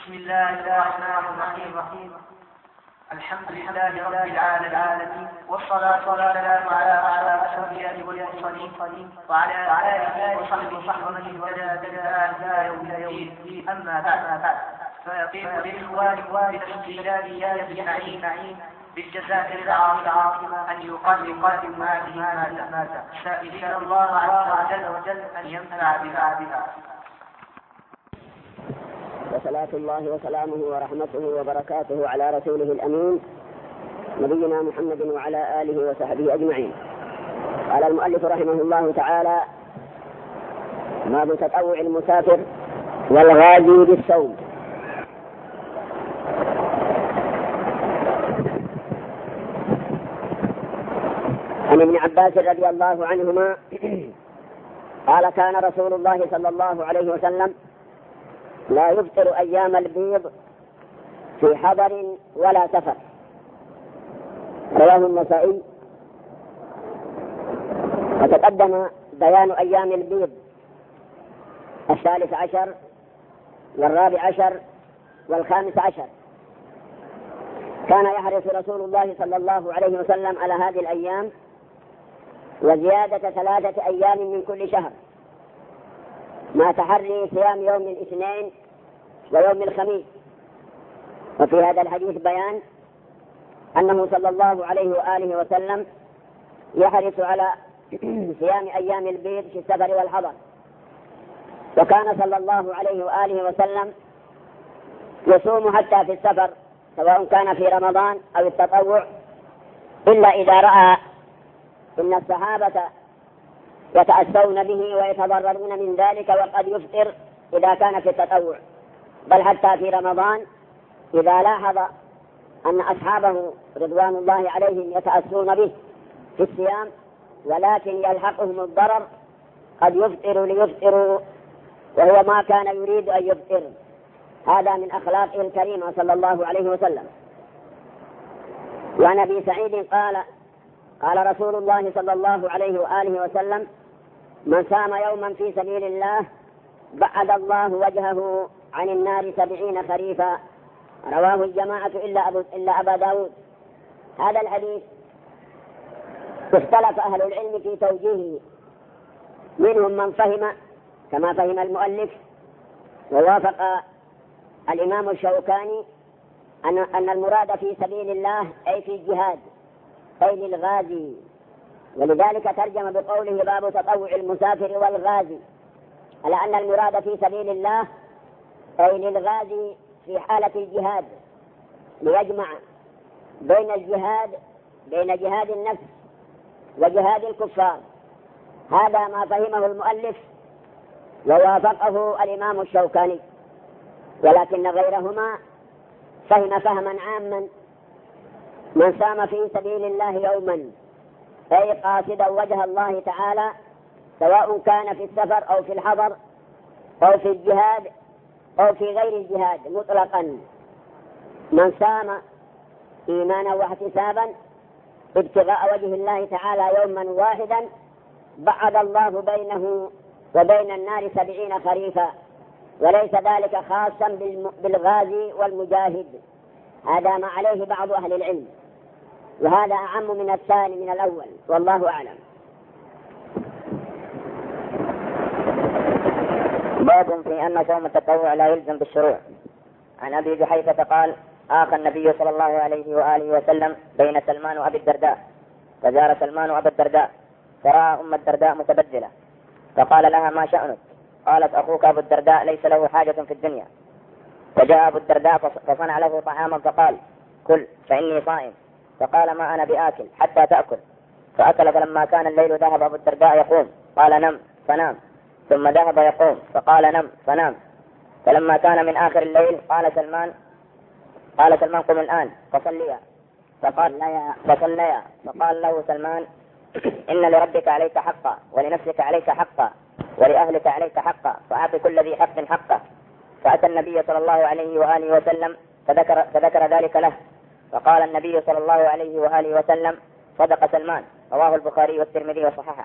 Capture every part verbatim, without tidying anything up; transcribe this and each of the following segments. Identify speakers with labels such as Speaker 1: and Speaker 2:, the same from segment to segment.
Speaker 1: بسم الله الرحمن الرحيم. الحمد لله رب العالمين، والصلاة والسلام على أشرف الأنبياء والمرسلين وعلى آله وصحبه ومن اهتدى بهداه إلى يوم الدين. أما بعد، فيطيب لإخوانكم بالاستجلاب أجمعين بالجزائر العاصمة أن يقدم هذه المادة، سائلين الله عز وجل أن ينفع بها.
Speaker 2: وصلاة الله وسلامه ورحمته وبركاته على رسوله الأمين نبينا محمد وعلى آله وصحبه أجمعين. قال المؤلف رحمه الله تعالى: باب تطوع المسافر والغازي بالصوم. عن ابن عباس رضي الله عنهما قال: كان رسول الله صلى الله عليه وسلم لا يفطر أيام البيض في حضر ولا سفر. رواه النسائي. وتقدم بيان أيام البيض الثالث عشر والرابع عشر والخامس عشر. كان يحرص رسول الله صلى الله عليه وسلم على هذه الأيام وزيادة ثلاثة أيام من كل شهر، مع تحري صيام يوم الاثنين ويوم الخميس. وفي هذا الحديث بيان أنه صلى الله عليه وآله وسلم يحرص على صيام أيام البيض في السفر والحضر. وكان صلى الله عليه وآله وسلم يصوم حتى في السفر، سواء كان في رمضان أو التطوع، إلا إذا رأى إن الصحابة يتأسون به ويتضررون من ذلك وقد يفطر إذا كان في التطوع. بل حتى في رمضان إذا لاحظ أن أصحابه رضوان الله عليهم يتأسون به في الصيام ولكن يلحقهم الضرر قد يفطر ليفطروا وهو ما كان يريد أن يفطر. هذا من أخلاقه الكريمة صلى الله عليه وسلم. وعن أبي سعيد قال: قال رسول الله صلى الله عليه وآله وسلم: من صام يوما في سبيل الله بعد الله وجهه عن النار سبعين خريفا. رواه الجماعة إلا أبو إلا أبا داود. هذا الحديث اختلف أهل العلم في توجيهه، منهم من فهم كما فهم المؤلف، ووافق الإمام الشوكاني أن أن المراد في سبيل الله أي في الجهاد أي للغازي، ولذلك ترجم بقوله: باب تطوع المسافر والغازي، على أن المراد في سبيل الله أي للغازي في حالة الجهاد، ليجمع بين الجهاد بين جهاد النفس وجهاد الكفار. هذا ما فهمه المؤلف ووافقه الإمام الشوكاني، ولكن غيرهما فهم فهما عاما: من صام في سبيل الله يوما أي قاصدا وجه الله تعالى، سواء كان في السفر أو في الحضر أو في الجهاد أو في غير الجهاد مطلقا. من صام إيمانا واحتسابا ابتغاء وجه الله تعالى يوما واحدا بعد الله بينه وبين النار سبعين خريفا. وليس ذلك خاصا بالغازي والمجاهد، هذا ما عليه بعض أهل العلم، وهذا أعم من الثاني من الأول، والله أعلم.
Speaker 3: باب في أن صوم التطوع لا يلزم بالشروع. عن أبي جحيفة قال: آخى النبي صلى الله عليه وآله وسلم بين سلمان وأبي الدرداء، فزار سلمان وأبي الدرداء فرأى أم الدرداء متبذلة، فقال لها: ما شأنك؟ قالت: أخوك أبو الدرداء ليس له حاجة في الدنيا. فجاء أبو الدرداء فصنع له طعاما فقال: كل فإني صائم. فقال: ما أنا بآكل حتى تأكل. فأكل. فلما كان الليل ذهب أبو الدرداء يقوم، قال: نم، فنام. ثم ذهب يقوم، فقال: نم، فنام. فلما كان من آخر الليل قال سلمان قال سلمان: قم الآن فصليا. فقال: فصليا. فقال له سلمان: إن لربك عليك حقا، ولنفسك عليك حقا، ولأهلك عليك حقا، فأعط كل ذي حق حقه. فأتى النبي صلى الله عليه وآله وسلم فذكر, فذكر ذلك له، فقال النبي صلى الله عليه وآله وسلم: صدق سلمان. رواه البخاري والترمذي وصححه.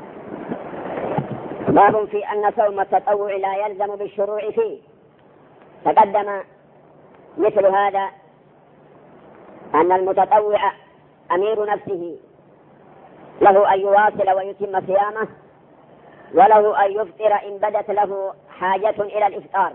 Speaker 2: باب في أن صوم التطوع لا يلزم بالشروع فيه. تقدم مثل هذا أن المتطوع أمير نفسه، له أن يواصل ويتم صيامه، وله أن يفطر إن بدت له حاجة إلى الإفطار.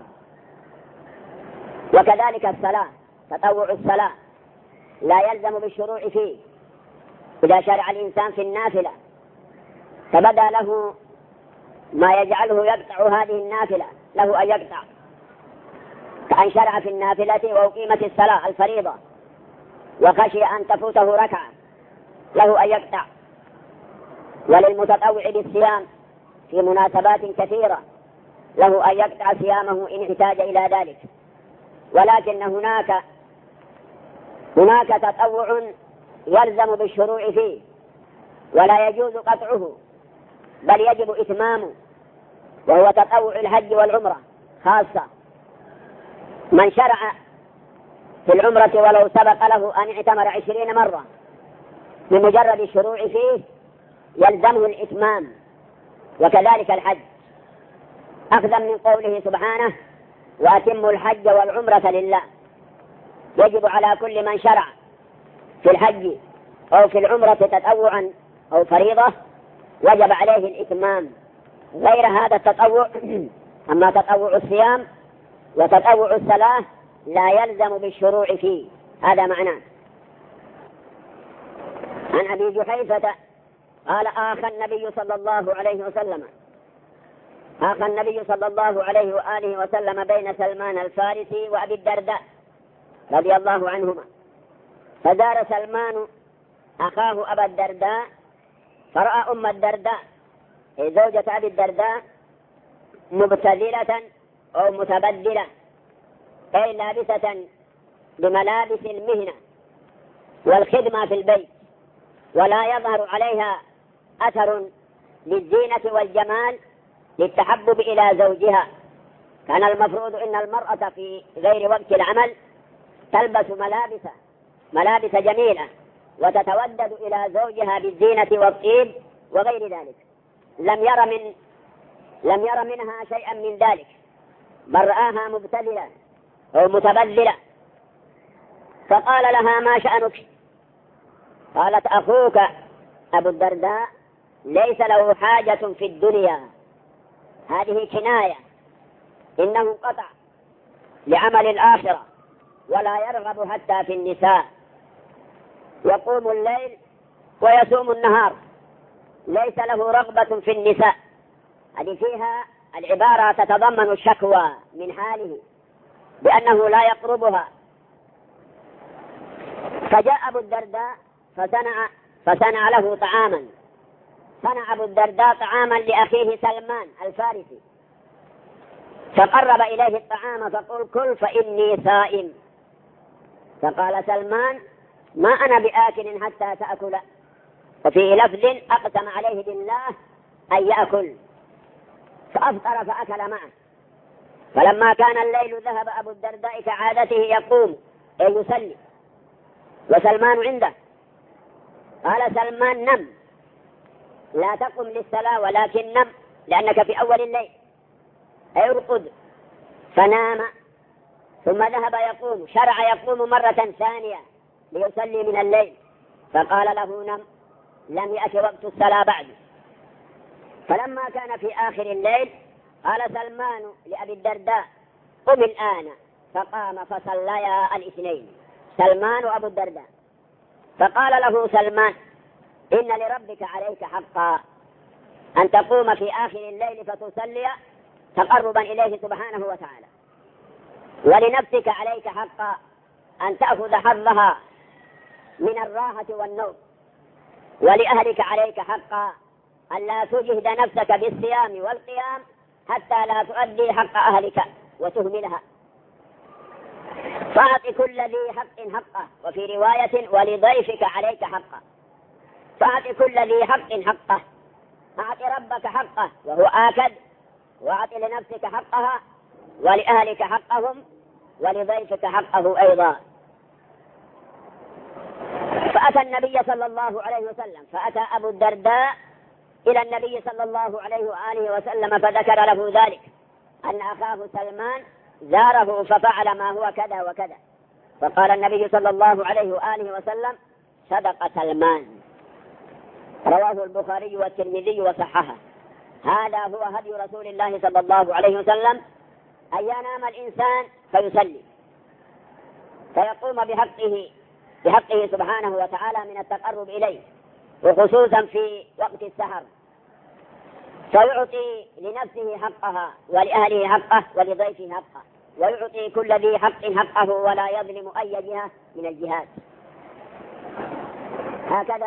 Speaker 2: وكذلك الصلاة، تطوع الصلاة لا يلزم بالشروع فيه. إذا شرع الإنسان في النافلة فبدا له ما يجعله يقطع هذه النافلة، له أن يقطع، كأن شرع في النافلة وأقيمت الصلاة الفريضة وخشي أن تفوته ركعة، له أن يقطع. وللمتطوع بالصيام في مناسبات كثيرة له أن يقطع صيامه إن احتاج إلى ذلك. ولكن هناك هناك تطوع يلزم بالشروع فيه ولا يجوز قطعه بل يجب إتمامه، وهو تطوع الحج والعمرة خاصة. من شرع في العمرة ولو سبق له أن اعتمر عشرين مرة بمجرد الشروع فيه يلزمه الإتمام، وكذلك الحج، أخذا من قوله سبحانه: وأتموا الحج والعمرة لله. يجب على كل من شرع في الحج أو في العمرة تطوعا أو فريضة وجب عليه الإتمام، غير هذا التطوع. أما تطوع الصيام وتطوع الصلاة لا يلزم بالشروع فيه، هذا معناه. عن أبي جحيفة قال: آخى النبي صلى الله عليه وسلم آخى النبي صلى الله عليه وآله وسلم بين سلمان الفارسي وأبي الدرداء رضي الله عنهما، فزار سلمان أخاه أبا الدرداء فرأى أم الدرداء زوجة أبي الدرداء مبتذلة أو متبدلة، أي لابسة بملابس المهنة والخدمة في البيت، ولا يظهر عليها أثر للزينة والجمال للتحبب إلى زوجها. كان المفروض أن المرأة في غير وقت العمل تلبس ملابس ملابس جميلة وتتودد إلى زوجها بالزينة والطيب وغير ذلك. لم ير من لم ير منها شيئا من ذلك، بل رآها مبتذلة أو متبذلة، فقال لها: ما شأنك؟ قالت: أخوك أبو الدرداء ليس له حاجة في الدنيا. هذه كناية، إنه قطع لعمل الآخرة ولا يرغب حتى في النساء، يقوم الليل ويصوم النهار، ليس له رغبة في النساء. هذه فيها العبارة تتضمن الشكوى من حاله بأنه لا يقربها. فجاء أبو الدرداء فصنع فصنع له طعاما. صنع أبو الدرداء طعاما لأخيه سلمان الفارسي، فقرب إليه الطعام فقل: كل فإني صائم. فقال سلمان: ما أنا بآكل حتى تأكل. وفي لفظ: أقسم عليه بالله أن يأكل، فأفطر فأكل معه. فلما كان الليل ذهب أبو الدرداء كعادته يقوم أي يصلي وسلمان عنده. قال سلمان: نم، لا تقم للصلاة ولكن نم، لأنك في أول الليل، أي ارقد. فنام، ثم ذهب يقوم، شرع يقوم مرة ثانية ليصلي من الليل، فقال له: نم، لم يأت وقت الصلاة بعد. فلما كان في آخر الليل قال سلمان لأبي الدرداء: قم الآن. فقام فصليا الاثنين، سلمان وأبو الدرداء. فقال له سلمان: إن لربك عليك حقا أن تقوم في آخر الليل فتصلي تقربا إليه سبحانه وتعالى، ولنفسك عليك حقا أن تأخذ حظها من الراحة والنوم، ولأهلك عليك حقا أن لا تجهد نفسك بالصيام والقيام حتى لا تؤدي حق أهلك وتهملها. فأعط كل ذي حق حقه، وفي رواية: ولضيفك عليك حقه. فأعط كل ذي حق حقه، أعط ربك حقه وهو آكد، وأعط لنفسك حقها، ولأهلك حقهم، ولضيفك حقه أيضا. فأتى النبي صلى الله عليه وسلم فأتى أبو الدرداء إلى النبي صلى الله عليه وآله وسلم فذكر له ذلك، أن أخاه سلمان زاره ففعل ما هو كذا وكذا، فقال النبي صلى الله عليه وآله وسلم: صدق سلمان. رواه البخاري والترمذي وصححه. هذا هو هدي رسول الله صلى الله عليه وسلم، أن ينام الإنسان فيصلي، فيقوم بحقه بحقه سبحانه وتعالى من التقرب إليه، وخصوصا في وقت السحر، فيعطي لنفسه حقها ولأهله حقه ولضيفه حقه، ويعطي كل ذي حق حقه ولا يظلم أي جهة من الجهات. هكذا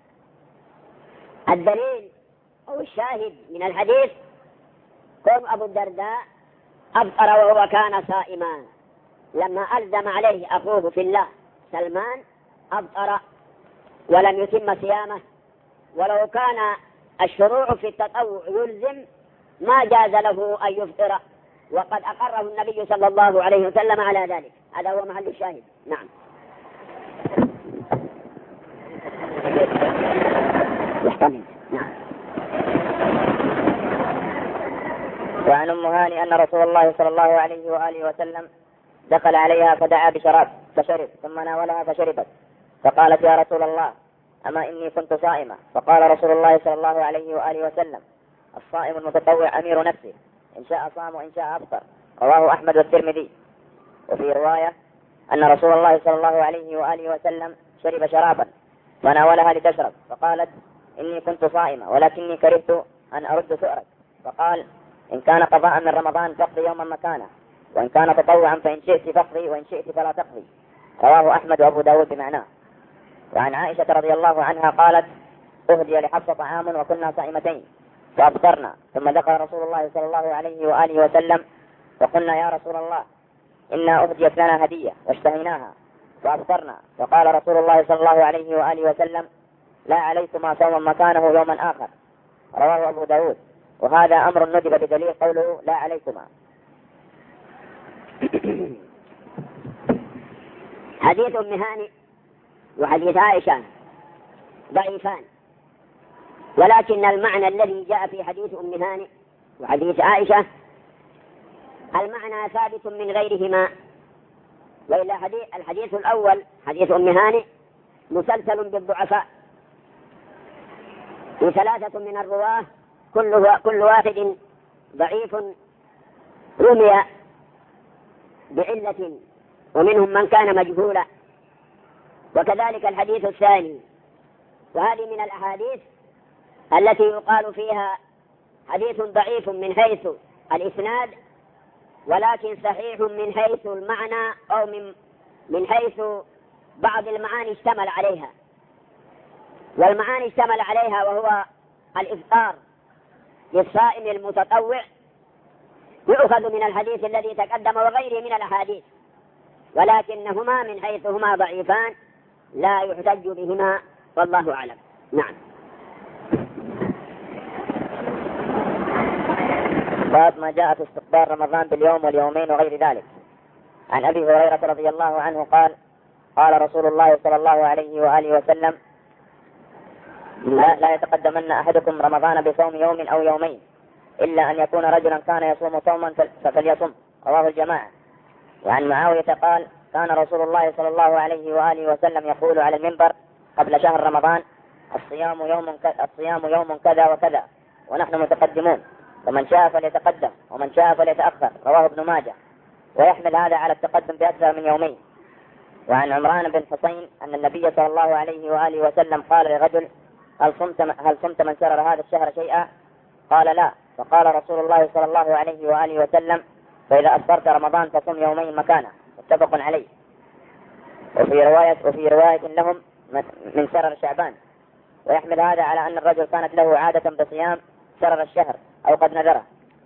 Speaker 2: الدليل أو الشاهد من الحديث كون أبو الدرداء أفطر وهو كان صائما، لما ألزم عليه أخوه في الله سلمان أفطر ولم يتم صيامه، ولو كان الشروع في التطوع يلزم ما جاز له أن يفطر، وقد أقره النبي صلى الله عليه وسلم على ذلك. هذا هو محل الشاهد. نعم. يحتمل. نعم.
Speaker 3: وعن أم هاني أن رسول الله صلى الله عليه وآله وسلم دخل عليها فدعا بشراب فشرب، ثم ناولها فشربت، فقالت: يا رسول الله، أما إني كنت صائمة. فقال رسول الله صلى الله عليه وآله وسلم: الصائم المتطوع أمير نفسه، إن شاء صام وإن شاء أفطر. رواه أحمد والترمذي. وفي رواية أن رسول الله صلى الله عليه وآله وسلم شرب شرابا فناولها لتشرب، فقالت: إني كنت صائمة ولكني كرهت أن أرد سؤرك. فقال: إن كان قضاء من رمضان فاقضي يوما مكانه، وإن كان تطوعا فإن شئت فاقضي وإن شئت فلا تقضي. رواه أحمد وأبو داود بمعناه. وعن عائشة رضي الله عنها قالت: أهدي لحفصة طعام وكنا صائمتين فأفطرنا، ثم دخل رسول الله صلى الله عليه وآله وسلم فقلنا: يا رسول الله، إنا أهديت لنا هدية واشتهيناها فأفطرنا. فقال رسول الله صلى الله عليه وآله وسلم: لا عليكما صوم مكانه يوما آخر. رواه أبو داود. وهذا أمر ندب بدليل قوله لا عليكما.
Speaker 2: حديث أم هاني وحديث عائشة ضعيفان، ولكن المعنى الذي جاء في حديث أم هاني وحديث عائشة المعنى ثابت من غيرهما، وإلا حديث الحديث الأول حديث أم هاني مسلسل بالضعفاء، وثلاثة من الرواة كل كل واحد ضعيف رمي بعلة، ومنهم من كان مجهولا. وكذلك الحديث الثاني، وهذه من الأحاديث التي يقال فيها حديث ضعيف من حيث الإسناد، ولكن صحيح من حيث المعنى أو من من حيث بعض المعاني اشتمل عليها. والمعاني اشتمل عليها وهو الإفطار للصائم المتطوع يؤخذ من الحديث الذي تقدم وغيره من الأحاديث، ولكنهما من حيث هما ضعيفان لا يحتج بهما، والله أعلم. نعم.
Speaker 3: باب ما جاء في استقبال رمضان باليوم واليومين وغير ذلك. عن أبي هريرة رضي الله عنه قال: قال رسول الله صلى الله عليه وآله وسلم: لا, لا يتقدمن أحدكم رمضان بصوم يوم أو يومين، إلا أن يكون رجلا كان يصوم صوما فليصم. رواه الجماعة. وعن معاوية قال: كان رسول الله صلى الله عليه وآله وسلم يقول على المنبر قبل شهر رمضان: الصيام يوم الصيام يوم كذا وكذا، ونحن متقدمون، فمن شاء فليتقدم ومن شاء فليتأخر. رواه ابن ماجه. ويحمل هذا على التقدم بأكثر من يومين. وعن عمران بن حسين أن النبي صلى الله عليه وآله وسلم قال لرجل: هل صمت هل صمت من شرر هذا الشهر شيئا؟ قال: لا. فقال رسول الله صلى الله عليه وآله وسلم: فإذا أفطرت رمضان فصم يومين مكانه. متفق عليه. وفي رواية وفي رواية لهم من شرر شعبان. ويحمل هذا على أن الرجل كانت له عادة بصيام شرر الشهر أو قد نذره.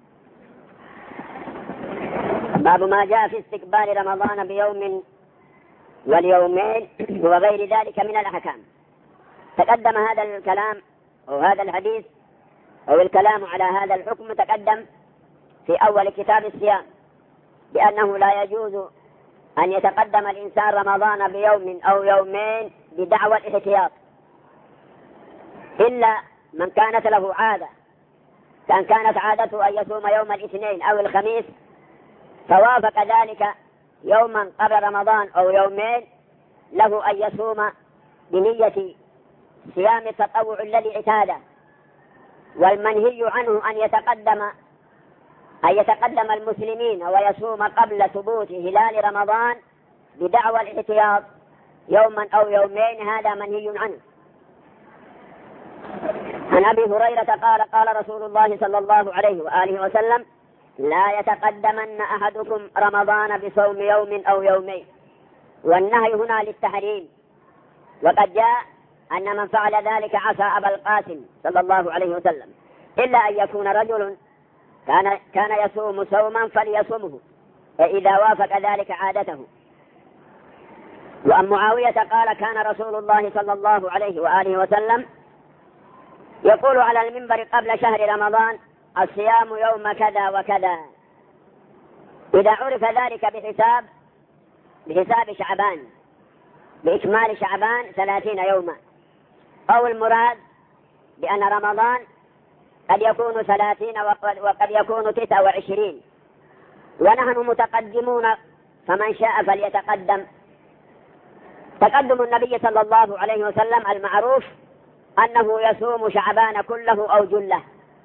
Speaker 2: باب ما جاء في استقبال رمضان بيوم واليومين وغير ذلك من الأحكام. تقدم هذا الكلام أو هذا الحديث أو الكلام على هذا الحكم تقدم في أول كتاب الصيام، بأنه لا يجوز أن يتقدم الإنسان رمضان بيوم أو يومين بدعوى الاحتياط، إلا من كانت له عادة، كان كانت عادته أن يصوم يوم الاثنين أو الخميس فوافق ذلك يوما قبل رمضان أو يومين له أن يصوم بنية صيام التطوع الذي اعتاده، والمنهي عنه أن يتقدم أن يتقدم المسلمين ويصوم قبل ثبوت هلال رمضان بدعوى الاحتياط يوما أو يومين، هذا منهي عنه. عن أبي هريرة قال قال رسول الله صلى الله عليه وآله وسلم: لا يتقدمن أحدكم رمضان بصوم يوم أو يومين، والنهي هنا للتحريم. وقد جاء أن من فعل ذلك عصى أبا القاسم صلى الله عليه وسلم، إلا أن يكون رجل كان كان يصوم صوما فليصومه فإذا وافق ذلك عادته. وعن معاوية قال كان رسول الله صلى الله عليه وآله وسلم يقول على المنبر قبل شهر رمضان: الصيام يوم كذا وكذا. إذا عرف ذلك بحساب بحساب شعبان بإكمال شعبان ثلاثين يوما، أو المراد بأن رمضان قد يكون ثلاثين وقد يكون تسعة وعشرين، ونحن متقدمون فمن شاء فليتقدم. تقدم النبي صلى الله عليه وسلم المعروف أنه يصوم شعبان كله أو جله،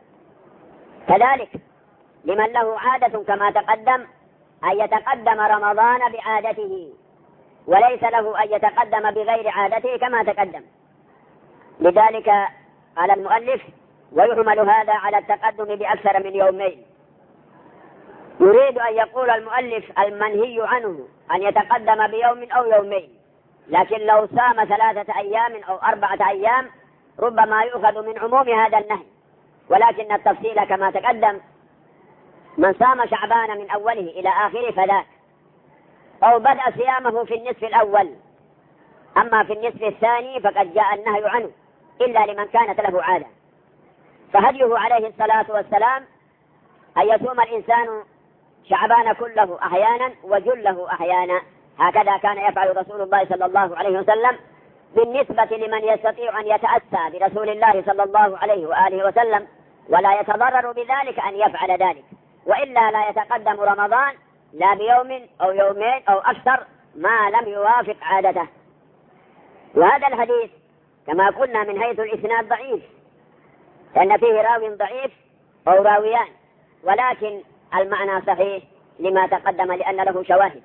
Speaker 2: كذلك لمن له عادة كما تقدم أن يتقدم رمضان بعادته، وليس له أن يتقدم بغير عادته كما تقدم. لذلك قال المؤلف: ويحمل هذا على التقدم بأكثر من يومين. يريد أن يقول المؤلف المنهي عنه أن يتقدم بيوم أو يومين، لكن لو صام ثلاثة أيام أو أربعة أيام ربما يؤخذ من عموم هذا النهي، ولكن التفصيل كما تقدم: من صام شعبان من أوله إلى آخره فذاك، أو بدأ صيامه في النصف الأول، أما في النصف الثاني فقد جاء النهي عنه إلا لمن كانت له عادة. فهديه عليه الصلاة والسلام أن يصوم الإنسان شعبان كله أحيانا وجله أحيانا، هكذا كان يفعل رسول الله صلى الله عليه وسلم بالنسبة لمن يستطيع أن يتأسى برسول الله صلى الله عليه وآله وسلم ولا يتضرر بذلك أن يفعل ذلك، وإلا لا يتقدم رمضان لا بيوم أو يومين أو أكثر ما لم يوافق عادته. وهذا الحديث كما قلنا من حيث الإسناد ضعيف، لأن فيه راو ضعيف أو راويان، ولكن المعنى صحيح لما تقدم لأن له شواهد.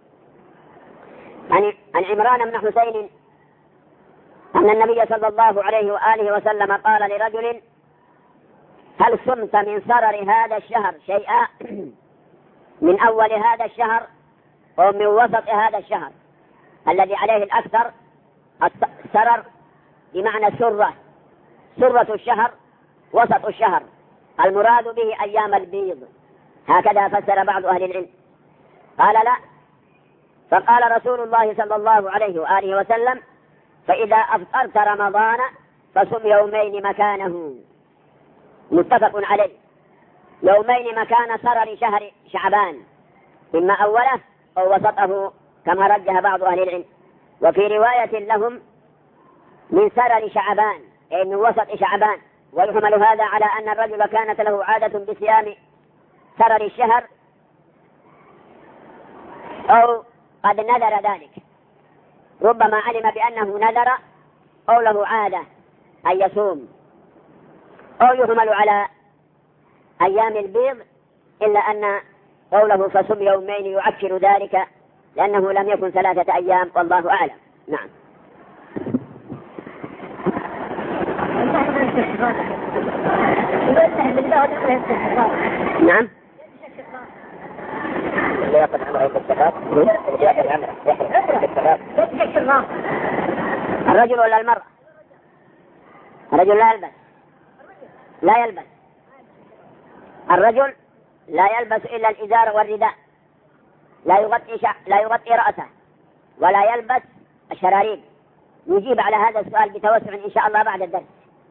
Speaker 2: عن عمران بن حسين أن النبي صلى الله عليه وآله وسلم قال لرجل: هل صمت من سرر هذا الشهر شيئا؟ من أول هذا الشهر أو من وسط هذا الشهر؟ الذي عليه الأكثر السرر بمعنى السرة، سرة الشهر وسط الشهر، المراد به أيام البيض، هكذا فسر بعض أهل العلم. قال: لا. فقال رسول الله صلى الله عليه وآله وسلم: فإذا أفطرت رمضان فصم يومين مكانه. متفق عليه، يومين مكان سرر شهر شعبان، إما أوله أو وسطه كما رجح بعض أهل العلم. وفي رواية لهم من سرر شعبان أي من وسط شعبان. ويحمل هذا على أن الرجل كانت له عادة بصيام سرر الشهر أو قد نذر ذلك، ربما علم بأنه نذر أو له عادة أن يصوم. أو يحمل على أيام البيض، إلا أن قوله فصم يومين يعكر ذلك لأنه لم يكن ثلاثة أيام، والله أعلم. نعم. نعم. اللي يأخذ عمره بالشباب يأخذ عمره بالشباب. الرجل ولا المرأة؟ الرجل لا يلبس لا يلبس الرجل لا يلبس إلا الإزار والرداء، لا يغطي شع... لا يغطي رأسه ولا يلبس الشراريب. نجيب على هذا السؤال بتوسع إن شاء الله بعد الدرس.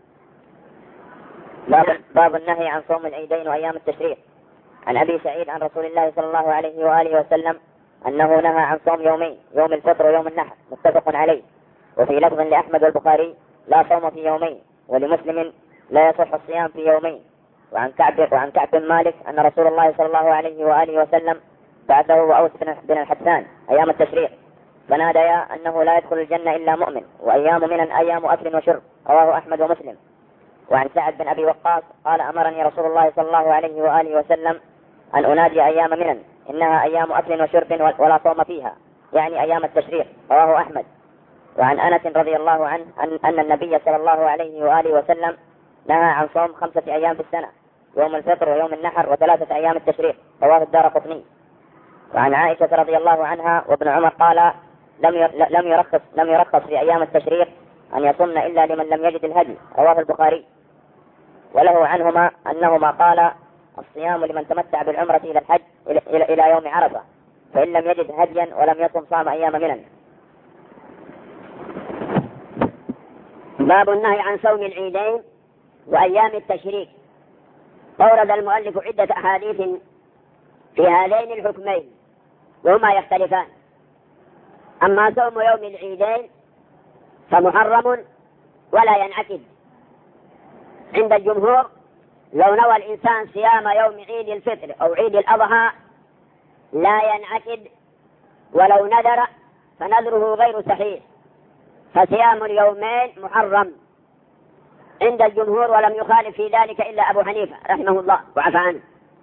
Speaker 3: باب, باب النهي عن صوم العيدين وأيام التشريق. عن أبي سعيد عن رسول الله صلى الله عليه وآله وسلم أنه نهى عن صوم يومين، يوم الفطر ويوم النحر، متفق عليه. وفي لفظ لأحمد والبخاري: لا صوم في يومين. ولمسلم: لا يصح الصيام في يومين. وعن كعب وعن كعب بن مالك أن رسول الله صلى الله عليه وآله وسلم بعثه وأوس بن الحسان أيام التشريق فناديا أنه لا يدخل الجنة إلا مؤمن، وأيام منن أيام أكل وشرب. رواه أحمد ومسلم. وعن سعد بن أبي وقاص قال أمرني رسول الله صلى الله عليه وآله وسلم أن أنادي أيام منن إنها أيام أكل وشرب ولا صوم فيها، يعني أيام التشريق. رواه أحمد. وعن أنس رضي الله عنه أن, أن النبي صلى الله عليه وآله وسلم نهى عن صوم خمسة أيام في السنة، يوم الفطر ويوم النحر وثلاثة أيام التشريق. رواه الدارقطني. وعن عائشة رضي الله عنها وابن عمر قال لم لم يرخص لم يرخص في أيام التشريق أن يصمن إلا لمن لم يجد الهدي. رواه البخاري. وله عنهما أنهما قال الصيام لمن تمتع بالعمرة إلى الحج إلى, إلى يوم عرفة، فإن لم يجد هديا ولم يصم صام أيام منن.
Speaker 2: باب النهي عن صوم العيدين وأيام التشريق. أورد المؤلف عدة أحاديث في هذين الحكمين وهما يختلفان. أما صوم يوم العيدين فمحرم ولا ينعقد عند الجمهور. لو نوى الإنسان صيام يوم عيد الفطر أو عيد الأضحى لا ينعقد، ولو نذر فنذره غير صحيح، فصيام اليومين محرم عند الجمهور، ولم يخالف في ذلك إلا أبو حنيفة رحمه الله وعفى عنه.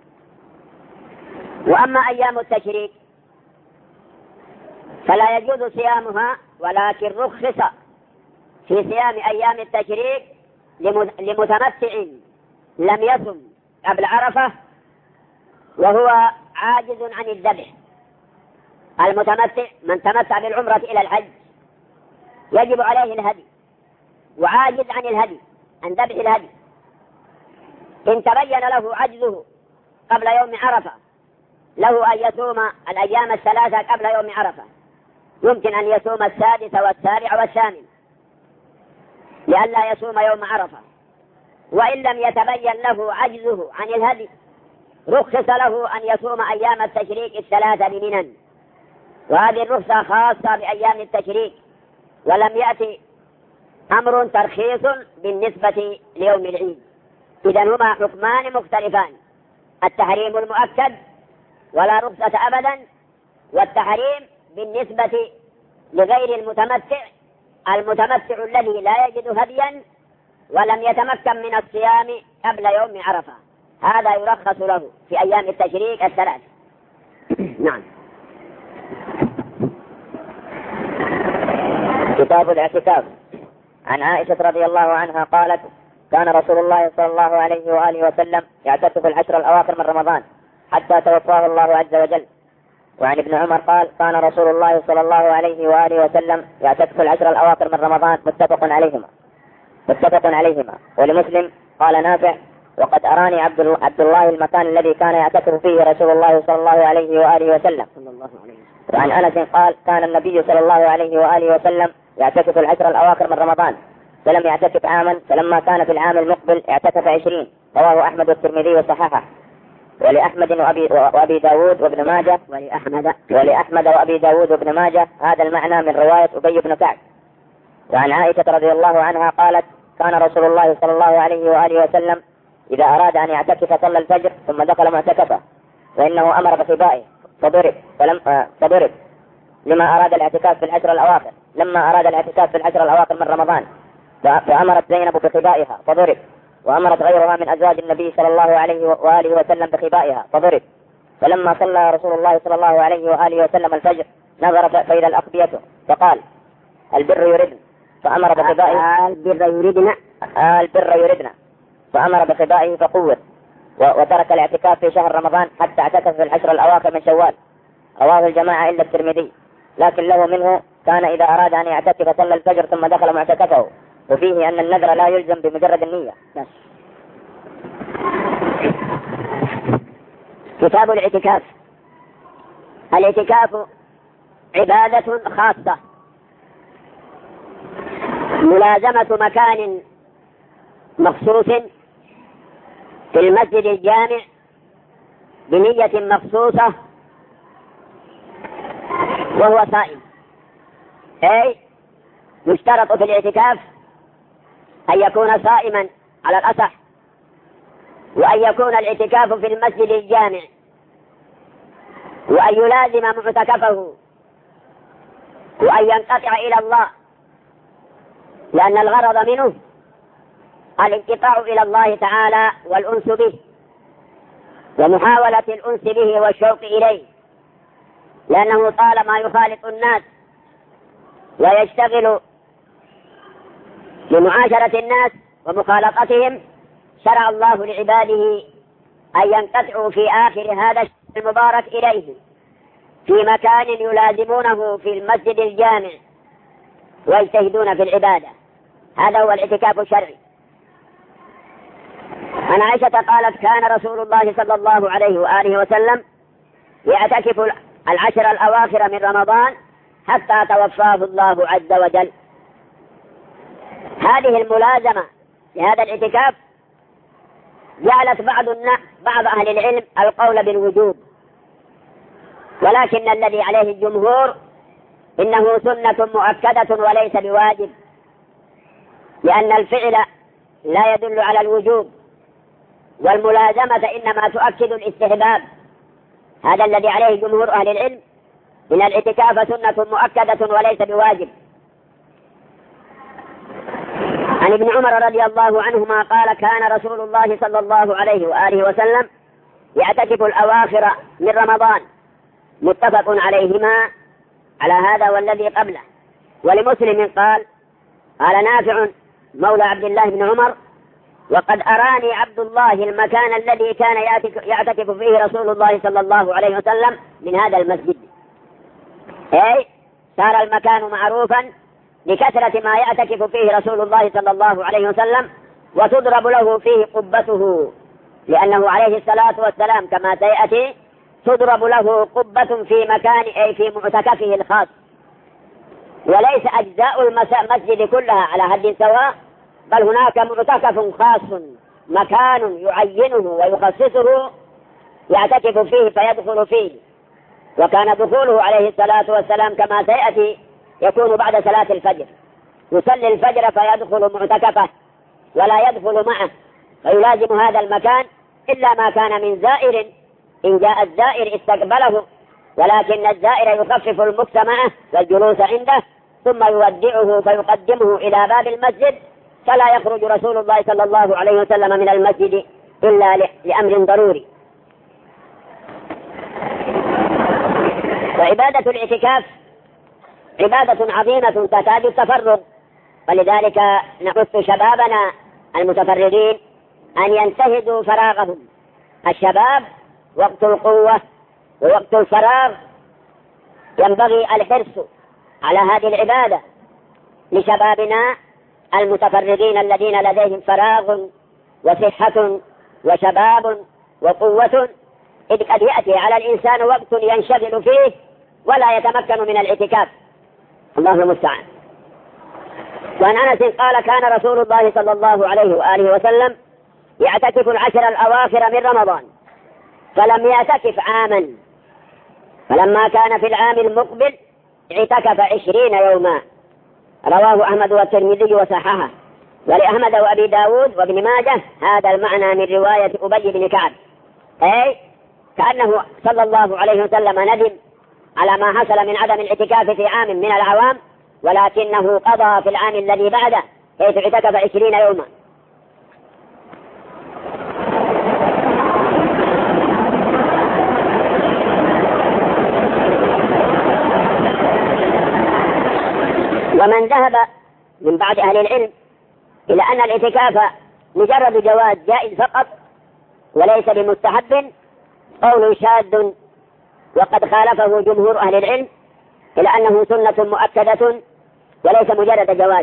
Speaker 2: وأما أيام التشريق فلا يجوز صيامها، ولكن رخص في صيام أيام التشريق لمتمتع لم يصم قبل عرفة وهو عاجز عن الذبح. المتمتع من تمتع بالعمرة إلى الحج يجب عليه الهدي وعاجز عن الهدي عن ذبح الهدي، إن تبين له عجزه قبل يوم عرفة له أن يصوم الأيام الثلاثة قبل يوم عرفة. يمكن أن يصوم السادس والسابع والثامن لئلا يصوم يوم عرفة. وإن لم يتبين له عجزه عن الهدي رخص له أن يصوم أيام التشريق الثلاثة بمنن، وهذه الرخصة خاصة بأيام التشريق، ولم يأتي أمر ترخيص بالنسبة ليوم العيد. إذن هما حكمان مختلفان: التحريم المؤكد ولا رخصة أبدا، والتحريم بالنسبة لغير المتمتع، المتمتع الذي لا يجد هديا ولم يتمكن من الصيام قبل يوم عرفة، هذا يرخص له في أيام التشريق الثلاث. نعم.
Speaker 3: كتاب الاعتكاف. عن عائشة رضي الله عنها قالت كان رسول الله صلى الله عليه وآله وسلم يعتكف العشر الأواخر من رمضان حتى توفاه الله عز وجل. وعن ابن عمر قال كان رسول الله صلى الله عليه وآله وسلم يعتكف العشر الأواخر من رمضان. متفق عليهما متفق عليهما ولمسلم قال نافع وقد أراني عبد الله المكان الذي كان يعتكف فيه رسول الله صلى الله عليه وآله وسلم. وعن أنس قال كان النبي صلى الله عليه وآله وسلم يعتكف العشر الأواخر من رمضان فلم يعتكف عاما، فلما كان في العام المقبل اعتكف عشرين. رواه أحمد والترمذي وصححه. ولأحمد وأبي, وأبي داود وابن ماجه
Speaker 2: ولأحمد
Speaker 3: ولأحمد وأبي داود وابن ماجه هذا المعنى من رواية أبي بن كعب. وعن عائشة رضي الله عنها قالت كان رسول الله صلى الله عليه وآله وسلم إذا أراد أن يعتكف صلى الفجر ثم دخل معتكفه، فإنه أمر بخبائه فضرب فلم آه فضرب لما أراد الاعتكاف في العشر الأواخر لما أراد الاعتكاف في العشر الأواخر من رمضان، فأمرت زينب بخبائها فضرب، وأمرت غيرها من أزواج النبي صلى الله عليه وآله وسلم بخبائها فضرب. فلما صلى رسول الله صلى الله عليه وآله وسلم الفجر نظر فإذا الأقبية فقال البر يردن، فأمر بخبائه
Speaker 2: البر يردن
Speaker 3: البر يردن فأمر بخبائه فقوت، وترك الاعتكاف في شهر رمضان حتى اعتكف في العشر الأواخر من شوال. رواه الجماعة إلا الترمذي، لكن له منه كان إذا أراد أن يعتكف صلى الفجر ثم دخل معتكفه، وفيه أن النذر لا يلزم بمجرد النية.
Speaker 2: كتاب الاعتكاف. الاعتكاف عبادة خاصة، ملازمة مكان مخصوص في المسجد الجامع بنية مخصوصة وهو صائم، أي يشترط في الاعتكاف أن يكون صائما على الأصح، وأن يكون الاعتكاف في المسجد الجامع، وأن يلازم معتكفه وأن ينقطع إلى الله، لأن الغرض منه الانقطاع إلى الله تعالى والأنس به ومحاولة الأنس به والشوق إليه، لأنه طالما يخالط الناس ويشتغل بمعاشرة الناس ومخالطتهم، شرع الله لعباده أن ينقطعوا في آخر هذا الشهر المبارك إليه في مكان يلازمونه في المسجد الجامع ويجتهدون في العبادة. هذا هو الاعتكاف الشرعي. عن عائشة قالت: كان رسول الله صلى الله عليه وآله وسلم يعتكف العشر الأواخر من رمضان حتى توفاه الله عز وجل. هذه الملازمة لهذا الاعتكاف جعلت بعض الناس بعض أهل العلم القول بالوجوب، ولكن الذي عليه الجمهور إنه سنة مؤكدة وليس بواجب، لأن الفعل لا يدل على الوجوب، والملازمة إنما تؤكد الاستحباب. هذا الذي عليه جمهور أهل العلم، إن الاعتكاف سنة مؤكدة وليس بواجب. عن ابن عمر رضي الله عنهما قال: كان رسول الله صلى الله عليه وآله وسلم يعتكف الأواخر من رمضان. متفق عليهما على هذا والذي قبله. ولمسلم قال: قال نافع مولى عبد الله بن عمر: وقد أراني عبد الله المكان الذي كان يعتكف فيه رسول الله صلى الله عليه وسلم من هذا المسجد. أي صار المكان معروفا لكثرة ما يعتكف فيه رسول الله صلى الله عليه وسلم، وتضرب له فيه قبته، لأنه عليه الصلاة والسلام كما سيأتي تضرب له قبة في مكان أي في معتكفه الخاص، وليس أجزاء المسجد كلها على حد سواء، بل هناك معتكف خاص مكان يعينه ويخصصه يعتكف فيه فيدخل فيه. وكان دخوله عليه الصلاة والسلام كما سيأتي يكون بعد صلاة الفجر، يصلي الفجر فيدخل معتكفه ولا يدخل معه، فيلازم هذا المكان إلا ما كان من زائر. إن جاء الزائر استقبله، ولكن الزائر يخفف المكث معه والجلوس عنده ثم يودعه فيقدمه إلى باب المسجد، فلا يخرج رسول الله صلى الله عليه وسلم من المسجد إلا لأمر ضروري. وعبادة الاعتكاف عبادة عظيمة تحتاج التفرغ، ولذلك نحث شبابنا المتفرغين أن ينتهزوا فراغهم. الشباب وقت القوة ووقت الفراغ، ينبغي الحرص على هذه العبادة لشبابنا المتفرغين الذين لديهم فراغ وصحة وشباب وقوة، إذ قد يأتي على الإنسان وقت ينشغل فيه ولا يتمكن من الاعتكاف. الله المستعان. وعن أنس قال: كان رسول الله صلى الله عليه وآله وسلم يعتكف العشر الأواخر من رمضان، فلم يعتكف عاما، فلما كان في العام المقبل اعتكف عشرين يوما. رواه أحمد والترمذي وصححه، ولأحمد وأبي داود وابن ماجه هذا المعنى من رواية أبي بن كعب، أي كأنه صلى الله عليه وسلم ندم على ما حصل من عدم الاعتكاف في عام من الأعوام، ولكنه قضى في العام الذي بعده حيث اعتكف عشرين يوما. ومن ذهب من بعض أهل العلم إلى أن الاعتكاف مجرد جواز جائز فقط وليس بمستحب، قول شاذ، وقد خالفه جمهور أهل العلم إلى أنه سنة مؤكدة وليس مجرد جواز.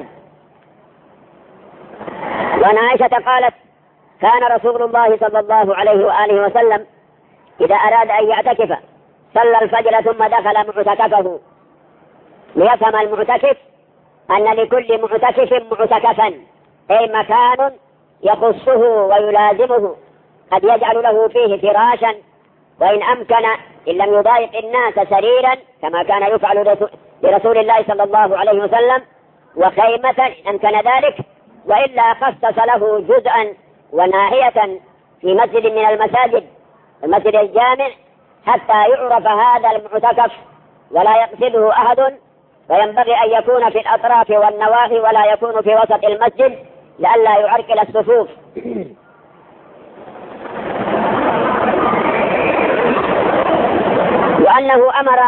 Speaker 2: وعن عائشة قالت: كان رسول الله صلى الله عليه وآله وسلم إذا أراد أن يعتكف صلى الفجر ثم دخل معتكفه. ليفهم المعتكف أن لكل معتكف معتكفا، أي مكان يخصه ويلازمه، قد يجعل له فيه فراشا، وإن أمكن إن لم يضايق الناس سريرا كما كان يفعل لرسول الله صلى الله عليه وسلم، وخيمة إن أمكن ذلك، وإلا خصص له جزءا وناحية في مسجد من المساجد، المسجد الجامع، حتى يعرف هذا المعتكف ولا يقصده أحد، وينبغي أن يكون في الأطراف والنواحي ولا يكون في وسط المسجد لئلا يعرقل الصفوف. وأنه أمر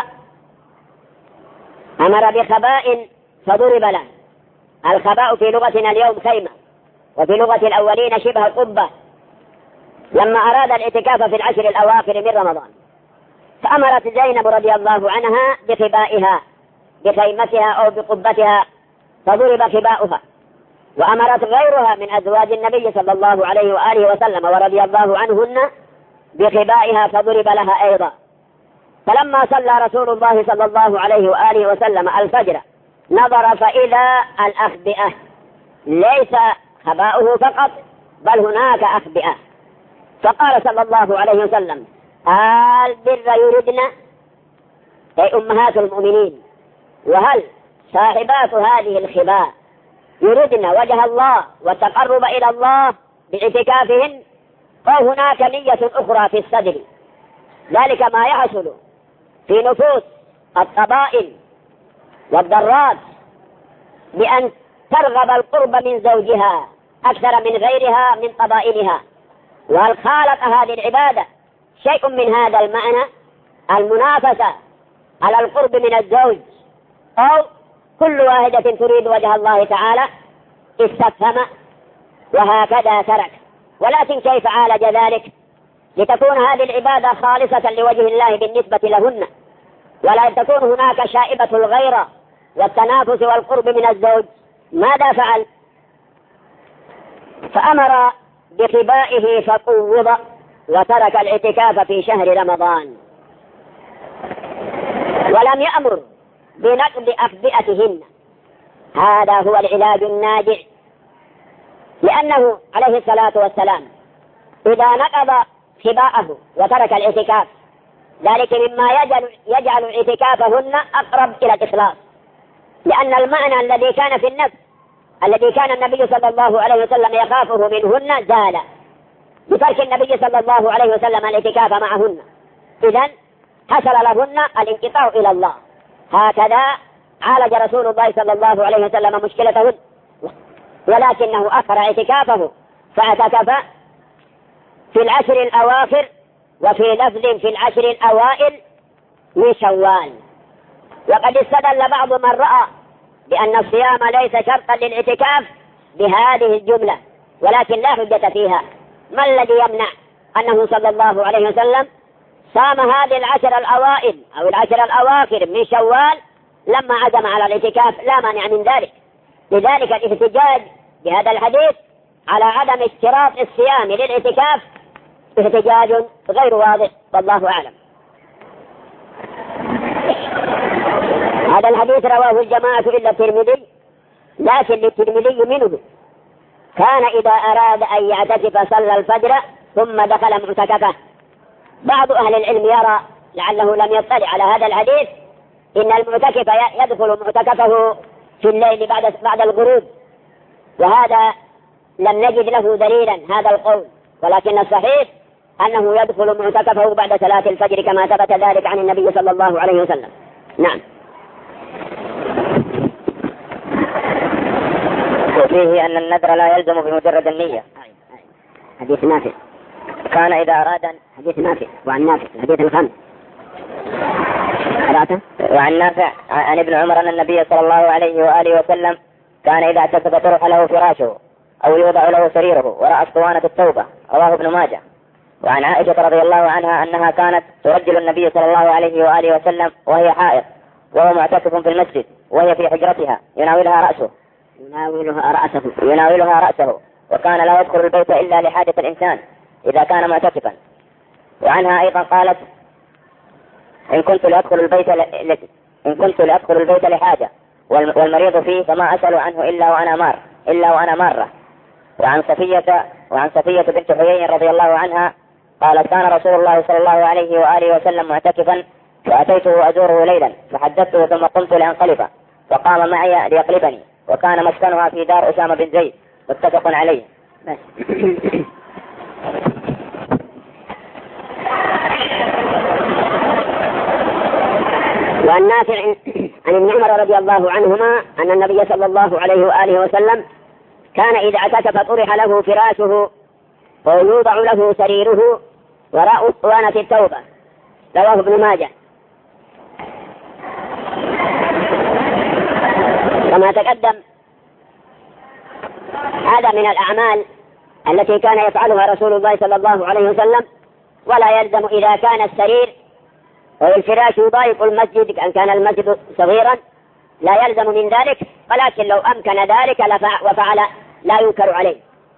Speaker 2: أمر بخباء فضرب له. الخباء في لغتنا اليوم خيمة، وفي لغة الأولين شبه قبة، لما أراد الاعتكاف في العشر الأواخر من رمضان. فأمرت زينب رضي الله عنها بخبائها بخيمتها أو بقبتها فضرب خباؤها، وأمرت غيرها من أزواج النبي صلى الله عليه وآله وسلم ورضي الله عنهن بخبائها فضرب لها أيضا. فلما صلى رسول الله صلى الله عليه وآله وسلم الفجر نظر فإذا الأخبئة ليس خباؤه فقط بل هناك أخبئة، فقال صلى الله عليه وسلم: البر يردن أي أمهات المؤمنين، وهل صاحبات هذه الخباء يردن وجه الله والتقرب إلى الله باعتكافهن، أو هناك نية أخرى في الصدر؟ ذلك ما يحصل في نفوس القبائل والضرات بأن ترغب القرب من زوجها أكثر من غيرها من قبائلها. وهل خالط هذه العبادة شيء من هذا المعنى المنافسة على القرب من الزوج، أو كل واحدة تريد وجه الله تعالى استفهم وهكذا ترك؟ ولكن كيف عالج ذلك لتكون هذه العبادة خالصة لوجه الله بالنسبة لهن، ولا تكون هناك شائبة الغيرة والتنافس والقرب من الزوج؟ ماذا فعل؟ فأمر بخبائه فقوض وترك الاعتكاف في شهر رمضان، ولم يأمر بنقض أخبئتهن. هذا هو العلاج الناجع، لأنه عليه الصلاة والسلام إذا نقض خباءه وترك الاعتكاف ذلك مما يجعل, يجعل اعتكافهن أقرب إلى الإخلاص، لأن المعنى الذي كان في النفس الذي كان النبي صلى الله عليه وسلم يخافه منهن زال بترك النبي صلى الله عليه وسلم الاعتكاف معهن، إذن حصل لهن الانقطاع إلى الله. هكذا عالج رسول الله صلى الله عليه وسلم مشكلتهن، ولكنه أخر اعتكافه فاعتكف في العشر الأواخر، وفي لفظ في العشر الأوائل من شوال. وقد استدل بعض من رأى بأن الصيام ليس شرطا للاعتكاف بهذه الجملة، ولكن لا حجة فيها. ما الذي يمنع أنه صلى الله عليه وسلم صام هذه العشر الأوائل أو العشر الأواخر من شوال لما عزم على الاعتكاف؟ لا مانع من ذلك. لذلك الاحتجاج بهذا الحديث على عدم اشتراط الصيام للاعتكاف احتجاج غير واضح، والله أعلم. هذا الحديث رواه الجماعة إلا الترمذي، لكن للترمذي منه كان إذا أراد أن يعتكف صلى الفجر ثم دخل معتكفه. بعض أهل العلم يرى لعله لم يطلع على هذا الحديث إن المعتكف يدخل معتكفه في الليل بعد بعد الغروب، وهذا لم نجد له دليلا هذا القول، ولكن الصحيح أنه يدخل معتكفه بعد صلاة الفجر كما ثبت ذلك عن النبي صلى الله عليه وسلم. نعم.
Speaker 3: وفيه أن النذر لا يلزم بمجرد النية.
Speaker 2: حديث نافع
Speaker 3: كان إذا أراد
Speaker 2: حديث نافع وعن نافع حديث الخمس
Speaker 3: وعن نافع عن ابن عمر أن النبي صلى الله عليه وآله وسلم كان إذا اعتكف طرح له فراشه أو يوضع له سريره ورأى اسطوانة التوبة، رواه ابن ماجه. وعن عائشة رضي الله عنها أنها كانت ترجل النبي صلى الله عليه وآله وسلم وهي حائض وهو معتكف في المسجد وهي في حجرتها يناولها رأسه
Speaker 2: يناولها رأسه
Speaker 3: يناولها رأسه وكان لا يدخل البيت إلا لحاجة الإنسان إذا كان معتكفا. وعنها أيضا قالت: إن كنت لأدخل البيت ل... إن كنت لأدخل البيت لحاجة والمريض فيه فما أسأل عنه إلا وأنا مار إلا وأنا مارة. وعن صفية وعن صفية بنت حيي رضي الله عنها قالت: كان رسول الله صلى الله عليه وآله وسلم معتكفا فأتيته أزوره ليلا فحدثته ثم قمت لأنقلب فقام معي ليقلبني، وكان مسكنها في دار أسامة بن زيد، متفق عليه.
Speaker 2: وعن نافع عن ابن عمر رضي الله عنهما أن النبي صلى الله عليه وآله وسلم كان إذا اعتكف طرح له فراشه ويوضع له سريره وراء اسطوانة التوبة. رواه ابن ماجه. كما تقدم هذا من الأعمال التي كان يفعلها رسول الله صلى الله عليه وسلم، ولا يلزم إذا كان السرير والفراش يضايق المسجد كأن كان المسجد صغيرا لا يلزم من ذلك، ولكن لو أمكن ذلك وفعل لا ينكر عليه.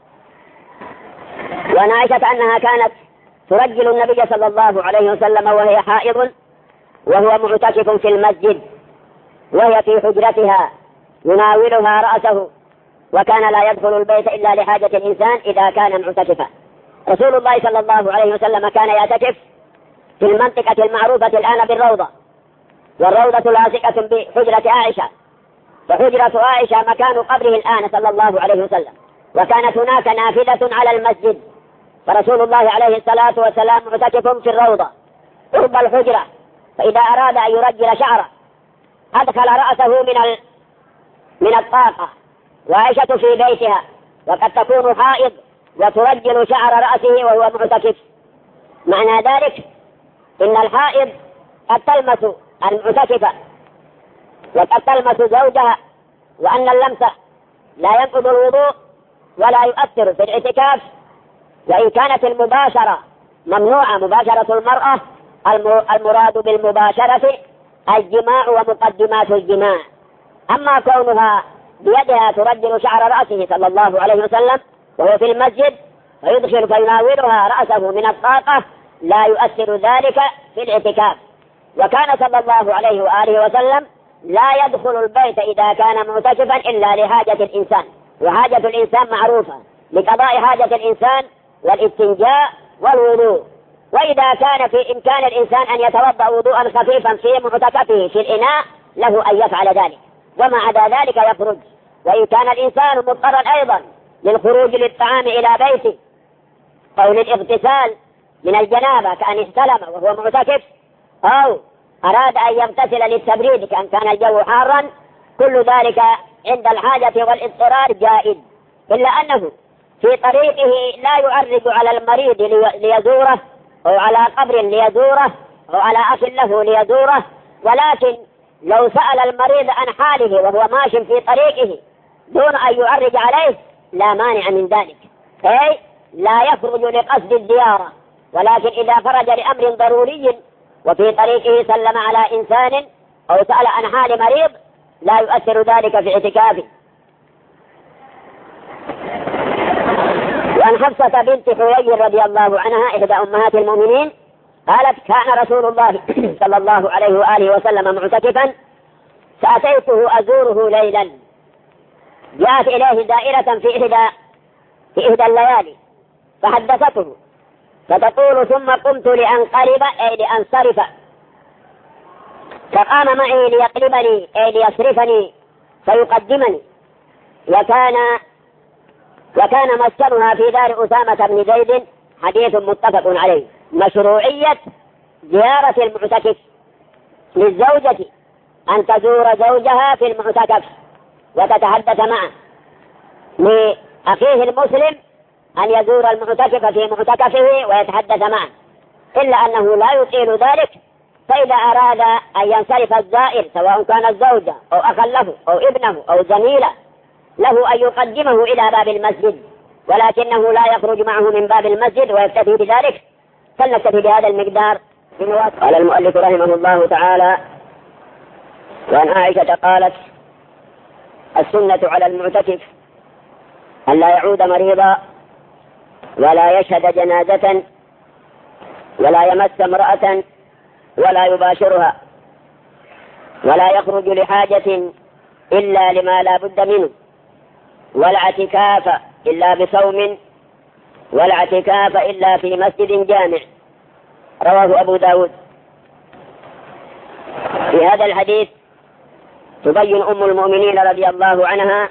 Speaker 2: وعن عائشة أنها كانت ترجل النبي صلى الله عليه وسلم وهي حائض وهو معتكف في المسجد وهي في حجرتها يناولها رأسه، وكان لا يدخل البيت إلا لحاجة الإنسان إذا كان معتكفا. رسول الله صلى الله عليه وسلم كان يعتكف في المنطقة المعروفة الآن بالروضة، والروضة لاصقة بحجرة عائشة، فحجرة عائشة مكان قبره الآن صلى الله عليه وسلم، وكانت هناك نافذة على المسجد، فرسول الله عليه الصلاة والسلام معتكف في الروضة قرب الحجرة، فإذا أراد أن يرجل شعره أدخل رأسه من من الطاقة، وعائشة في بيتها وقد تكون حائض وترجل شعر رأسه وهو معتكف. معنى ذلك إن الحائض قد تلمس المعتكفة وقد تلمس زوجها، وأن اللمس لا ينقض الوضوء ولا يؤثر في الاعتكاف. وإن كانت المباشرة ممنوعة مباشرة المرأة، المراد بالمباشرة الجماع ومقدمات الجماع. أما كونها بيدها ترجل شعر رأسه صلى الله عليه وسلم وهو في المسجد فيدخل فيناولها رأسه من الطاقة لا يؤثر ذلك في الاعتكاف. وكان صلى الله عليه وآله وسلم لا يدخل البيت إذا كان معتكفا إلا لحاجة الإنسان، وحاجة الإنسان معروفة لقضاء حاجة الإنسان والاستنجاء والوضوء. وإذا كان في إمكان الإنسان أن يتوضأ وضوءا خفيفا في معتكفه في الإناء له أن يفعل ذلك، وما عدا ذلك يخرج. وإن كان الإنسان مضطرا أيضا للخروج للطعام إلى بيته أو للاغتسال من الجنابة كأن استلم وهو معتكف، أو أراد أن يغتسل للتبريد كأن كان الجو حارا، كل ذلك عند الحاجة والاضطرار جائز، إلا أنه في طريقه لا يعرج على المريض ليزوره أو على قبر ليزوره أو على أخ له ليزوره، ولكن لو سأل المريض عن حاله وهو ماش في طريقه دون أن يعرج عليه لا مانع من ذلك، أي لا يخرج لقصد الزيارة، ولكن إذا خرج لأمر ضروري وفي طريقه سلم على إنسان أو سأل عن حال مريض لا يؤثر ذلك في اعتكافه. وعن حفصة بنت حويي رضي الله عنها إحدى أمهات المؤمنين قالت كان رسول الله صلى الله عليه وآله وسلم معتكفا فأتيته أزوره ليلا، جاءت إليه دائرة في إحدى في إحدى الليالي فحدثته فتقول ثم قمت لأنقلب أي لأنصرف، فقام معي ليقلبني أي ليصرفني فيقدمني، وكان وكان مسكنها في دار أسامة بن زيد. حديث متفق عليه. مشروعية زيارة المعتكف للزوجة أن تزور زوجها في المعتكف وتتحدث معه، لأخيه المسلم أن يزور المعتكف في معتكفه ويتحدث معه، إلا أنه لا يطيل ذلك، فإذا أراد أن ينصرف الزائر سواء كان الزوجة أو أخا له أو ابنه أو زميله له أن يقدمه إلى باب المسجد، ولكنه لا يخرج معه من باب المسجد ويكتفي بذلك. فلنكتفي بهذا المقدار. قال المؤلف رحمه الله تعالى: وعن عائشة قالت: السنة على المعتكف أن لا يعود مريضا ولا يشهد جنازة ولا يمس امرأة ولا يباشرها ولا يخرج لحاجة إلا لما لا بد منه، ولا اعتكاف إلا بصوم ولا اعتكاف إلا في مسجد جامع. رواه أبو داود. في هذا الحديث تبين أم المؤمنين رضي الله عنها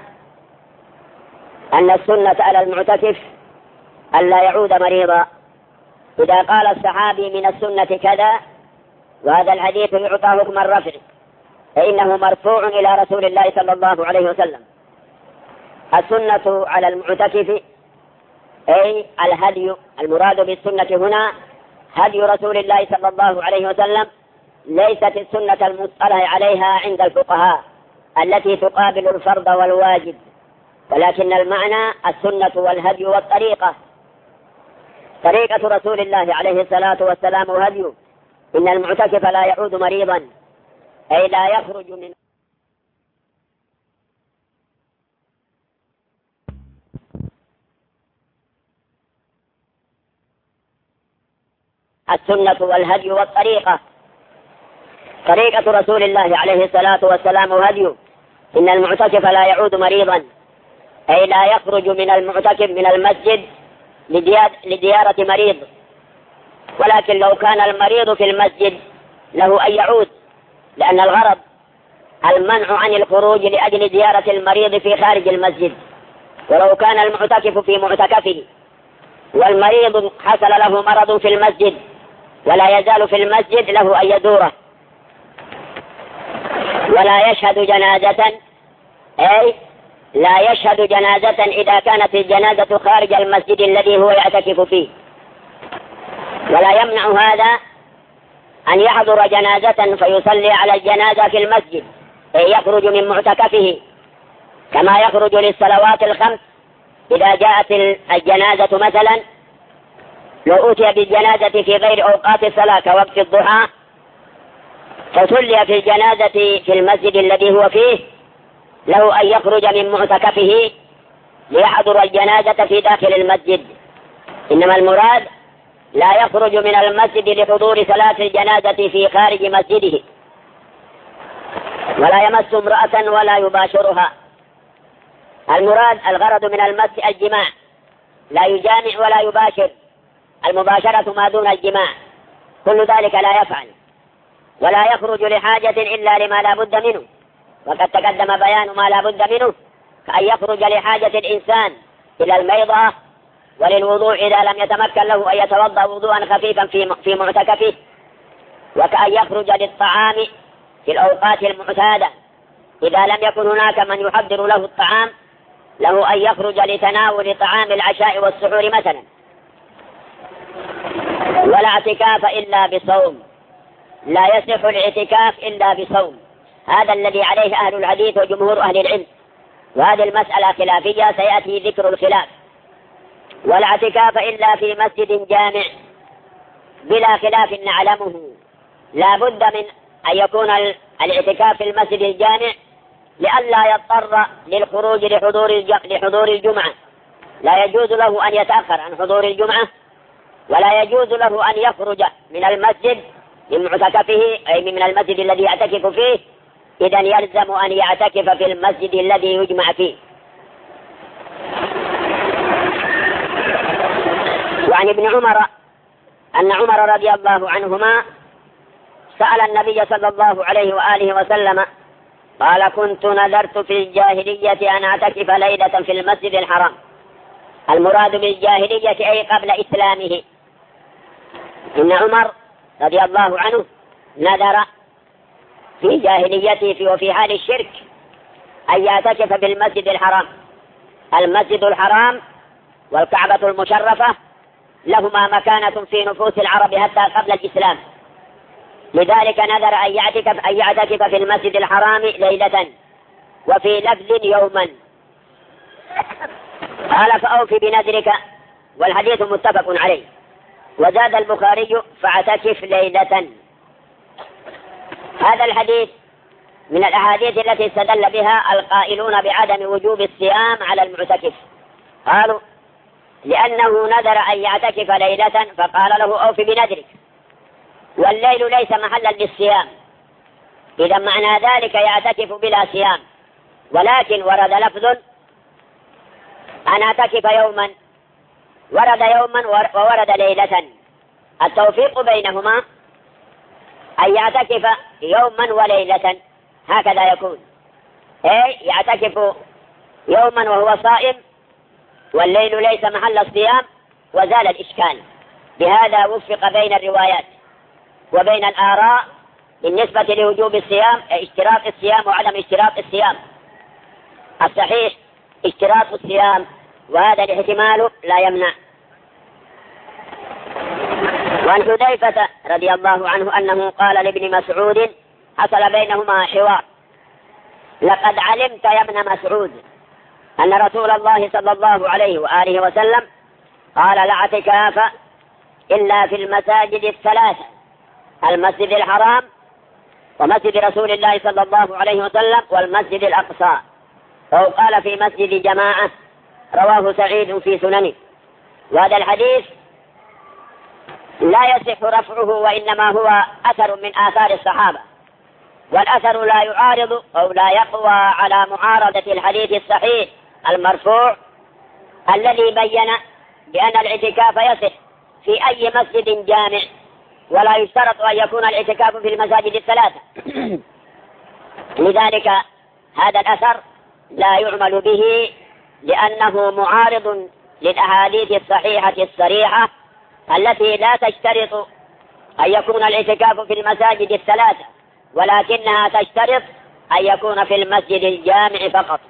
Speaker 2: أن السنة على المعتكف أن لا يعود مريضا. إذا قال الصحابي من السنة كذا وهذا الحديث يعطى حكم الرفع، فإنه مرفوع إلى رسول الله صلى الله عليه وسلم. السنة على المعتكف أي الهدي، المراد بالسنة هنا هدي رسول الله صلى الله عليه وسلم، ليست السنة المصطلح عليها عند الفقهاء التي تقابل الفرض والواجب، ولكن المعنى السنة والهدي والطريقة. طريقة رسول الله عليه الصلاة والسلام هدي إن المعتكف لا يعود مريضا، أي لا يخرج من السنة والهدي والطريقة. طريقة رسول الله عليه الصلاة والسلام هدي إن المعتكف لا يعود مريضا، أي لا يخرج من المعتكف من المسجد لزيارة مريض، ولكن لو كان المريض في المسجد له أن يعود، لأن الغرض المنع عن الخروج لأجل زيارة المريض في خارج المسجد. ولو كان المعتكف في معتكفه والمريض حصل له مرض في المسجد ولا يزال في المسجد له أن يزوره ولا يشهد جنازة، أي لا يشهد جنازة إذا كانت الجنازة خارج المسجد الذي هو يعتكف فيه. ولا يمنع هذا أن يحضر جنازة فيصلي على الجنازة في المسجد، أي يخرج من معتكفه كما يخرج للصلوات الخمس. إذا جاءت الجنازة مثلا لو أتي بالجنازة في غير أوقات الصلاة كوقت الضحى فصلي في الجنازة في المسجد الذي هو فيه، له أن يخرج من معتكفه ليحضر الجنازة في داخل المسجد. إنما المراد لا يخرج من المسجد لحضور صلاة الجنازة في خارج مسجده، ولا يمس امرأة ولا يباشرها. المراد الغرض من المس الجماع، لا يجامع ولا يباشر، المباشرة ما دون الجماع، كل ذلك لا يفعل. ولا يخرج لحاجة إلا لما لا بد منه، وقد تقدم بيان ما لا بد منه، كأن يخرج لحاجة الإنسان إلى الميضة وللوضوء إذا لم يتمكن له أن يتوضأ وضوءا خفيفا في معتكفه، وكأن يخرج للطعام في الأوقات المعتادة إذا لم يكن هناك من يحضر له الطعام، له أن يخرج لتناول طعام العشاء والسحور مثلا. ولا اعتكاف إلا بصوم، لا يصح الاعتكاف إلا بصوم، هذا الذي عليه أهل الحديث وجمهور أهل العلم، وهذه المسألة خلافية سيأتي ذكر الخلاف. ولا اعتكاف إلا في مسجد جامع بلا خلاف نعلمه، لا بد من أن يكون الاعتكاف في المسجد الجامع لئلا يضطر للخروج لحضور لحضور الجمعة، لا يجوز له أن يتأخر عن حضور الجمعة، ولا يجوز له أن يخرج من المسجد من معتكفه أي من المسجد الذي يعتكف فيه، إذن يلزم أن يعتكف في المسجد الذي يجمع فيه. وعن ابن عمر أن عمر رضي الله عنهما سأل النبي صلى الله عليه وآله وسلم قال: كنت نذرت في الجاهلية أن أعتكف ليلة في المسجد الحرام. المراد بالجاهلية أي قبل إسلامه. إن عمر رضي الله عنه نذر في جاهليته وفي حال الشرك أن يعتكف بالمسجد الحرام. المسجد الحرام والكعبة المشرفة لهما مكانة في نفوس العرب حتى قبل الإسلام، لذلك نذر أن يعتكف أن يعتكف في المسجد الحرام ليلة، وفي لفظ يوما. قال: فأوف بنذرك، والحديث متفق عليه. وزاد البخاري: فاعتكف ليلة. هذا الحديث من الأحاديث التي استدل بها القائلون بعدم وجوب الصيام على المعتكف. قالوا: لأنه نذر أن يعتكف ليلة فقال له: أوف بنذرك، والليل ليس محلا للصيام، إذا معنى ذلك يعتكف بلا صيام. ولكن ورد لفظ أن أعتكف يوما، ورد يوما وورد ليلة، التوفيق بينهما أن يعتكف يوما وليلة، هكذا يكون، أي يعتكف يوما وهو صائم والليل ليس محل الصيام، وزال الإشكال. بهذا وفق بين الروايات. وبين الآراء بالنسبة لوجوب الصيام، اشتراط الصيام وعدم اشتراط الصيام. الصحيح اشتراط الصيام، وهذا الاحتمال لا يمنع. وعن حذيفة رضي الله عنه أنه قال لابن مسعود حصل بينهما حوار: لقد علمت يا ابن مسعود أن رسول الله صلى الله عليه وآله وسلم قال لا اعتكاف إلا في المساجد الثلاثة: المسجد الحرام، ومسجد رسول الله صلى الله عليه وسلم، والمسجد الأقصى. أو قال في مسجد جماعة، رواه سعيد في سننه. وهذا الحديث لا يصح رفعه، وإنما هو أثر من آثار الصحابة، والأثر لا يعارض أو لا يقوى على معارضة الحديث الصحيح المرفوع الذي بين بأن الاعتكاف يصح في أي مسجد جامع، ولا يشترط أن يكون الاعتكاف في المساجد الثلاثة. لذلك هذا الأثر لا يعمل به، لأنه معارض للأحاديث الصحيحة الصريحة التي لا تشترط أن يكون الاعتكاف في المساجد الثلاثة، ولكنها تشترط أن يكون في المسجد الجامع فقط.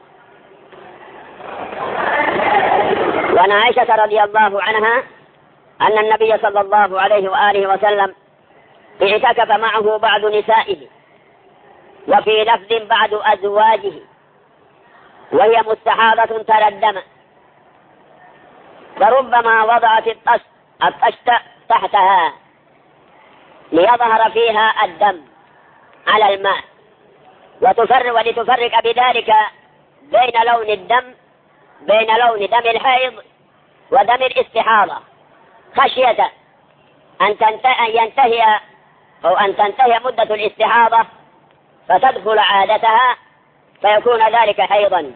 Speaker 2: وعن عائشة رضي الله عنها أن النبي صلى الله عليه وآله وسلم اعتكف معه بعض نسائه، وفي لفظ بعض أزواجه، وهي مستحاضة ترى الدم، فربما وضعت الطشت تحتها ليظهر فيها الدم على الماء، وتفرق ولتفرق بذلك بين لون الدم بين لون دم الحيض ودم الاستحاضة، خشية أن ينتهي أو أن تنتهي مدة الاستحاضة فتدخل عادتها فيكون ذلك حيضا.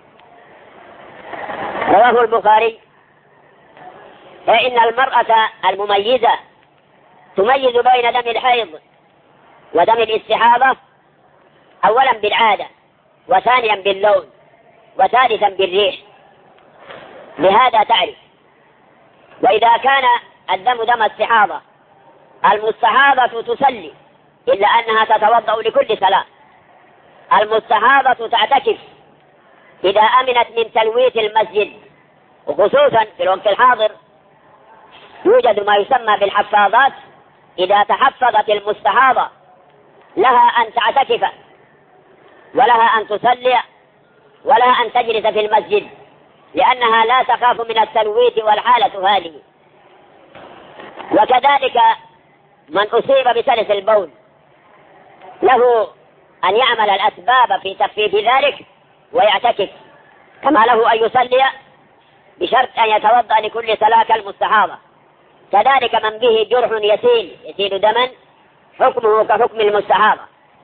Speaker 2: رواه البخاري. فإن المرأة المميزة تميز بين دم الحيض ودم الاستحاضة أولا بالعادة، وثانيا باللون، وثالثا بالريح، لهذا تعرف. وإذا كان الدم دم استحاضة، المستحاضة تصلي إلا أنها تتوضأ لكل صلاة. المستحاضة تعتكف إذا أمنت من تلويث المسجد، وخصوصا في الوقت الحاضر يوجد ما يسمى بالحفاظات. إذا تحفظت المستحاضة لها أن تعتكف، ولها أن تصلي، ولها أن تجلس في المسجد، لأنها لا تخاف من التلويث والحالة هذه. وكذلك من أصيب بسلس البول له أن يعمل الأسباب في تخفيف ذلك ويعتكف، كما له أن يصلي بشرط أن يتوضأ لكل صلاة كالمستحاضة. كذلك من به جرح يسيل يسيل دما حكمه كحكم المستحاضة.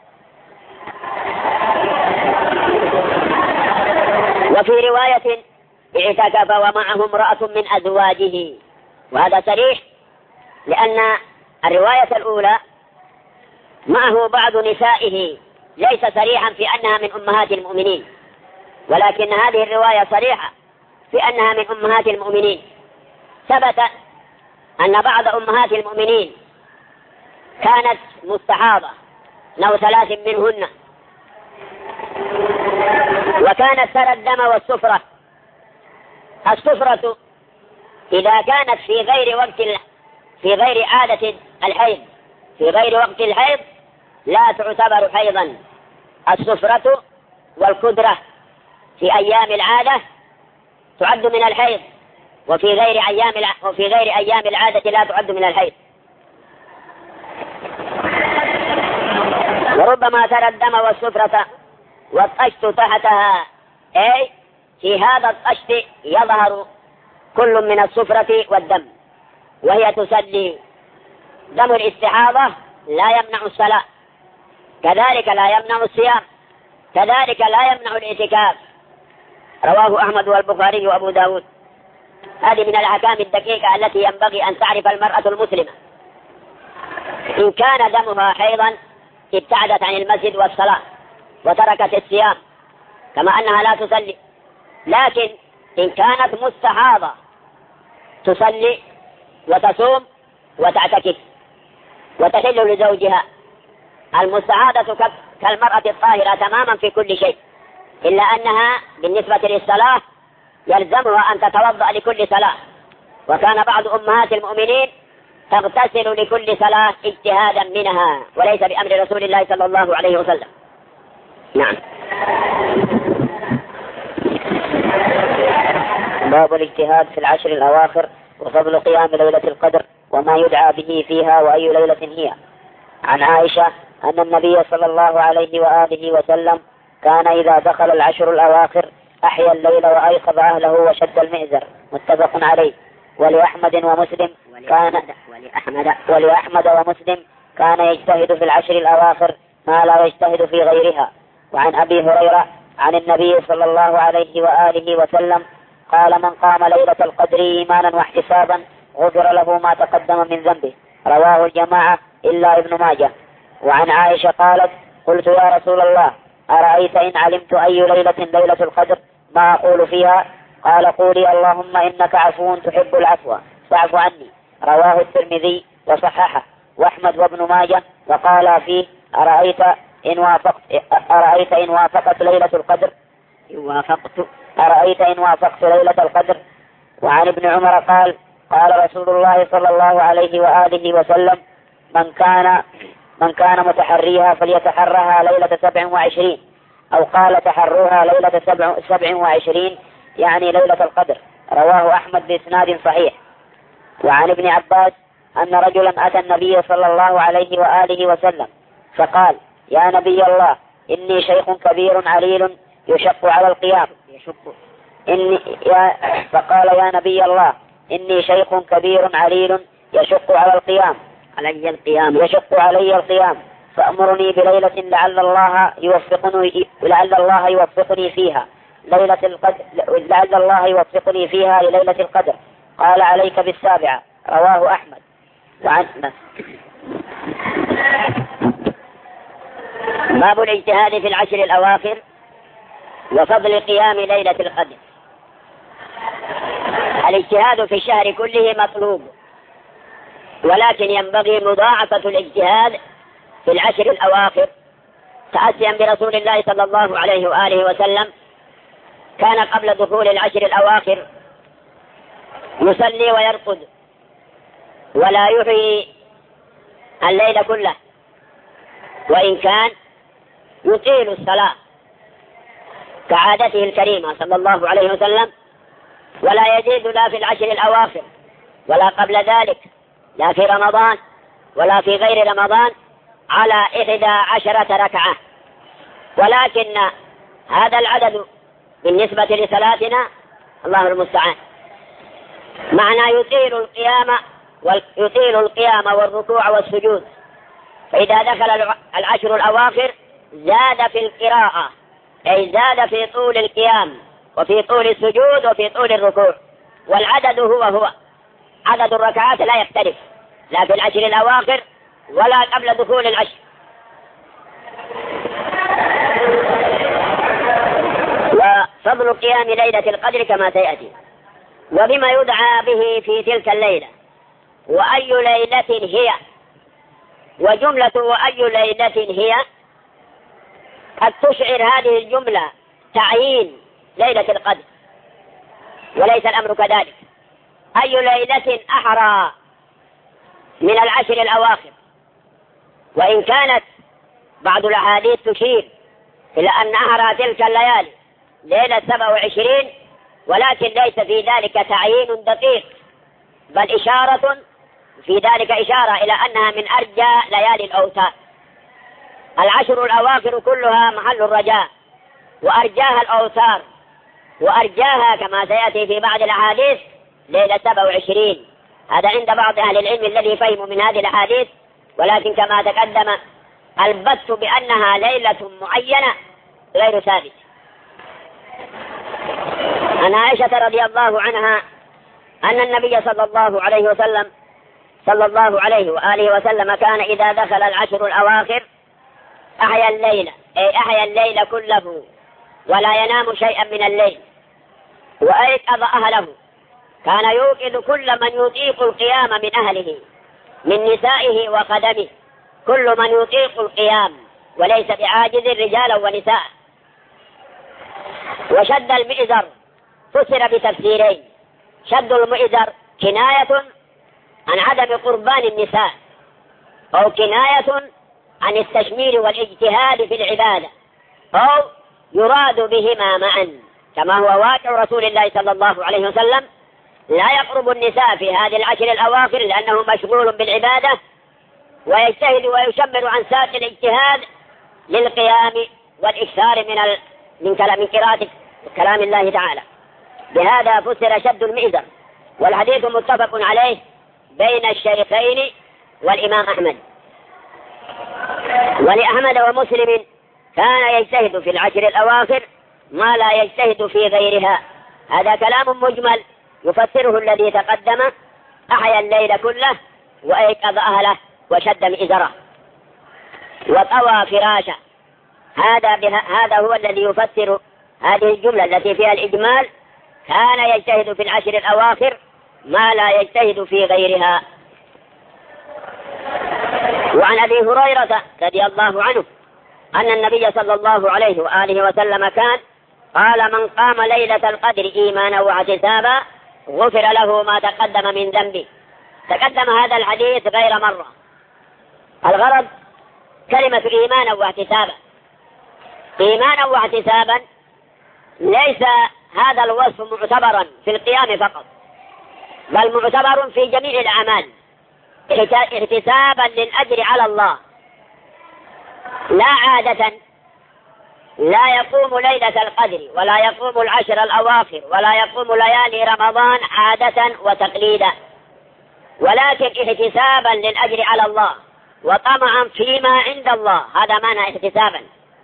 Speaker 2: وفي رواية اعتكف ومعه امرأة من أزواجه، وهذا صريح، لأن الرواية الأولى معه بعض نسائه ليس صريحا في أنها من أمهات المؤمنين، ولكن هذه الرواية صريحة في أنها من أمهات المؤمنين. ثبت أن بعض أمهات المؤمنين كانت مستحاضة نحو ثلاث منهن، وكانت ترى الدم والسفرة. السفرة إذا كانت في غير وقت في غير عادة الحيض، في غير وقت الحيض لا تعتبر حيضا. السفرة والكدرة في أيام العادة تعد من الحيض، وفي غير أيام وفي غير أيام العادة لا تعد من الحيض. وربما ترى الدم والسفرة والطشت تحتها، أي في هذا الطشت يظهر كل من السفرة والدم، وهي تصلي. دم الاستحاضة لا يمنع الصلاة، كذلك لا يمنع الصيام، كذلك لا يمنع الاعتكاف. رواه أحمد والبخاري وأبو داود. هذه من الأحكام الدقيقة التي ينبغي أن تعرف المرأة المسلمة. إن كان دمها حيضا ابتعدت عن المسجد والصلاة وتركت الصيام، كما أنها لا تصلي. لكن إن كانت مستحاضة تصلي وتصوم وتعتكف. وتحل لزوجها. المستعاضة كالمرأة الطاهرة تماما في كل شيء، إلا أنها بالنسبة للصلاة يلزمها أن تتوضأ لكل صلاة، وكان بعض أمهات المؤمنين تغتسل لكل صلاة اجتهادا منها وليس بأمر رسول الله صلى الله عليه وسلم. نعم.
Speaker 3: باب الاجتهاد في العشر الأواخر وفضل قيام ليلة القدر وما يدعى به فيها وأي ليلة هي. عن عائشة أن النبي صلى الله عليه وآله وسلم كان إذا دخل العشر الأواخر أحيا الليل وأيقظ أهله وشد المئزر. متفق عليه. ولأحمد ومسلم كان ولأحمد, ولأحمد ومسلم كان يجتهد في العشر الأواخر ما لا يجتهد في غيرها. وعن أبي هريرة عن النبي صلى الله عليه وآله وسلم قال: من قام ليلة القدر إيمانا واحتسابا غفر له ما تقدم من ذنبه. رواه الجماعة إلا ابن ماجه. وعن عائشة قالت: قلت يا رسول الله أرأيت إن علمت أي ليلة ليلة القدر ما أقول فيها؟ قال: قولي اللهم إنك عفو تحب العفو فاعف عني. رواه الترمذي وصححه وأحمد وابن ماجه وقال فيه: أرأيت إن وافقت أرأيت إن وافقت ليلة القدر وافقت أرأيت إن وافقت ليلة القدر. وعن ابن عمر قال: قال رسول الله صلى الله عليه وآله وسلم: من كان من كان متحريها فليتحرها ليلة سبع وعشرين، أو قال تحروها ليلة سبع, سبع وعشرين يعني ليلة القدر. رواه أحمد بإسناد صحيح. وعن ابن عباس أن رجلا أتى النبي صلى الله عليه وآله وسلم فقال: يا نبي الله إني شيخ كبير عليل يشق على القيام يشق إني يا فقال: يا نبي الله إني شيخ كبير عليل يشق على القيام علي القيام يشق علي القيام فأمرني بليلة لعل الله يوفقني لعل الله يوفقني فيها ليلة القدر لعل الله يوفقني فيها لليلة القدر. قال: عليك بالسابعة. رواه أحمد. وعن
Speaker 2: باب الاجتهاد في العشر الأواخر وفضل قيام ليلة القدر. الاجتهاد في الشهر كله مطلوب، ولكن ينبغي مضاعفة الاجتهاد في العشر الأواخر تأسيا برسول الله صلى الله عليه وآله وسلم. كان قبل دخول العشر الأواخر يصلي ويرقد ولا يحيي الليل كله، وإن كان يطيل الصلاة كعادته الكريمة صلى الله عليه وسلم، ولا يزيد لا في العشر الأواخر ولا قبل ذلك، لا في رمضان ولا في غير رمضان، على إحدى عشرة ركعة. ولكن هذا العدد بالنسبة لصلاتنا الله المستعان، معنى يطيل القيام يطيل القيام والركوع والسجود. فإذا دخل العشر الأواخر زاد في القراءة، أي زاد في طول القيام وفي طول السجود وفي طول الركوع، والعدد هو هو عدد الركعات لا يختلف لا في العشر الأواخر ولا قبل دخول العشر. وفضل قيام ليلة القدر كما سيأتي، وبما يدعى به في تلك الليلة، وأي ليلة هي، وجملة وأي ليلة هي قد تشعر هذه الجملة تعيين ليلة القدر، وليس الأمر كذلك. أي ليلة أحرى من العشر الأواخر، وإن كانت بعض الأحاديث تشير إلى أن أحرى تلك الليالي ليلة سبع وعشرين، ولكن ليس في ذلك تعيين دقيق، بل إشارة في ذلك إشارة إلى أنها من أرجى ليالي الأوتار. العشر الأواخر كلها محل الرجاء، وأرجاها الأوتار، وأرجاها كما سيأتي في بعض الأحاديث ليلة سبع وعشرين. هذا عند بعض أهل العلم الذي فهموا من هذه الأحاديث، ولكن كما تقدم البت بأنها ليلة معينة غير ثابت. عن عائشة رضي الله عنها أن النبي صلى الله عليه وسلم صلى الله عليه وآله وسلم كان إذا دخل العشر الأواخر أحيا الليل، أي أحيا الليل كله ولا ينام شيئا من الليل، وأيقظ أهله. كان يوقظ كل من يطيق القيام من أهله
Speaker 4: من نسائه وقدمه، كل من يطيق القيام وليس بعاجز رجالا ونساء. وشد المئزر فسر بتفسيرين: شد المئزر كناية عن عدم قربان النساء، أو كناية عن التشمير والاجتهاد في العبادة، أو يراد بهما معا، كما هو واقع رسول الله صلى الله عليه وسلم، لا يقرب النساء في هذه العشر الأواخر لأنه مشغول بالعبادة، ويجتهد ويشمر عن ساق الاجتهاد للقيام والإكثار من ال... من كلام من قراءة كلام الله تعالى. بهذا فسر شد المئزر، والحديث متفق عليه بين الشيخين والإمام أحمد. ولأحمد ومسلم كان يجتهد في العشر الأواخر ما لا يجتهد في غيرها. هذا كلام مجمل يفسره الذي تقدم: أحيا الليل كله وأيقظ أهله وشد مئزره وطوى فراشه. هذا بها هذا هو الذي يفسر هذه الجملة التي فيها الإجمال: كان يجتهد في العشر الأواخر ما لا يجتهد في غيرها. وعن أبي هريرة رضي الله عنه أن النبي صلى الله عليه وآله وسلم كان قال: من قام ليلة القدر إيمانا واحتسابا غفر له ما تقدم من ذنبه. تقدم هذا الحديث غير مرة. الغرض كلمة إيمانا واحتسابا. إيمانا واحتسابا ليس هذا الوصف معتبرا في القيام فقط، بل معتبر في جميع الأعمال، احتسابا للأجر على الله. لا عادة لا يقوم ليلة القدر ولا يقوم العشر الأواخر ولا يقوم ليالي رمضان عادة وتقليدا، ولكن احتسابا للأجر على الله وطمعا فيما عند الله. هذا معنى احتسابا.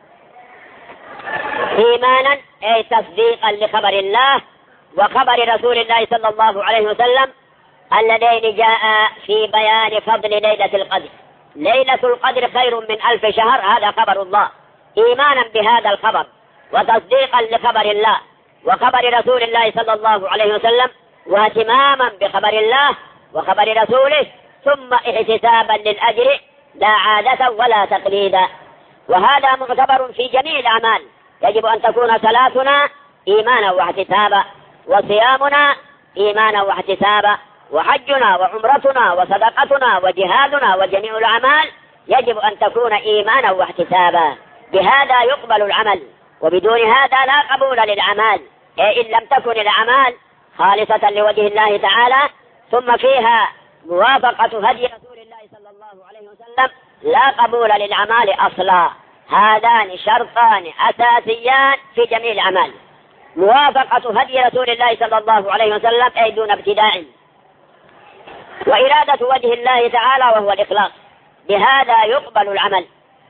Speaker 4: إيمانا أي تصديقا لخبر الله وخبر رسول الله صلى الله عليه وسلم اللذين جاء في بيان فضل ليلة القدر. ليلة القدر خير من ألف شهر، هذا خبر الله. إيمانا بهذا الخبر وتصديقا لخبر الله وخبر رسول الله صلى الله عليه وسلم، واهتماما بخبر الله وخبر رسوله، ثم احتسابا للأجر لا عادة ولا تقليدا. وهذا معتبر في جميع الأعمال. يجب أن تكون صلاتنا إيمانا واحتسابا، وصيامنا إيمانا واحتسابا، وحجنا وعمرتنا وصدقتنا وجهادنا وجميع الأعمال يجب أن تكون إيمانا واحتسابا. بهذا يقبل العمل، وبدون هذا لا قبول للأعمال. إيه إن لم تكن الأعمال خالصة لوجه الله تعالى ثم فيها موافقة هدي رسول الله صلى الله عليه وسلم لا قبول للأعمال أصلا. هذان شرطان أساسيان في جميع الأعمال: موافقة هدي رسول الله صلى الله عليه وسلم أي دون ابتداع، وإرادة وجه الله تعالى وهو الإخلاص. بهذا يقبل العمل.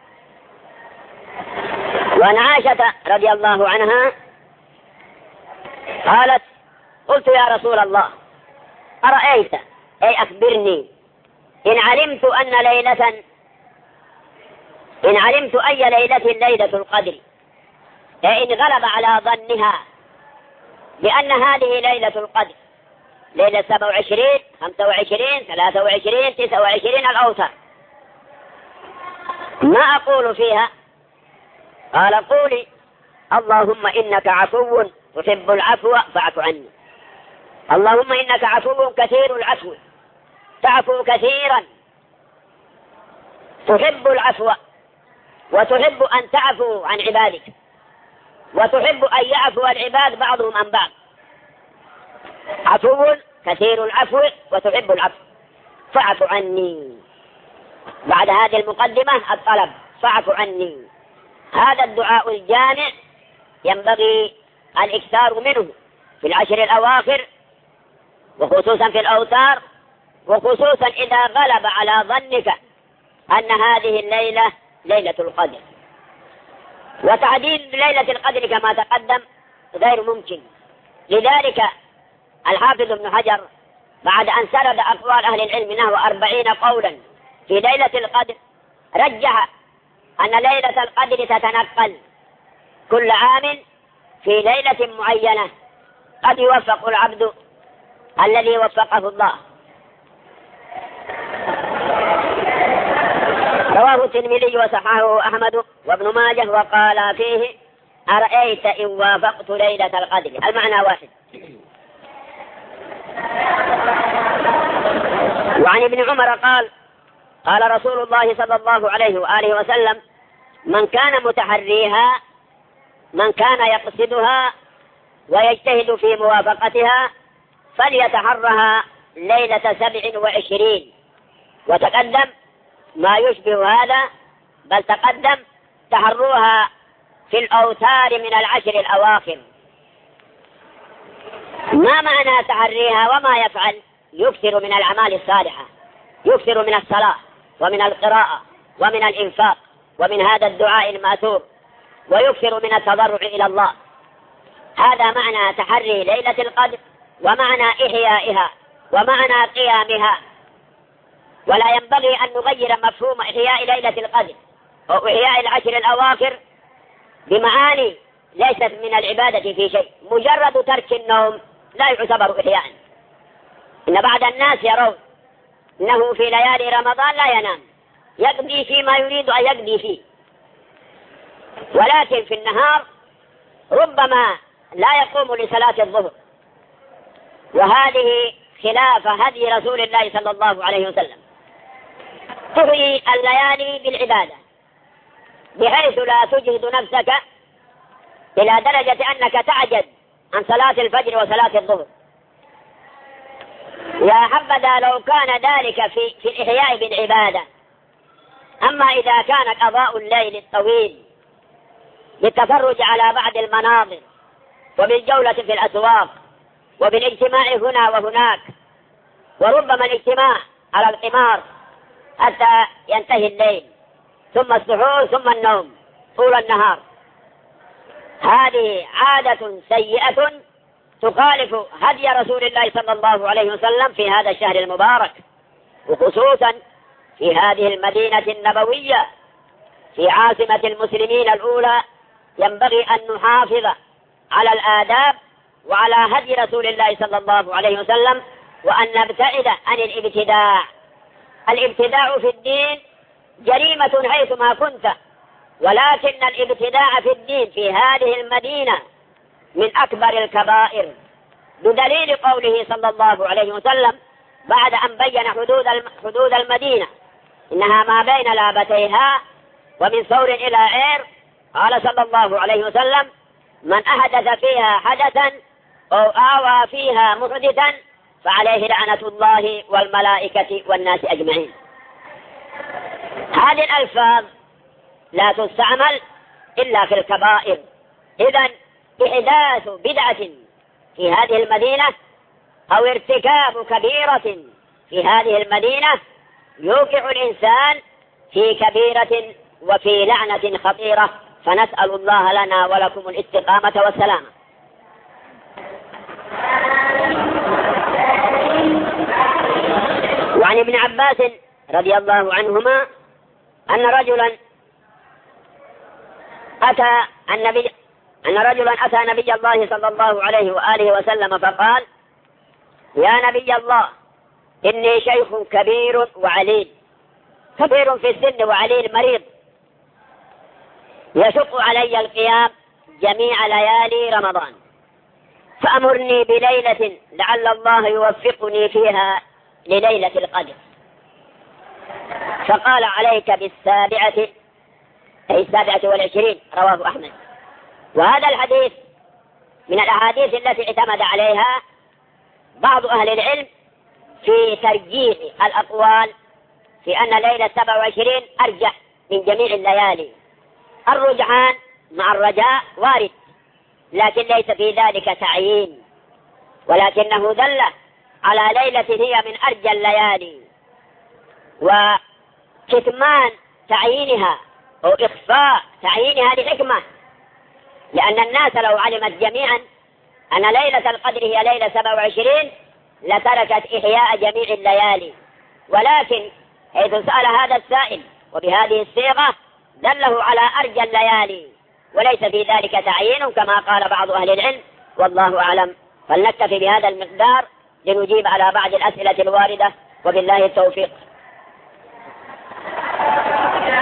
Speaker 4: وعن عائشة رضي الله عنها قالت: قلت يا رسول الله أرأيت، أي أخبرني، إن علمت أن ليلة إن علمت أي ليلة ليلة القدر، أي إن غلب على ظنها بأن هذه ليلة القدر، ليلة سبع وعشرين خمسة وعشرين ثلاثة وعشرين تسعة وعشرين الأوتر، ما أقول فيها؟ قال: قولي: اللهم إنك عفو تحب العفو فاعف عني. اللهم إنك عفو كثير العفو تعفو كثيرا، تحب العفو وتحب أن تعفو عن عبادك، وتحب أن يعفو العباد بعضهم عن بعض. عفو كثير العفو وتحب العفو فاعف عني. بعد هذه المقدمة الطلب: فاعف عني. هذا الدعاء الجامع ينبغي الإكثار منه في العشر الأواخر، وخصوصا في الأوتار، وخصوصا إذا غلب على ظنك أن هذه الليلة ليلة القدر. وتعديل ليلة القدر كما تقدم غير ممكن. لذلك الحافظ ابن حجر بعد أن سرد أقوال أهل العلم نحو أربعين قولا في ليلة القدر رجح أن ليلة القدر تتنقل كل عام في ليلة معينة قد يوفق العبد الذي وفقه الله. رواه الترمذي وصححه أحمد وابن ماجه وقال فيه: أرأيت إن وافقت ليلة القدر. المعنى واحد. وعن ابن عمر قال: قال رسول الله صلى الله عليه وآله وسلم: من كان متحريها، من كان يقصدها ويجتهد في موافقتها فليتحرها ليلة سبع وعشرين. وتقدم ما يشبه هذا، بل تقدم تحروها في الأوتار من العشر الأواخر. ما معنى تحريها وما يفعل؟ يكثر من الأعمال الصالحة، يكثر من الصلاة ومن القراءة ومن الإنفاق ومن هذا الدعاء المأثور، ويكثر من التضرع إلى الله. هذا معنى تحري ليلة القدر، ومعنى إحيائها، ومعنى قيامها. ولا ينبغي أن نغير مفهوم إحياء ليلة القدر أو إحياء العشر الأواخر بمعاني ليست من العبادة في شيء. مجرد ترك النوم لا يعتبر إحياء. إن بعض الناس يرون أنه في ليالي رمضان لا ينام، يقضي فيما يريد أن يقضي فيه، ولكن في النهار ربما لا يقوم لصلاة الظهر، وهذه خلاف هدي رسول الله صلى الله عليه وسلم. تحيي الليالي بالعبادة بحيث لا تجهد نفسك إلى درجة أنك تعجز عن صلاة الفجر وصلاة الظهر. يا حبذا لو كان ذلك في, في الإحياء بالعبادة. أما إذا كان قضاء الليل الطويل بالتفرج على بعض المناظر وبالجولة في الأسواق وبالاجتماع هنا وهناك، وربما الاجتماع على القمار حتى ينتهي الليل، ثم السحور، ثم النوم طول النهار، هذه عادة سيئة تخالف هدي رسول الله صلى الله عليه وسلم في هذا الشهر المبارك، وخصوصا في هذه المدينة النبوية في عاصمة المسلمين الأولى. ينبغي أن نحافظ على الآداب وعلى هدي رسول الله صلى الله عليه وسلم، وأن نبتعد عن الابتداع. الابتداع في الدين جريمة حيثما كنت، ولكن الابتداع في الدين في هذه المدينة من أكبر الكبائر، بدليل قوله صلى الله عليه وسلم بعد أن بين حدود حدود المدينة إنها ما بين لابتيها ومن ثور إلى عير، قال صلى الله عليه وسلم: من أحدث فيها حدثا أو آوى فيها محدثا فعليه لعنة الله والملائكة والناس أجمعين. هذه الألفاظ لا تستعمل إلا في الكبائر. إذن إحداث بدعة في هذه المدينة أو ارتكاب كبيرة في هذه المدينة يوقع الإنسان في كبيرة وفي لعنة خطيرة، فنسأل الله لنا ولكم الاستقامة والسلامة. وعن ابن عباس رضي الله عنهما أن رجلا أتى النبي أن رجلا أتى نبي الله صلى الله عليه وآله وسلم فقال: يا نبي الله، إني شيخ كبير وعليل، كبير في السن وعليل مريض، يشق علي القيام جميع ليالي رمضان، فأمرني بليلة لعل الله يوفقني فيها لليلة القدر. فقال: عليك بالسابعة، أي السابعة والعشرين. رواه أحمد. وهذا الحديث من الأحاديث التي اعتمد عليها بعض أهل العلم في ترجيح الأقوال في أن ليلة سبع وعشرين أرجح من جميع الليالي. الرجحان مع الرجاء وارد، لكن ليس في ذلك تعيين، ولكنه دل على ليلة هي من أرجى الليالي، وكتمان تعيينها أو إخفاء تعيينها لحكمة، لأن الناس لو علمت جميعا أن ليلة القدر هي ليلة سبع وعشرين لتركت إحياء جميع الليالي. ولكن حيث سأل هذا السائل وبهذه الصيغة دله على أرجى الليالي، وليس في ذلك تعيين كما قال بعض أهل العلم، والله أعلم. فلنكتفي بهذا المقدار لنجيب على بعض الأسئلة الواردة، وبالله التوفيق.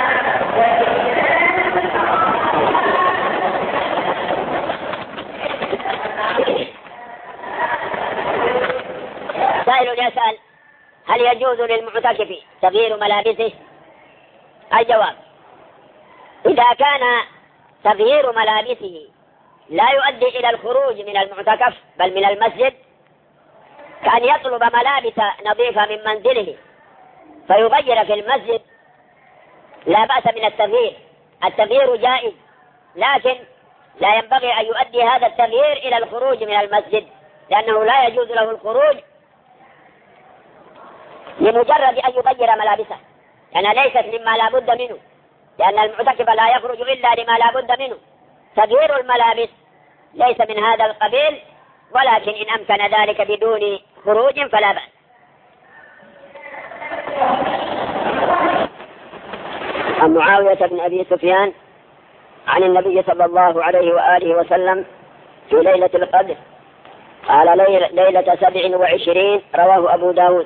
Speaker 4: يسأل هل يجوز للمعتكف تغيير ملابسه؟ الجواب: إذا كان تغيير ملابسه لا يؤدي إلى الخروج من المعتكف بل من المسجد، كأن يطلب ملابس نظيفة من منزله فيغير في المسجد، لا بأس من التغيير، التغيير جائز، لكن لا ينبغي أن يؤدي هذا التغيير إلى الخروج من المسجد، لأنه لا يجوز له الخروج لمجرد أن يغير ملابسه، لأنها يعني ليست مما لا بد منه، لأن المعتكف لا يخرج إلا لما لا بد منه. تغيير الملابس ليس من هذا القبيل، ولكن إن أمكن ذلك بدون خروج فلا بأس.
Speaker 2: عن معاوية بن أبي سفيان عن النبي صلى الله عليه وآله وسلم في ليلة القدر قال: ليلة سبع وعشرين، رواه أبو داود.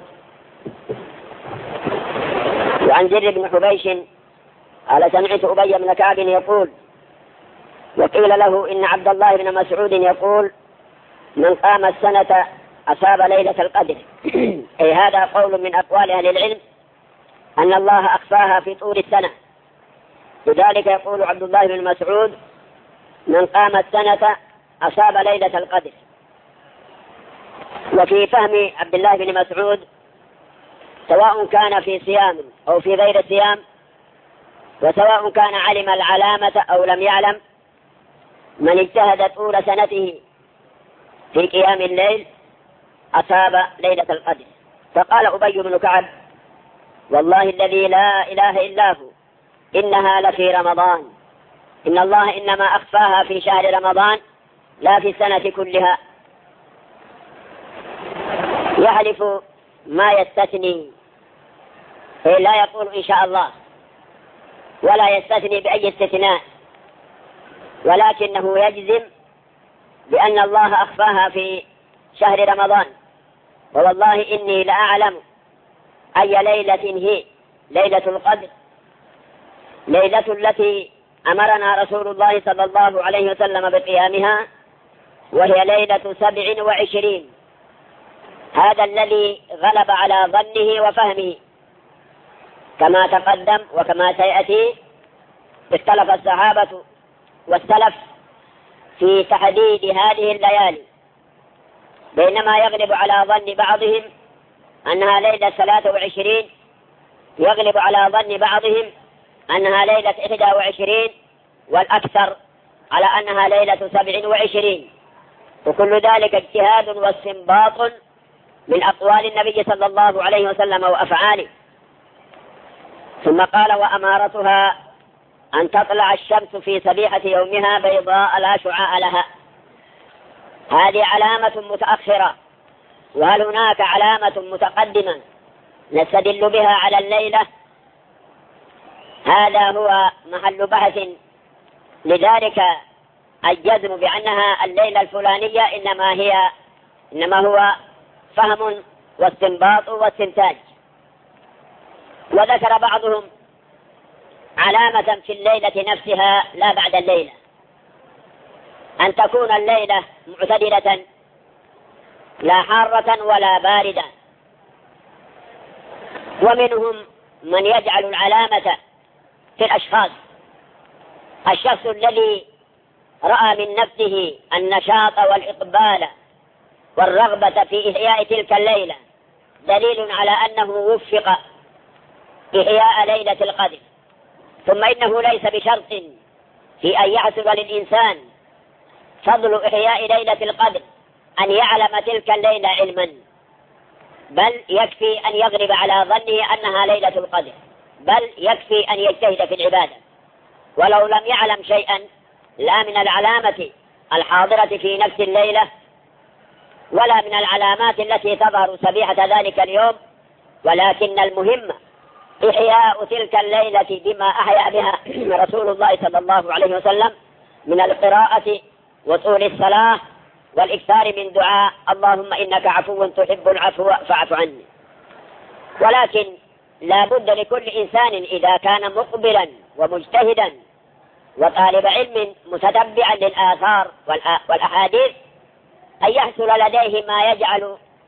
Speaker 2: وعن زر بن حبيش قال: سمعت أبي بن كعب يقول: وقيل له إن عبد الله بن مسعود يقول: من قام السنة أصاب ليلة القدر. أي هذا قول من أقوال أهل العلم أن الله أخفاها في طول السنة، لذلك يقول عبد الله بن مسعود: من قام السنة أصاب ليلة القدر. وفي فهم عبد الله بن مسعود سواء كان في صيام أو في غير صيام، وسواء كان علم العلامة أو لم يعلم، من اجتهد طول سنته في قيام الليل أصاب ليلة القدر. فقال أبي بن كعب: والله الذي لا إله إلا هو إنها لفي رمضان، إن الله إنما أخفاها في شهر رمضان لا في السنة كلها. يحلف ما يستثني، لا يقول إن شاء الله ولا يستثني بأي استثناء، ولكنه يجزم بأن الله أخفاها في شهر رمضان. ووالله إني لأعلم أي ليلة هي ليلة القدر، ليلة التي أمرنا رسول الله صلى الله عليه وسلم بقيامها، وهي ليلة سبع وعشرين. هذا الذي غلب على ظنه وفهمه، كما تقدم وكما سيأتي. اختلف الصحابة والسلف في تحديد هذه الليالي، بينما يغلب على ظن بعضهم أنها ليلة ثلاثة وعشرين، يغلب على ظن بعضهم أنها ليلة إحدى وعشرين، والأكثر على أنها ليلة سبع وعشرين. وكل ذلك اجتهاد واستنباط من أقوال النبي صلى الله عليه وسلم وأفعاله. ثم قال: وأمارتها أن تطلع الشمس في صبيحة يومها بيضاء لا شعاع لها. هذه علامة متأخرة، وهل هناك علامة متقدمة نستدل بها على الليلة؟ هذا هو محل بحث. لذلك الجزم بأنها الليلة الفلانية إنما هي إنما هو فهم واستنباط واستنتاج. وذكر بعضهم علامة في الليلة نفسها لا بعد الليلة، أن تكون الليلة معتدلة لا حارة ولا باردة. ومنهم من يجعل العلامة في الأشخاص، الشخص الذي رأى من نفسه النشاط والإقبال والرغبة في إحياء تلك الليلة دليل على أنه وفق إحياء ليلة القدر. ثم إنه ليس بشرط في أن يحصل للإنسان فضل إحياء ليلة القدر أن يعلم تلك الليلة علما، بل يكفي أن يغلب على ظنه أنها ليلة القدر، بل يكفي أن يجتهد في العبادة ولو لم يعلم شيئا لا من العلامة الحاضرة في نفس الليلة ولا من العلامات التي تظهر صبيحة ذلك اليوم. ولكن المهم إحياء تلك الليلة بما أحيا بها رسول الله صلى الله عليه وسلم من القراءة وطول الصلاة والإكثار من دعاء: اللهم إنك عفو تحب العفو فاعف عني. ولكن لا بد لكل إنسان إذا كان مقبلا ومجتهدا وطالب علم متتبعا للآثار والأحاديث أن يحصل لديه ما يجعل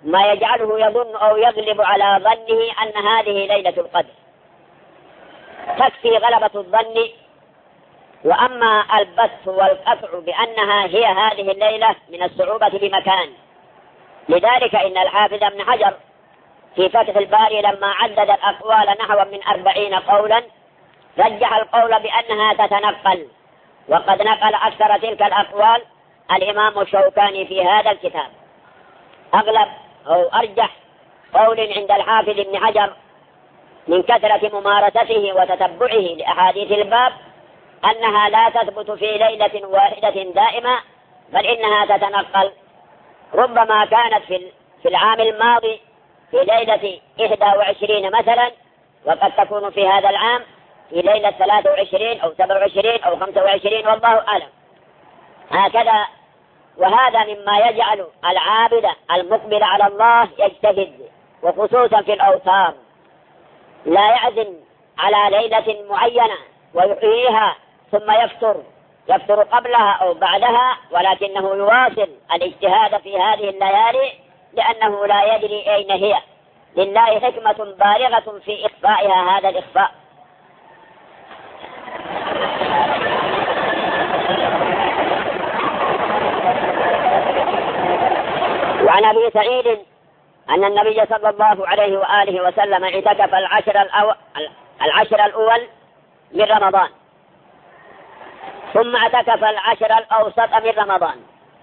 Speaker 4: ما يجعله يظن أو يغلب على ظنه أن هذه ليلة القدر، تكفي غلبة الظن. وأما البث والقطع بأنها هي هذه الليلة من الصعوبة بمكان. لذلك إن الحافظ ابن حجر في فتح الباري لما عدد الأقوال نحو من أربعين قولا رجح القول بأنها تتنقل، وقد نقل أكثر تلك الأقوال الإمام الشوكاني في هذا الكتاب. أغلب أو أرجح قول عند الحافظ ابن حجر من كثرة ممارسته وتتبعه لأحاديث الباب أنها لا تثبت في ليلة واحدة دائمة، بل إنها تتنقل. ربما كانت في العام الماضي في ليلة إحدى وعشرين مثلا، وقد تكون في هذا العام في ليلة ثلاثة وعشرين أو سبعة وعشرين أو خمسة وعشرين، والله أعلم. هكذا، وهذا مما يجعل العابد المقبل على الله يجتهد، وخصوصا في الأوتار لا يعزم على ليلة معينة ويحييها ثم يفتر يفتر قبلها أو بعدها، ولكنه يواصل الاجتهاد في هذه الليالي لأنه لا يدري أين هي. لله حكمة بالغة في إخفائها هذا الإخفاء. وعن أبي سعيد أن النبي صلى الله عليه وآله وسلم اعتكف العشر الأول, العشر الأول من رمضان، ثم اعتكف العشر الأوسط من رمضان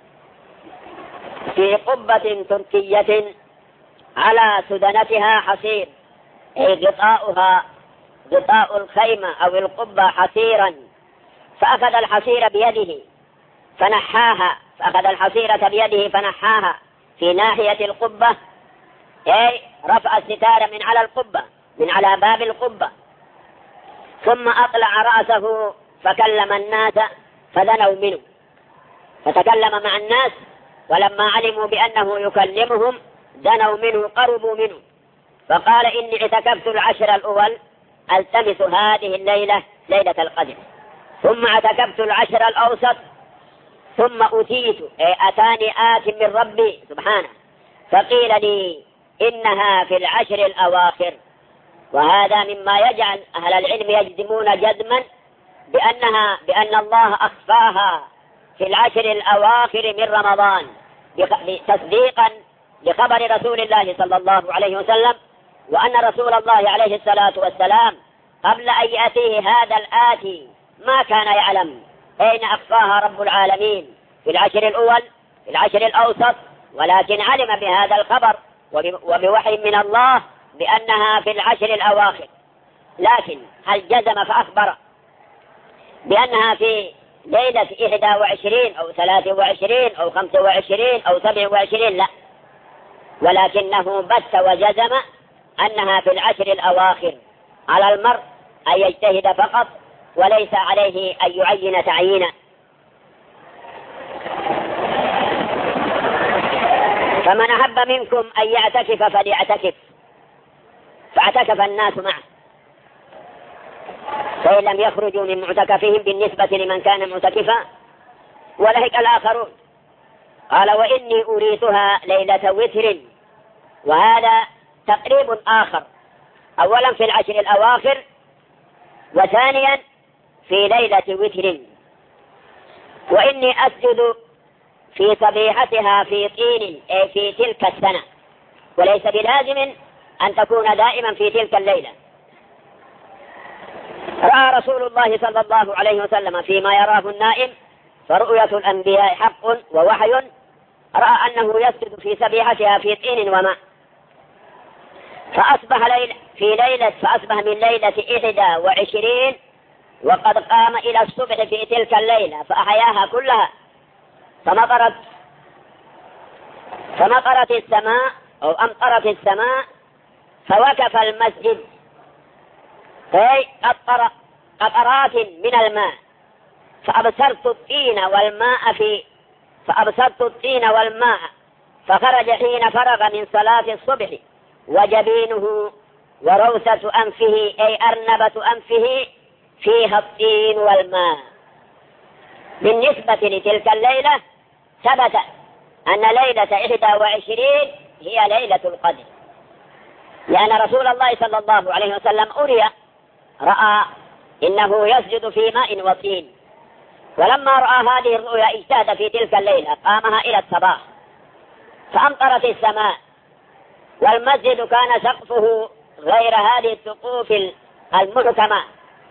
Speaker 4: في قبة تركية على سدنتها حصير، أي غطاؤها غطاء الخيمة أو القبة حصيرا، فأخذ الحصير بيده فنحاها فأخذ الحصيرة بيده فنحاها في ناحية القبة، أي رفع الستار من على القبة من على باب القبة، ثم أطلع رأسه فكلم الناس فدنوا منه، فتكلم مع الناس، ولما علموا بأنه يكلمهم دنوا منه قربوا منه، فقال إني اعتكفت العشر الأول ألتمس هذه الليلة ليلة القدر، ثم اعتكفت العشر الأوسط، ثم أتيت أي أتاني آت من ربي سبحانه فقيل لي إنها في العشر الأواخر. وهذا مما يجعل أهل العلم يجزمون جزما بأنها بأن الله أخفاها في العشر الأواخر من رمضان تصديقا لخبر رسول الله صلى الله عليه وسلم، وأن رسول الله عليه الصلاة والسلام قبل أن يأتيه هذا الآتي ما كان يعلم أين أخفاها رب العالمين في العشر الأول في العشر الأوسط، ولكن علم بهذا الخبر وبوحي من الله بأنها في العشر الأواخر. لكن هل جزم فأخبر بأنها في ليلة إحدى وعشرين أو ثلاثة وعشرين أو خمسة وعشرين أو سبع وعشرين؟ لا، ولكنه بث وجزم أنها في العشر الأواخر. على المرء أن يجتهد فقط وليس عليه أن يعين تعيينا. فمن أحب منكم أن يعتكف فليعتكف، فاعتكف الناس معه، فإن لم يخرجوا من معتكفهم بالنسبة لمن كان معتكفا ولهك الآخرون. قال وإني أريتها ليلة وتر، وهذا تقريب آخر، أولا في العشر الأواخر، وثانيا في ليلة وتر. وإني أسجد في صبيحتها في طين أي في تلك السنة، وليس بلازم أن تكون دائما في تلك الليلة. رأى رسول الله صلى الله عليه وسلم فيما يراه النائم، فرؤية الأنبياء حق ووحي، رأى أنه يسجد في صبيحتها في طين وماء، فأصبح ليلة في ليلة فأصبح من ليلة إحدى وعشرين وقد قام إلى الصبح في تلك الليلة فأحياها كلها، فمطرت فمطرت السماء أو أمطرت السماء، فوقف المسجد أي قطر قطرات من الماء، فأبصرت الطين والماء في فأبصرت الطين والماء فخرج حين فرغ من صلاة الصبح وجبينه وروثة أنفه أي أرنبة أنفه فيها الطين والماء. بالنسبة لتلك الليلة ثبت أن ليلة إحدى وعشرين هي ليلة القدر، لأن رسول الله صلى الله عليه وسلم أري رأى إنه يسجد في ماء وطين، ولما رأى هذه الرؤيا اجتهد في تلك الليلة قامها إلى الصباح فأمطرت السماء، والمسجد كان سقفه غير هذه السقوف المحكمة،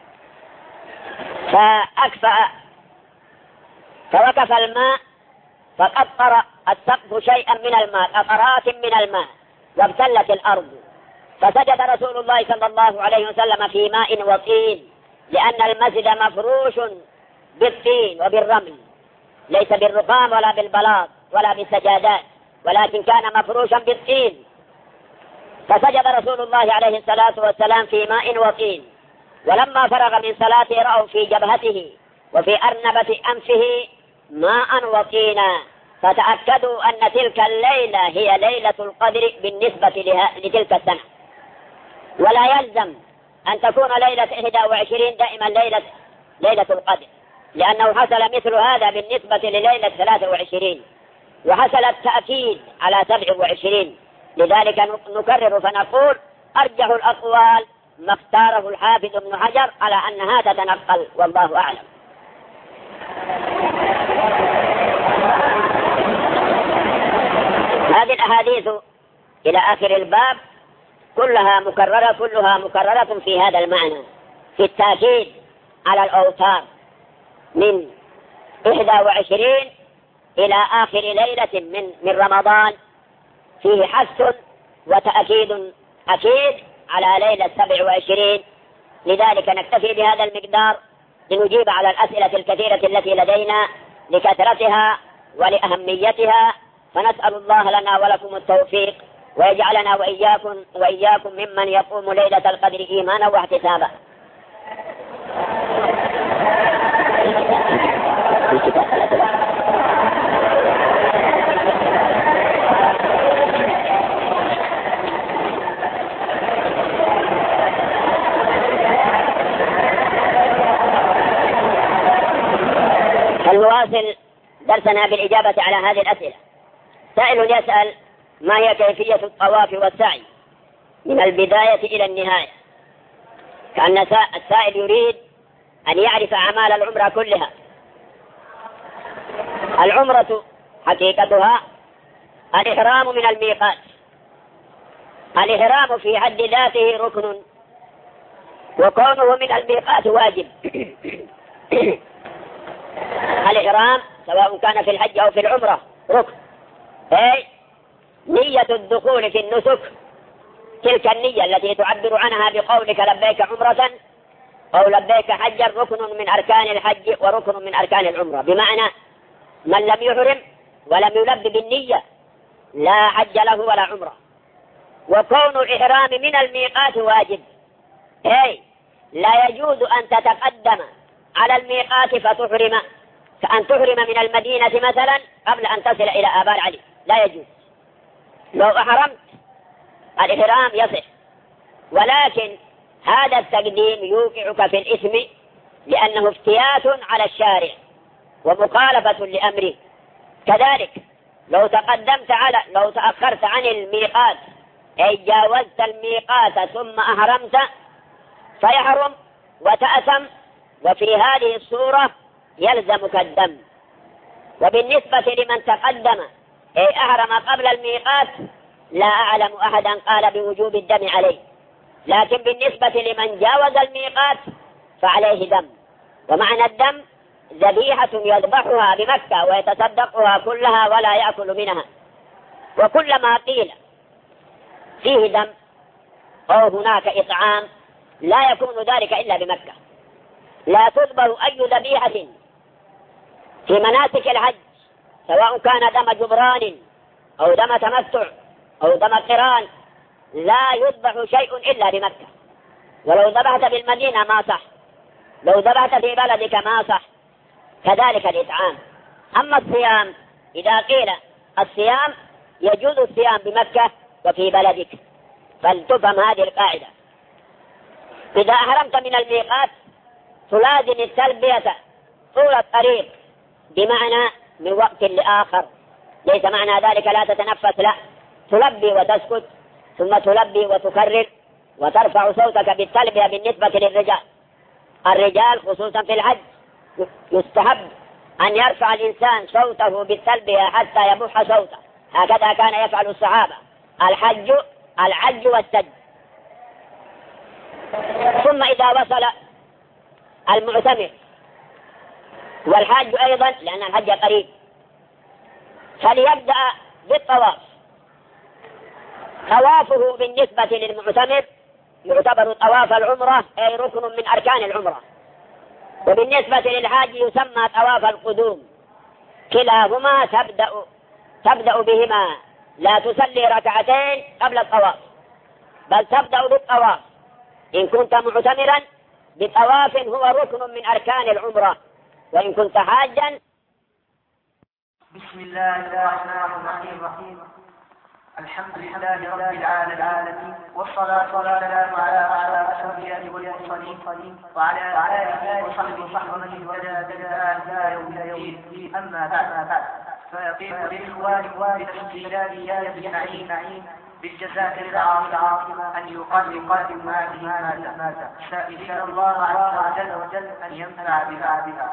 Speaker 4: فأكفأ فوقف الماء فقطر السقف شيئا من الماء، قطرات من الماء، وابتلت الأرض، فسجد رسول الله صلى الله عليه وسلم في ماء وطين، لأن المسجد مفروش بالطين وبالرمل، ليس بالرخام ولا بالبلاط ولا بالسجادات، ولكن كان مفروشا بالطين. فسجد رسول الله عليه الصلاة والسلام في ماء وطين، ولما فرغ من صلاته رأوا في جبهته وفي أرنبة أنفه ماء وطينا، فتأكدوا أن تلك الليلة هي ليلة القدر بالنسبة لتلك السنة، ولا يلزم أن تكون ليلة إحدى وعشرين دائما ليلة ليلة القدر، لأنه حصل مثل هذا بالنسبة لليلة ثلاثة وعشرين، وحصل التأكيد على سبع وعشرين. لذلك نكرر فنقول أرجح الأقوال ما اختاره الحافظ ابن حجر على أنها تتنقل، والله أعلم. هذه الأحاديث إلى آخر الباب كلها مكررة كلها مكررة في هذا المعنى، في التأكيد على الأوتار من إحدى وعشرين إلى آخر ليلة من من رمضان، فيه حث وتأكيد أكيد على ليلة سبع وعشرين. لذلك نكتفي بهذا المقدار لنجيب على الأسئلة الكثيرة التي لدينا لكثرتها ولأهميتها، فنسأل الله لنا ولكم التوفيق، ويجعلنا وإياكم وإياكم ممن يقوم ليلة القدر إيمانا واحتسابا. فلنواصل درسنا بالإجابة على هذه الأسئلة. سائل يسأل: ما هي كيفية الطواف والسعي من البداية إلى النهاية؟ كأن السائل يريد أن يعرف أعمال العمرة كلها. العمرة حقيقتها الإحرام من الميقات. الإحرام في حد ذاته ركن، وكونه من الميقات واجب. الإحرام سواء كان في الحج أو في العمرة ركن، أي نية الدخول في النسك، تلك النية التي تعبر عنها بقولك لبيك عمرة أو لبيك حجا، ركن من أركان الحج وركن من أركان العمرة، بمعنى من لم يحرم ولم يلب بالنية لا حج له ولا عمرة. وكون الإحرام من الميقات واجب، أي لا يجوز أن تتقدم على الميقات فتحرم، كأن تحرم من المدينة مثلا قبل أن تصل إلى آبار علي، لا يجوز. لو أحرمت الإحرام يصح، ولكن هذا التقديم يوقعك في الإثم، لأنه افتيات على الشارع ومخالفة لأمره. كذلك لو تقدمت على لو تأخرت عن الميقات، أي جاوزت الميقات ثم أحرمت، فيحرم وتأثم، وفي هذه الصورة يلزمك الدم. وبالنسبة لمن تقدم أي أحرم قبل الميقات لا أعلم أحدا قال بوجوب الدم عليه، لكن بالنسبة لمن جاوز الميقات فعليه دم. ومعنى الدم ذبيحة يذبحها بمكة ويتصدقها كلها ولا يأكل منها. وكلما قيل فيه دم أو هناك إطعام لا يكون ذلك إلا بمكة. لا تذبح أي ذبيحة في مناسك الحج، سواء كان دم جبران أو دم تمتع أو دم قران، لا يذبح شيء إلا بمكة. ولو ذبحت بالمدينة ما صح، لو ذبحت في بلدك ما صح. كذلك الإطعام. أما الصيام، إذا قيل الصيام يجوز الصيام بمكة وفي بلدك، فلتفهم هذه القاعدة. إذا أحرمت من الميقات تلازم التلبية طول الطريق، بمعنى من وقت لآخر، ليس معنى ذلك لا تتنفس، لا، تلبي وتسكت، ثم تلبي وتكرر، وترفع صوتك بالتلبية بالنسبة للرجال. الرجال خصوصا في الحج يستحب أن يرفع الإنسان صوته بالتلبية حتى يبوح صوته، هكذا كان يفعل الصحابة. الحج العج والسج. ثم إذا وصل المعتمر والحاج أيضا، لأن الحج قريب، فليبدأ بالطواف. طوافه بالنسبة للمعتمر يعتبر طواف العمرة، أي ركن من أركان العمرة، وبالنسبة للحاج يسمى طواف القدوم. كلاهما تبدأ تبدأ بهما، لا تصلي ركعتين قبل الطواف، بل تبدأ بالطواف إن كنت معتمرا بطواف هو ركن من أركان العمرة، وإن كنت حاجا.
Speaker 1: بسم الله الرحمن الرحيم. الحمد لله رب العالمين، والصلاة والسلام على أشرف الأنبياء والمرسلين، وعلى آله وصحبه ومن اهتدى بهداه إلى يوم الدين. أما بعد، فيقيم للإخوان بتسجيلات أجمعين بالجزائر العاصمة أن يقدم هذه المادة، سائلين الله عز وجل أن ينفع بها.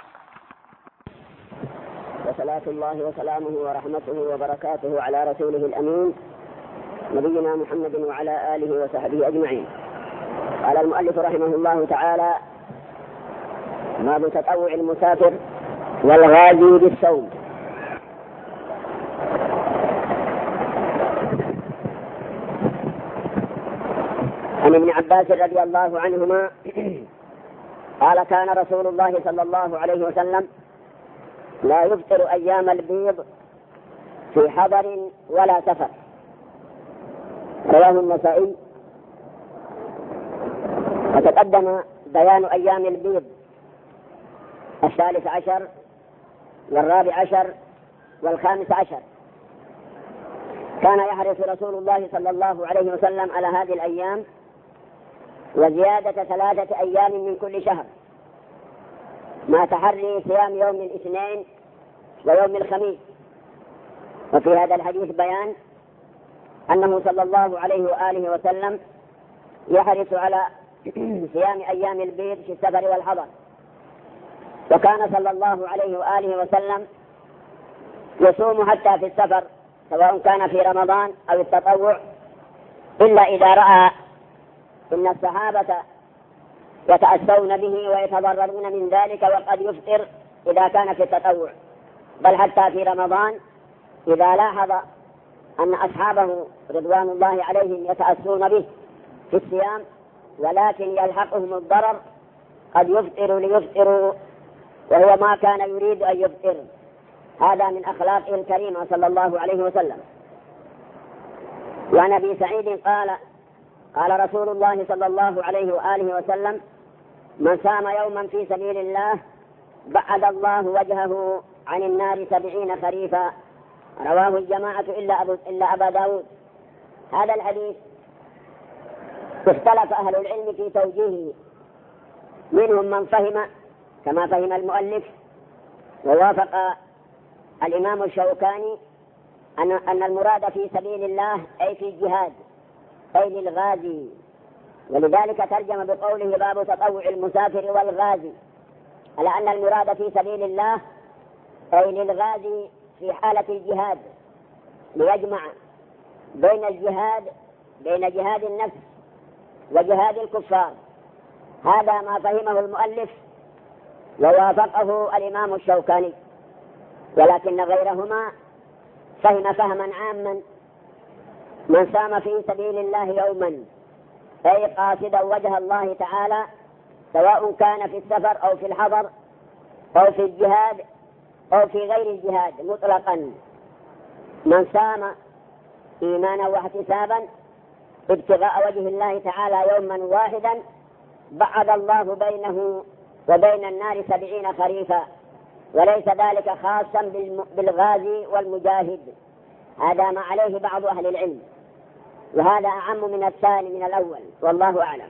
Speaker 2: وصلاة الله وسلامه ورحمته وبركاته على رسوله الأمين نبينا محمد وعلى آله وصحبه أجمعين. قال المؤلف رحمه الله تعالى: باب تطوع المسافر والغازي بالصوم. عن ابن عباس رضي الله عنهما قال: كان رسول الله صلى الله عليه وسلم لا يفطر أيام البيض في حضر ولا سفر. رواه النسائي. وتقدم بيان أيام البيض الثالث عشر والرابع عشر والخامس عشر. كان يحرص رسول الله صلى الله عليه وسلم على هذه الأيام وزيادة ثلاثة أيام من كل شهر، مع تحري صيام يوم الاثنين ويوم الخميس. وفي هذا الحديث بيان أنه صلى الله عليه وآله وسلم يحرص على صيام أيام البيض في السفر والحضر. وكان صلى الله عليه وآله وسلم يصوم حتى في السفر، سواء كان في رمضان أو التطوع، إلا إذا رأى إن الصحابة يتأسون به ويتضررون من ذلك وقد يفطر إذا كان في التطوع. بل حتى في رمضان إذا لاحظ أن أصحابه رضوان الله عليهم يتأسون به في الصيام ولكن يلحقهم الضرر قد يفطر ليفطروا وهو ما كان يريد أن يفطر. هذا من أخلاقه الكريمة صلى الله عليه وسلم. وعن أبي سعيد قال: قال رسول الله صلى الله عليه وآله وسلم: من صام يوما في سبيل الله بعد الله وجهه عن النار سبعين خريفا. رواه الجماعة إلا أبو إلا أبا داود. هذا الحديث اختلف أهل العلم في توجيهه، منهم من فهم كما فهم المؤلف، ووافق الإمام الشوكاني أن أن المراد في سبيل الله أي في الجهاد أي للغازي، ولذلك ترجم بقوله: باب تطوع المسافر والغازي، على أن المراد في سبيل الله أي للغازي في حالة الجهاد، ليجمع بين الجهاد بين جهاد النفس وجهاد الكفار. هذا ما فهمه المؤلف ووافقه الإمام الشوكاني، ولكن غيرهما فهم فهما عاما: من صام في سبيل الله يوما أي قاصدا وجه الله تعالى، سواء كان في السفر أو في الحضر أو في الجهاد أو في غير الجهاد مطلقا. من صام إيمانا واحتسابا ابتغاء وجه الله تعالى يوما واحدا بعد الله بينه وبين النار سبعين خريفا، وليس ذلك خاصا بالغازي والمجاهد. هذا ما عليه بعض أهل العلم، وهذا أعم من الثاني من الأول، والله أعلم.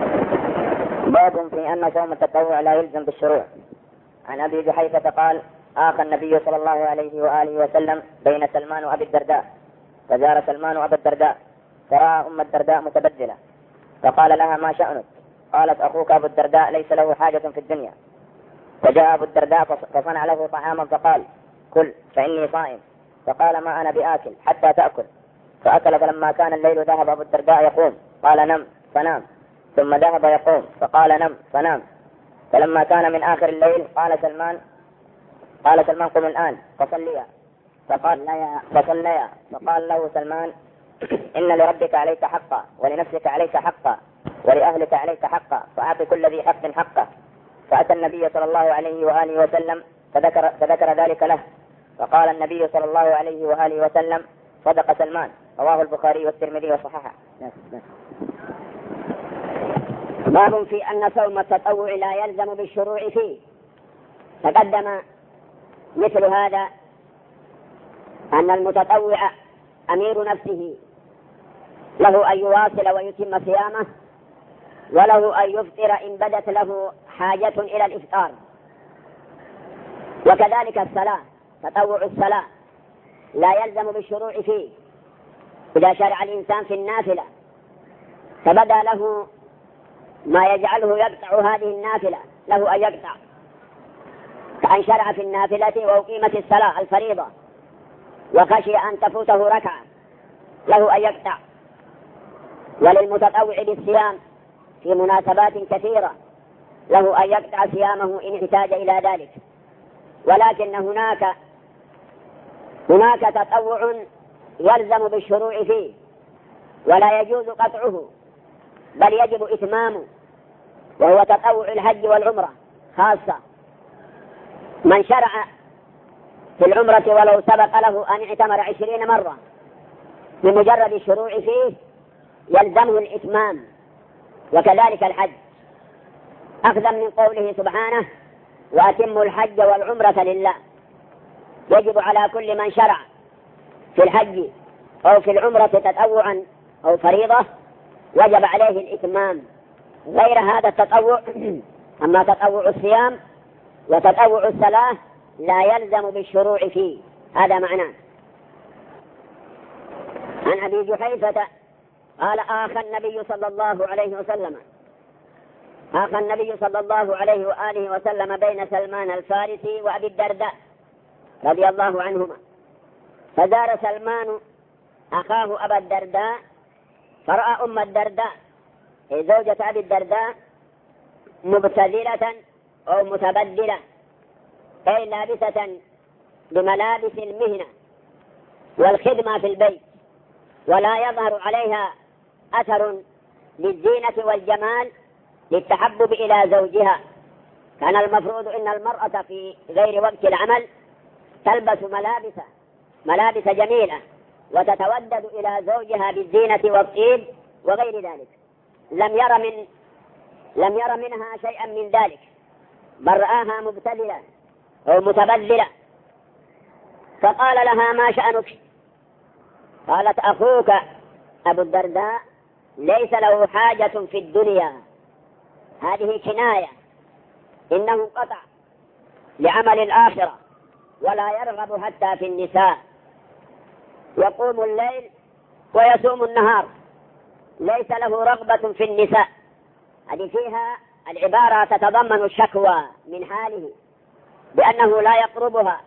Speaker 3: باب في أن صوم التطوع لا يلزم بالشروع. عن أبي جحيفة قال: آخى النبي صلى الله عليه وآله وسلم بين سلمان وأبي الدرداء، فزار سلمان أبا الدرداء فرأى أم الدرداء متبدلة، فقال لها: ما شأنك؟ قالت: أخوك أبو الدرداء ليس له حاجة في الدنيا. فجاء أبو الدرداء فصنع له طعاما فقال: كل فإني صائم. فقال: ما أنا بآكل حتى تأكل. فأكل، فلما كان الليل ذهب أبو الدرداء يقوم، قال: نم، فنام، ثم ذهب يقوم، فقال: نم، فنام. فلما كان من آخر الليل قال سلمان قال سلمان: قم الآن فصليا. فقال: فصليا. فقال له سلمان: إن لربك عليك حقا، ولنفسك عليك حقا، ولأهلك عليك حقا، فأعط كل ذي حق حقه. فأتى النبي صلى الله عليه وآله وسلم فذكر, فذكر ذلك له، فقال النبي صلى الله عليه وآله وسلم: صدق سلمان. رواه البخاري والترمذي وصححه.
Speaker 2: باب في أن صوم التطوع لا يلزم بالشروع فيه. تقدم مثل هذا أن المتطوع أمير نفسه، له أن يواصل ويتم صيامه، وله أن يفطر إن بدت له حاجة إلى الإفطار. وكذلك الصلاة، تطوع الصلاة لا يلزم بالشروع فيه. إذا شرع الإنسان في النافلة فبدا له ما يجعله يقطع هذه النافلة، له أن يقطع، كأن شرع في النافلة وأقيمت الصلاة الفريضة وخشي أن تفوته ركعة، له أن يقطع. وللمتطوع بالصيام في مناسبات كثيرة له أن يقطع صيامه إن احتاج إلى ذلك. ولكن هناك هناك تطوع يلزم بالشروع فيه ولا يجوز قطعه، بل يجب إتمامه، وهو تطوع الحج والعمرة خاصة. من شرع في العمرة ولو سبق له أن اعتمر عشرين مرة، بمجرد الشروع فيه يلزمه الإتمام. وكذلك الحج، أخذا من قوله سبحانه: وأتموا الحج والعمرة لله. يجب على كل من شرع في الحج أو في العمرة تطوعا أو فريضة وجب عليه الإتمام. غير هذا التطوع أما تطوع الصيام وتطوع الصلاة لا يلزم بالشروع فيه. هذا معناه. عن أبي جحيفة قال: آخى النبي صلى الله عليه وسلم آخى النبي صلى الله عليه وآله وسلم بين سلمان الفارسي وأبي الدرداء رضي الله عنهما. فزار سلمان أخاه أبا الدرداء فرأى أم الدرداء زوجة أبي الدرداء مبتذلة أو متبدلة، أي لابسة بملابس المهنة والخدمة في البيت، ولا يظهر عليها أثر للزينة والجمال للتحبب إلى زوجها. كان المفروض أن المرأة في غير وقت العمل تلبس ملابس ملابس جميلة وتتودد إلى زوجها بالزينة والطيب وغير ذلك. لم ير من لم ير منها شيئا من ذلك، بل رآها مبتذلة أو متبذلة. فقال لها: ما شأنك؟ قالت: أخوك أبو الدرداء ليس له حاجة في الدنيا. هذه كناية، إنه قطع لعمل الآخرة ولا يرغب حتى في النساء، يقوم الليل ويصوم النهار، ليس له رغبة في النساء. هذه فيها العبارة تتضمن الشكوى من حاله بأنه لا يقربها.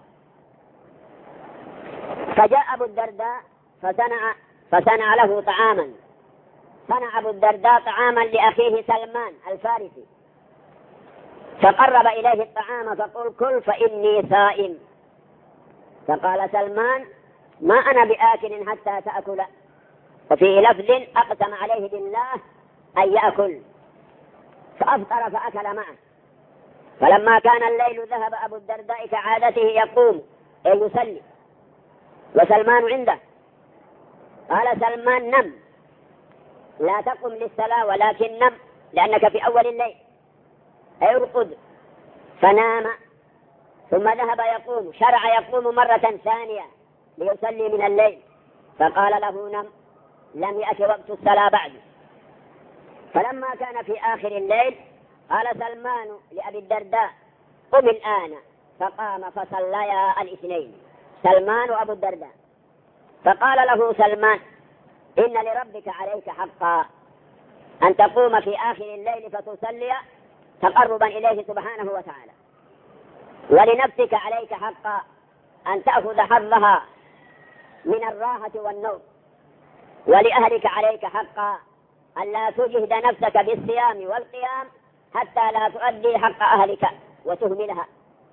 Speaker 2: فجاء أبو الدرداء فصنع فصنع له طعاما. صنع أبو الدرداء طعاما لأخيه سلمان الفارسي، فقرب إليه الطعام فقل: كل فإني صائم. فقال سلمان: ما أنا بآكل حتى تأكل. وفي لفظ: أقسم عليه بالله أن يأكل، فأفطر فأكل معه. فلما كان الليل ذهب أبو الدرداء كعادته يقوم أي يصلي وسلمان عنده. قال سلمان: نم، لا تقم للصلاة ولكن نم، لأنك في أول الليل. أي ارقد. فنام، ثم ذهب يقوم، شرع يقوم مرة ثانية ليصلي من الليل. فقال له: نم، لم يأت وقت الصلاة بعد. فلما كان في آخر الليل قال سلمان لأبي الدرداء: قم الآن فقام فصليا الاثنين سلمان وأبو الدرداء. فقال له سلمان: إن لربك عليك حقا أن تقوم في آخر الليل فتصلي تقربا إليه سبحانه وتعالى، ولنفسك عليك حقا أن تأخذ حظها من الراحة والنوم، ولأهلك عليك حقا أن لا تجهد نفسك بالصيام والقيام حتى لا تؤدي حق أهلك وتهملها.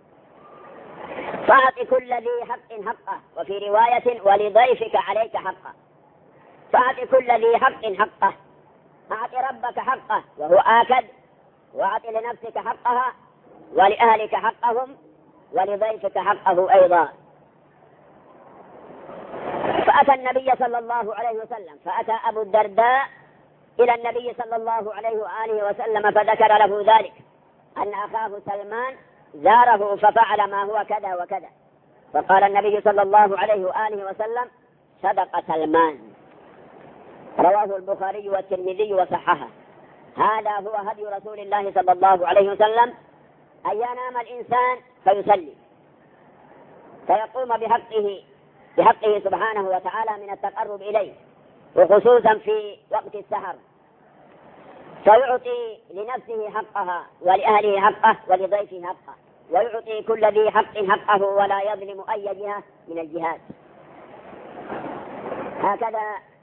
Speaker 2: فأعط كل ذي حق حقه، وفي رواية ولضيفك عليك حقه. فأعط كل ذي حق حقه، أعط ربك حقه وهو آكد، وأعط لنفسك حقها، ولأهلك حقهم، ولضيفك حقه أيضا. فأتى النبي صلى الله عليه وسلم فأتى أبو الدرداء إلى النبي صلى الله عليه وآله وسلم فذكر له ذلك، أن أخاه سلمان زاره ففعل ما هو كذا وكذا. فقال النبي صلى الله عليه وآله وسلم: صدق سلمان. رواه البخاري والترمذي وصححه. هذا هو هدي رسول الله صلى الله عليه وسلم، أن ينام الإنسان فيصلي فيقوم بحقه بحقه سبحانه وتعالى من التقرب إليه، وخصوصا في وقت السحر، فيعطي لنفسه حقها، ولأهله حقه، ولضيفه حقه، ويعطي كل ذي حق حقه، ولا يظلم أي جهة من الجهات. هكذا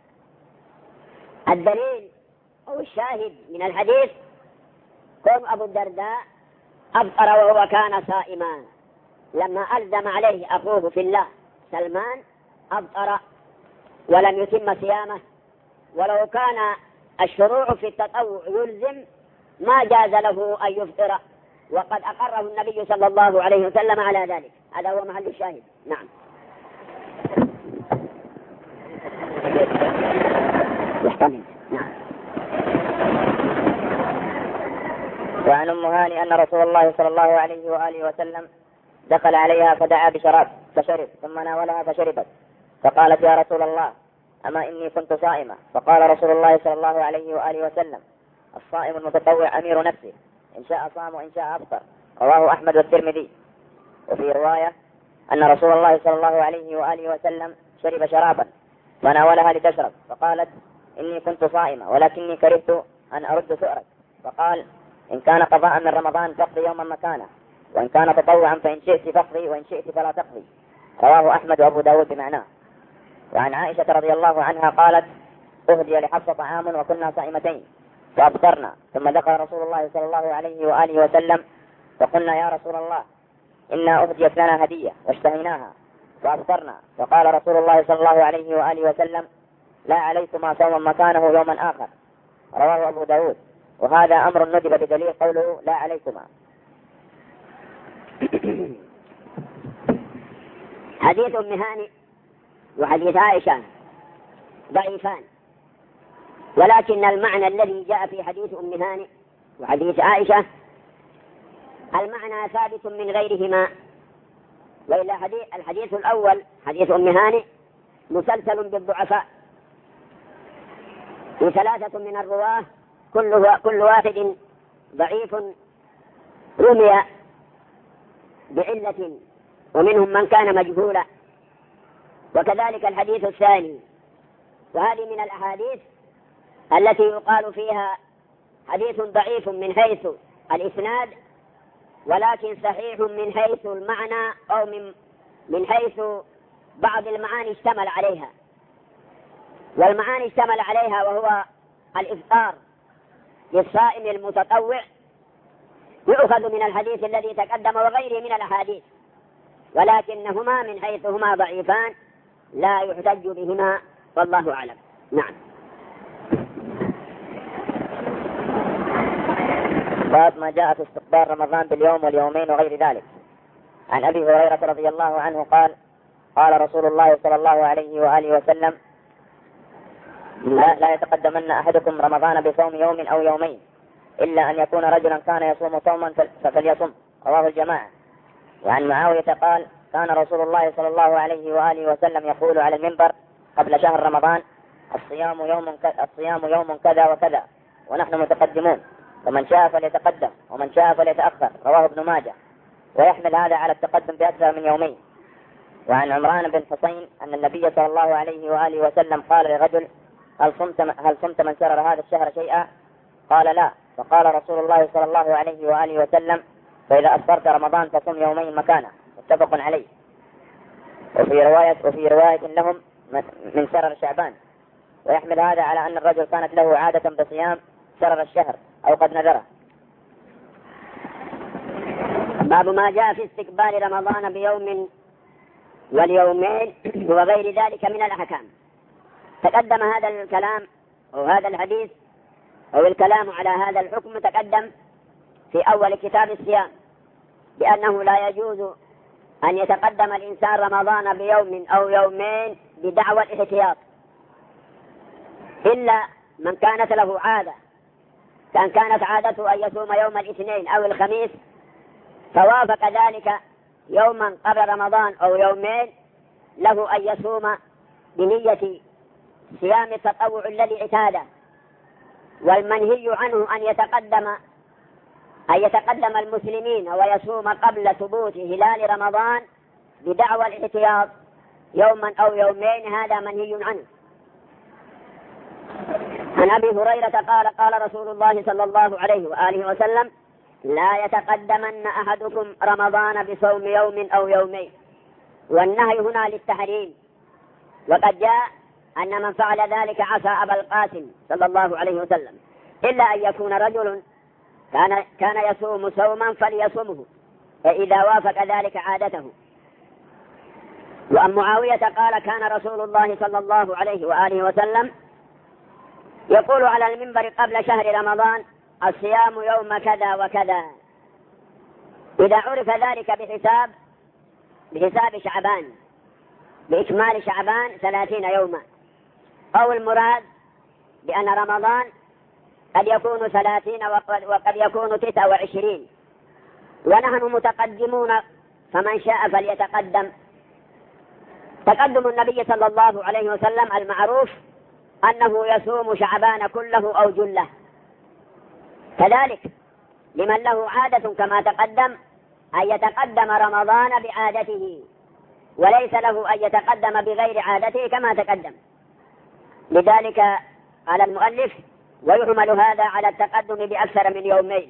Speaker 2: الدليل أو الشاهد من الحديث كون أبو الدرداء أفطر وهو كان صائما، لما ألزم عليه أخوه في الله سلمان أفطر ولم يتم صيامه. ولو كان الشروع في التطوع يلزم ما جاز له أن يفطر، وقد أقره النبي صلى الله عليه وسلم على ذلك. هذا هو محل الشاهد. نعم. يحتمل. نعم.
Speaker 3: وعن أم هاني أن رسول الله صلى الله عليه وآله وسلم دخل عليها فدعا بشراب فشرب، ثم ناولها فشربت، فقالت: يا رسول الله، أما إني كنت صائمة. فقال رسول الله صلى الله عليه وآله وسلم: الصائم المتطوع أمير نفسه، إن شاء صام وإن شاء أفطر. رواه أحمد والترمذي. وفي رواية أن رسول الله صلى الله عليه وآله وسلم شرب شرابا فناولها لتشرب، فقالت: إني كنت صائمة ولكني كرهت أن أرد سؤرك. فقال: إن كان قضاء من رمضان فاقضي يوما مكانه، وإن كان تطوعا فإن شئت فاقضي وإن شئت فلا تقضي. رواه أحمد وأبو داود بمعناه. وعن عائشة رضي الله عنها قالت: أهدي لحفصة طعام وكنا صائمتين فأفطرنا، ثم دخل رسول الله صلى الله عليه وآله وسلم فقلنا: يا رسول الله، إنا أهديت لنا هدية واشتهيناها فأفطرنا. فقال رسول الله صلى الله عليه وآله وسلم: لا عليكما صوما مكانه يوما آخر. رواه أبو داود. وهذا أمر ندب بدليل قوله لا عليكما.
Speaker 2: حديث أم هاني وحديث عائشة ضعيفان، ولكن المعنى الذي جاء في حديث أم هاني وحديث عائشة المعنى ثابت من غيرهما. وإلا حديث الحديث الأول حديث أم هاني مسلسل بالضعفاء، وثلاثة من الرواة كل كل واحد ضعيف رمي بعلة، ومنهم من كان مجهولا. وكذلك الحديث الثاني، وهذه من الأحاديث التي يقال فيها حديث ضعيف من حيث الإسناد، ولكن صحيح من حيث المعنى، أو من من حيث بعض المعاني اشتمل عليها. والمعاني اشتمل عليها وهو الإفطار للصائم المتطوع يؤخذ من الحديث الذي تقدم وغيره من الأحاديث، ولكنهما من حيث هما ضعيفان لا يحتج بهما، والله أعلم. نعم.
Speaker 3: باب ما جاء في استقبال رمضان باليوم واليومين وغير ذلك. عن أبي هريرة رضي الله عنه قال: قال رسول الله صلى الله عليه وآله وسلم: لا, لا يتقدمن أحدكم رمضان بصوم يوم أو يومين، إلا أن يكون رجلا كان يصوم صوما فليصم. رواه الجماعة. وعن معاوية قال: كان رسول الله صلى الله عليه وآله وسلم يقول على المنبر قبل شهر رمضان: الصيام يوم الصيام يوم كذا وكذا، ونحن متقدمون، ومن شاء فليتقدم ومن شاء فليتأخر. رواه ابن ماجه. ويحمل هذا على التقدم بأكثر من يومين. وعن عمران بن حسين أن النبي صلى الله عليه وآله وسلم قال لرجل: هل صمت هل صمت من سرر هذا الشهر شيئا؟ قال: لا. فقال رسول الله صلى الله عليه وآله وسلم: فإذا أفطرت رمضان فصم يومين مكانه. متفق عليه. وفي رواية وفي رواية لهم من سرر شعبان. ويحمل هذا على أن الرجل كانت له عادة بصيام سرر الشهر أو قد نذره.
Speaker 2: باب ما جاء في استقبال رمضان بيوم واليومين وغير ذلك من الأحكام. تقدم هذا الكلام أو هذا الحديث أو الكلام على هذا الحكم تقدم في أول كتاب الصيام، بأنه لا يجوز أن يتقدم الإنسان رمضان بيوم أو يومين بدعوى الاحتياط، إلا من كانت له عادة، كان كانت عادته أن يصوم يوم الاثنين أو الخميس فوافق ذلك يوما قبل رمضان أو يومين، له أن يصوم بنية صيام التطوع الذي اعتاده. والمنهي عنه أن يتقدم أن يتقدم المسلمين ويصوم قبل ثبوت هلال رمضان بدعوى الاحتياط يوما أو يومين، هذا منهي عنه. عن أبي هريرة قال: قال رسول الله صلى الله عليه وآله وسلم: لا يتقدمن أحدكم رمضان بصوم يوم أو يومين. والنهي هنا للتحريم، وقد جاء أن من فعل ذلك عصى أبا القاسم صلى الله عليه وسلم، إلا أن يكون رجل كان كان يصوم صوما فليصومه فإذا وافق ذلك عادته. وعن معاوية قال: كان رسول الله صلى الله عليه وآله وسلم يقول على المنبر قبل شهر رمضان: الصيام يوم كذا وكذا. إذا عرف ذلك بحساب بحساب شعبان، بإكمال شعبان ثلاثين يوما، أو المراد بأن رمضان قد يكون ثلاثين وقد يكون تسعة وعشرين، ونحن متقدمون فمن شاء فليتقدم. تقدم النبي صلى الله عليه وسلم المعروف أنه يصوم شعبان كله أو جله، كذلك لمن له عادة كما تقدم أن يتقدم رمضان بعادته، وليس له أن يتقدم بغير عادته كما تقدم. لذلك على المؤلف: ويحمل هذا على التقدم بأكثر من يومين.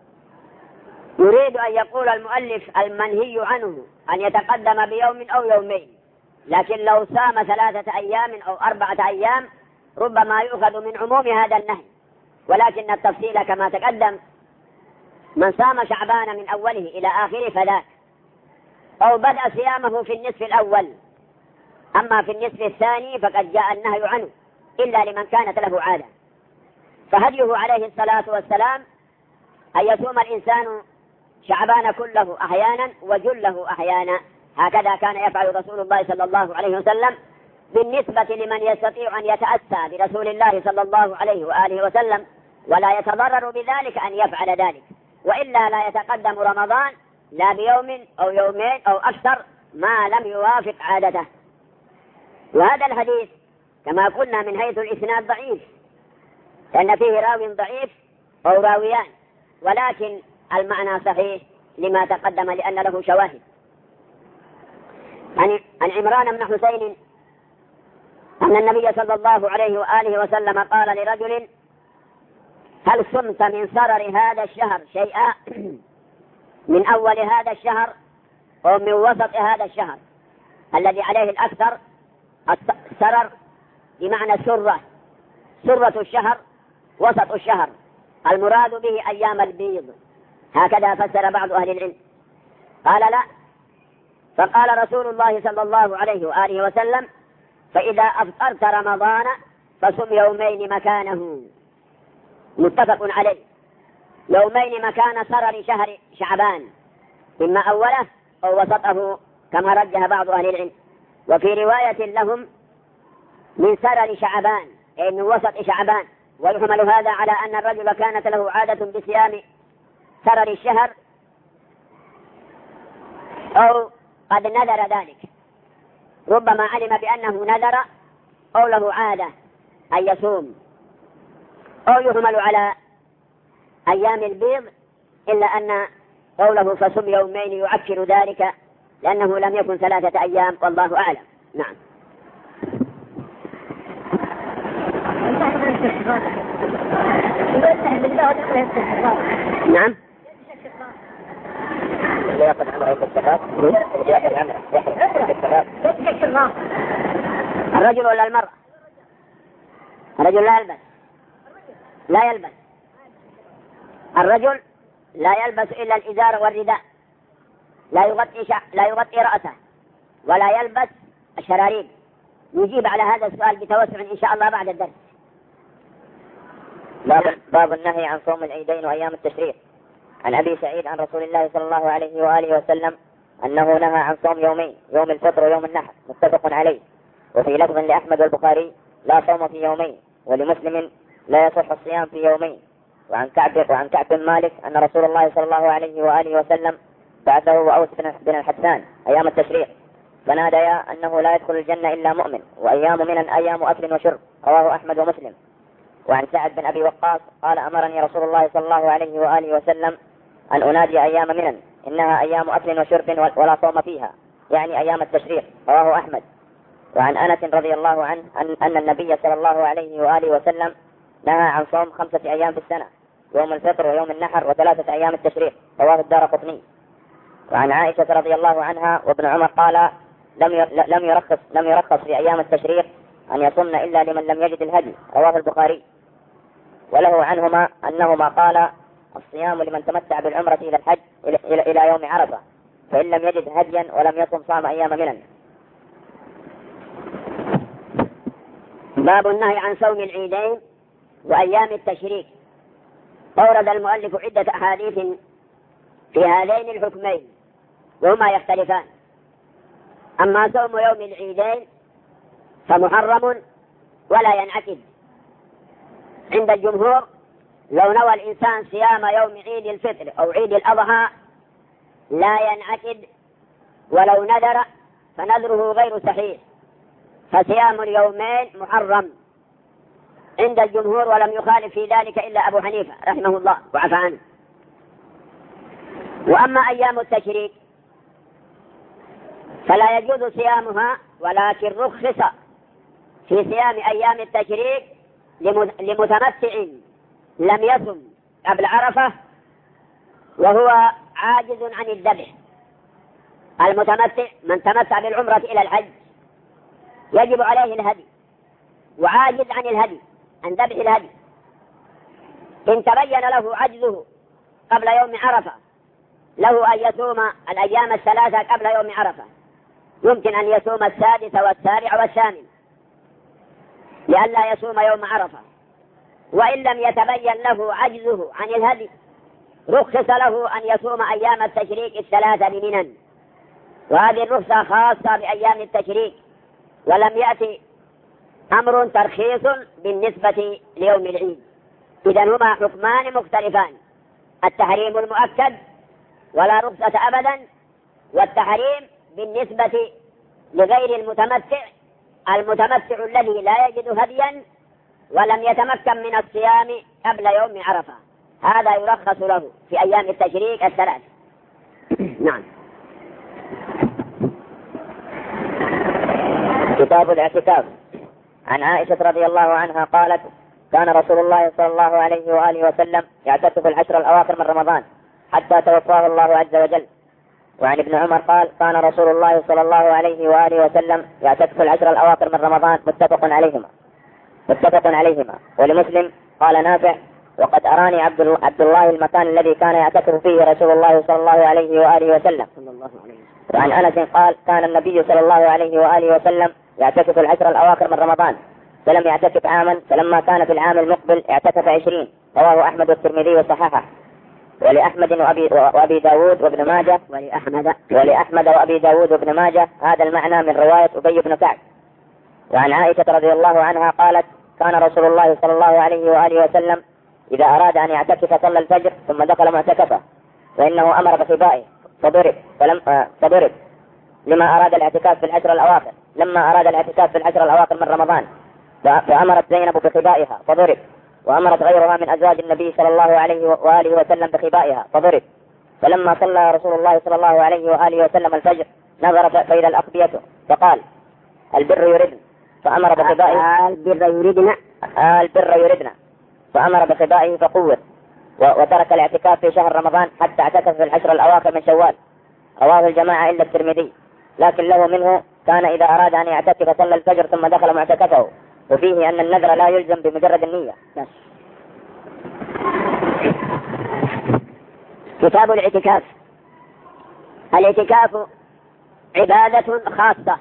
Speaker 2: يريد أن يقول المؤلف المنهي عنه أن يتقدم بيوم أو يومين، لكن لو صام ثلاثة أيام أو أربعة أيام ربما يؤخذ من عموم هذا النهي، ولكن التفصيل كما تقدم: من صام شعبان من أوله إلى آخره فذاك، أو بدأ صيامه في النصف الأول، أما في النصف الثاني فقد جاء النهي عنه إلا لمن كانت له عادة. فهديه عليه الصلاة والسلام أن يصوم الإنسان شعبان كله أحيانا وجله أحيانا، هكذا كان يفعل رسول الله صلى الله عليه وسلم بالنسبة لمن يستطيع أن يتأسى برسول الله صلى الله عليه وآله وسلم ولا يتضرر بذلك أن يفعل ذلك، وإلا لا يتقدم رمضان لا بيوم أو يومين أو أكثر ما لم يوافق عادته. وهذا الحديث كما قلنا من حيث الإسناد ضعيف، لأن فيه راو ضعيف أو راويان، ولكن المعنى صحيح لما تقدم لأن له شواهد. عن عمران بن حسين أن النبي صلى الله عليه وآله وسلم قال لرجل: هل صمت من سرر هذا الشهر شيئا؟ من أول هذا الشهر أو من وسط هذا الشهر؟ الذي عليه الأكثر السرر بمعنى سرة، سرة الشهر، وسط الشهر، المراد به أيام البيض، هكذا فسر بعض أهل العلم. قال: لا. فقال رسول الله صلى الله عليه وآله وسلم: فإذا أفطرت رمضان فصم يومين مكانه. متفق عليه، يومين مكان سرر شهر شعبان، إما أوله أو وسطه كما رجح بعض أهل العلم. وفي رواية لهم من سرر شعبان أي من وسط شعبان. ويحمل هذا على أن الرجل كانت له عادة بصيام سرر الشهر أو قد نذر ذلك، ربما علم بأنه نذر أو له عادة أن يصوم، أو يحمل على أيام البيض، إلا أن قوله فصم يومين يؤكد ذلك لأنه لم يكن ثلاثة أيام والله أعلم. نعم. نعم. الرجل ولا المرأة؟ الرجل لا يلبس لا يلبس الرجل لا يلبس إلا الإزار والرداء، لا يغطي شع... لا يغطي رأسه ولا يلبس الشراريب. نجيب على هذا السؤال بتوسع إن شاء الله بعد الدرس.
Speaker 3: باب, باب النهي عن صوم العيدين وأيام التشريق. عن أبي سعيد عن رسول الله صلى الله عليه وآله وسلم أنه نهى عن صوم يومين، يوم الفطر ويوم النحر، متفق عليه. وفي لفظ لأحمد والبخاري لا صوم في يومين، ولمسلم لا يصح الصيام في يومين. وعن كعب وعن كعب بن مالك أن رسول الله صلى الله عليه وآله وسلم بعثه وأوس بن الحدثان أيام التشريق فناديا أنه لا يدخل الجنة إلا مؤمن، وأيام من أيام أكل وشرب، رواه أحمد ومسلم. وعن سعد بن أبي وقاص قال أمرني رسول الله صلى الله عليه وآله وسلم أن أنادي أيام منن إنها أيام أكل وشرب ولا صوم فيها، يعني أيام التشريق، رواه أحمد. وعن أنس رضي الله عنه أن, أن النبي صلى الله عليه وآله وسلم نهى عن صوم خمسة أيام في السنة، يوم الفطر ويوم النحر وثلاثة أيام التشريق، رواه الدارقطني. وعن عائشة رضي الله عنها وابن عمر قال لم لم يرخص لم يرخص في أيام التشريق أن يصمن إلا لمن لم يجد الهدي، رواه البخاري. وله عنهما أنهما قال الصيام لمن تمتع بالعمرة إلى الحج إلى, إلى يوم عرفة، فإن لم يجد هديا ولم يصم صام أيام منن.
Speaker 2: باب النهي عن صوم العيدين وأيام التشريق. أورد المؤلف عدة أحاديث في هذين الحكمين وهما يختلفان. أما صوم يوم العيدين فمحرم ولا ينعقد عند الجمهور. لو نوى الإنسان صيام يوم عيد الفطر أو عيد الأضحى لا ينعقد، ولو نذر فنذره غير صحيح، فصيام اليومين محرم عند الجمهور، ولم يخالف في ذلك إلا أبو حنيفة رحمه الله وعفى عنه. وأما أيام التشريق فلا يجوز صيامها، ولكن رخص في صيام أيام التشريق لمتمتع لم يصم قبل عرفة وهو عاجز عن الذبح. المتمتع من تمتع بالعمرة إلى الحج يجب عليه الهدي وعاجز عن الهدي عن ذبح الهدي، إن تبين له عجزه قبل يوم عرفة له أن يصوم الأيام الثلاثة قبل يوم عرفة، يمكن أن يصوم السادس والسابع والثامن لئلا يصوم يوم عرفة. وإن لم يتبين له عجزه عن الهدي رخص له أن يصوم أيام التشريق الثلاثة بمنن، وهذه الرخصة خاصة بأيام التشريق، ولم يأتي أمر ترخيص بالنسبة ليوم العيد. إذن هما حكمان مختلفان، التحريم المؤكد ولا رخصة أبدا، والتحريم بالنسبة لغير المتمتع، المتمتع الذي لا يجد هديا ولم يتمكن من الصيام قبل يوم عرفة، هذا يرخص له في أيام التشريق الثلاث. نعم.
Speaker 3: كتاب الاعتكاف. عن عائشة رضي الله عنها قالت كان رسول الله صلى الله عليه وآله وسلم يعتكف العشر الأواخر من رمضان حتى توفاه الله عز وجل. وعن ابن عمر قال كان رسول الله صلى الله عليه وآله وسلم يعتكف العشر الأواخر من رمضان، متفق عليهما متفق عليهما. ولمسلم قال نافع وقد أراني عبد الله المكان الذي كان يعتكف فيه رسول الله صلى الله عليه وآله وسلم. وعن أنس قال كان النبي صلى الله عليه وآله وسلم يعتكف العشر الأواخر من رمضان فلم يعتكف عاما، فلما كان في العام المقبل اعتكف عشرين، رواه أحمد والترمذي وصححه. ولأحمد وأبي, وأبي داود وابن ماجه ولأحمد, ولأحمد وأبي داود وابن ماجه هذا المعنى من رواية أبي بن كعب. وعن عائشة رضي الله عنها قالت كان رسول الله صلى الله عليه وآله وسلم إذا أراد أن يعتكف صلى الفجر ثم دخل معتكفه، فإنه أمر بخبائه فضرب فلم فضرب لما أراد الاعتكاف في العشر الأواخر لما أراد الاعتكاف في العشر الأواخر من رمضان، فأمرت زينب بخبائها فضرب، وأمرت غيرها من أزواج النبي صلى الله عليه وآله وسلم بخبائها فضرب، فلما صلى رسول الله صلى الله عليه وآله وسلم الفجر نظر فإذا الأقبية فقال البر يردن فأمر بقبائه
Speaker 2: البر يريدنا
Speaker 3: البر يردنا فأمر بقبائه فقوت وترك الاعتكاف في شهر رمضان حتى اعتكف في العشر الأواخر من شوال. رواه الجماعة إلا الترمذي، لكن له منه كان إذا أراد أن يعتكف صلى الفجر ثم دخل معتكفه، وفيه أن النذر لا يلزم بمجرد النية.
Speaker 2: كتاب الاعتكاف. الاعتكاف عبادة خاصة،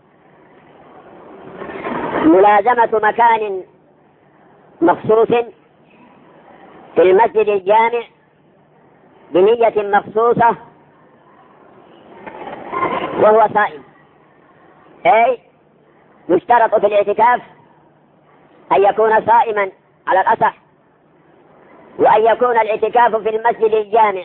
Speaker 2: ملازمة مكان مخصوص في المسجد الجامع بنية مخصوصة وهو صائم، أي يشترط في الاعتكاف أن يكون صائما على الأصح، وأن يكون الاعتكاف في المسجد الجامع،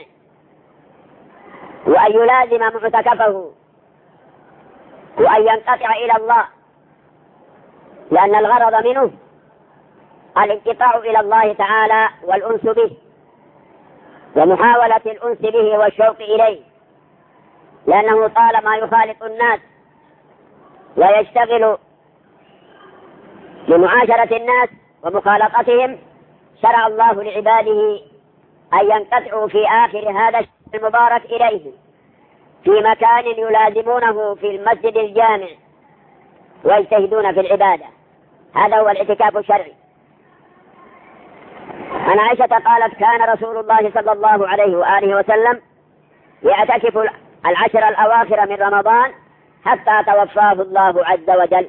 Speaker 2: وأن يلازم معتكفه، وأن ينقطع إلى الله، لأن الغرض منه الانقطاع إلى الله تعالى والأنس به ومحاولة الأنس به والشوق إليه، لأنه طالما يخالط الناس ويشتغل بمعاشرة الناس ومخالطتهم، شرع الله لعباده أن ينقطعوا في آخر هذا الشهر المبارك إليه في مكان يلازمونه في المسجد الجامع ويجتهدون في العبادة. هذا هو الاعتكاف الشرعي. عن عائشة قالت كان رسول الله صلى الله عليه وآله وسلم يعتكف العشر الأواخر من رمضان حتى توفاه الله عز وجل.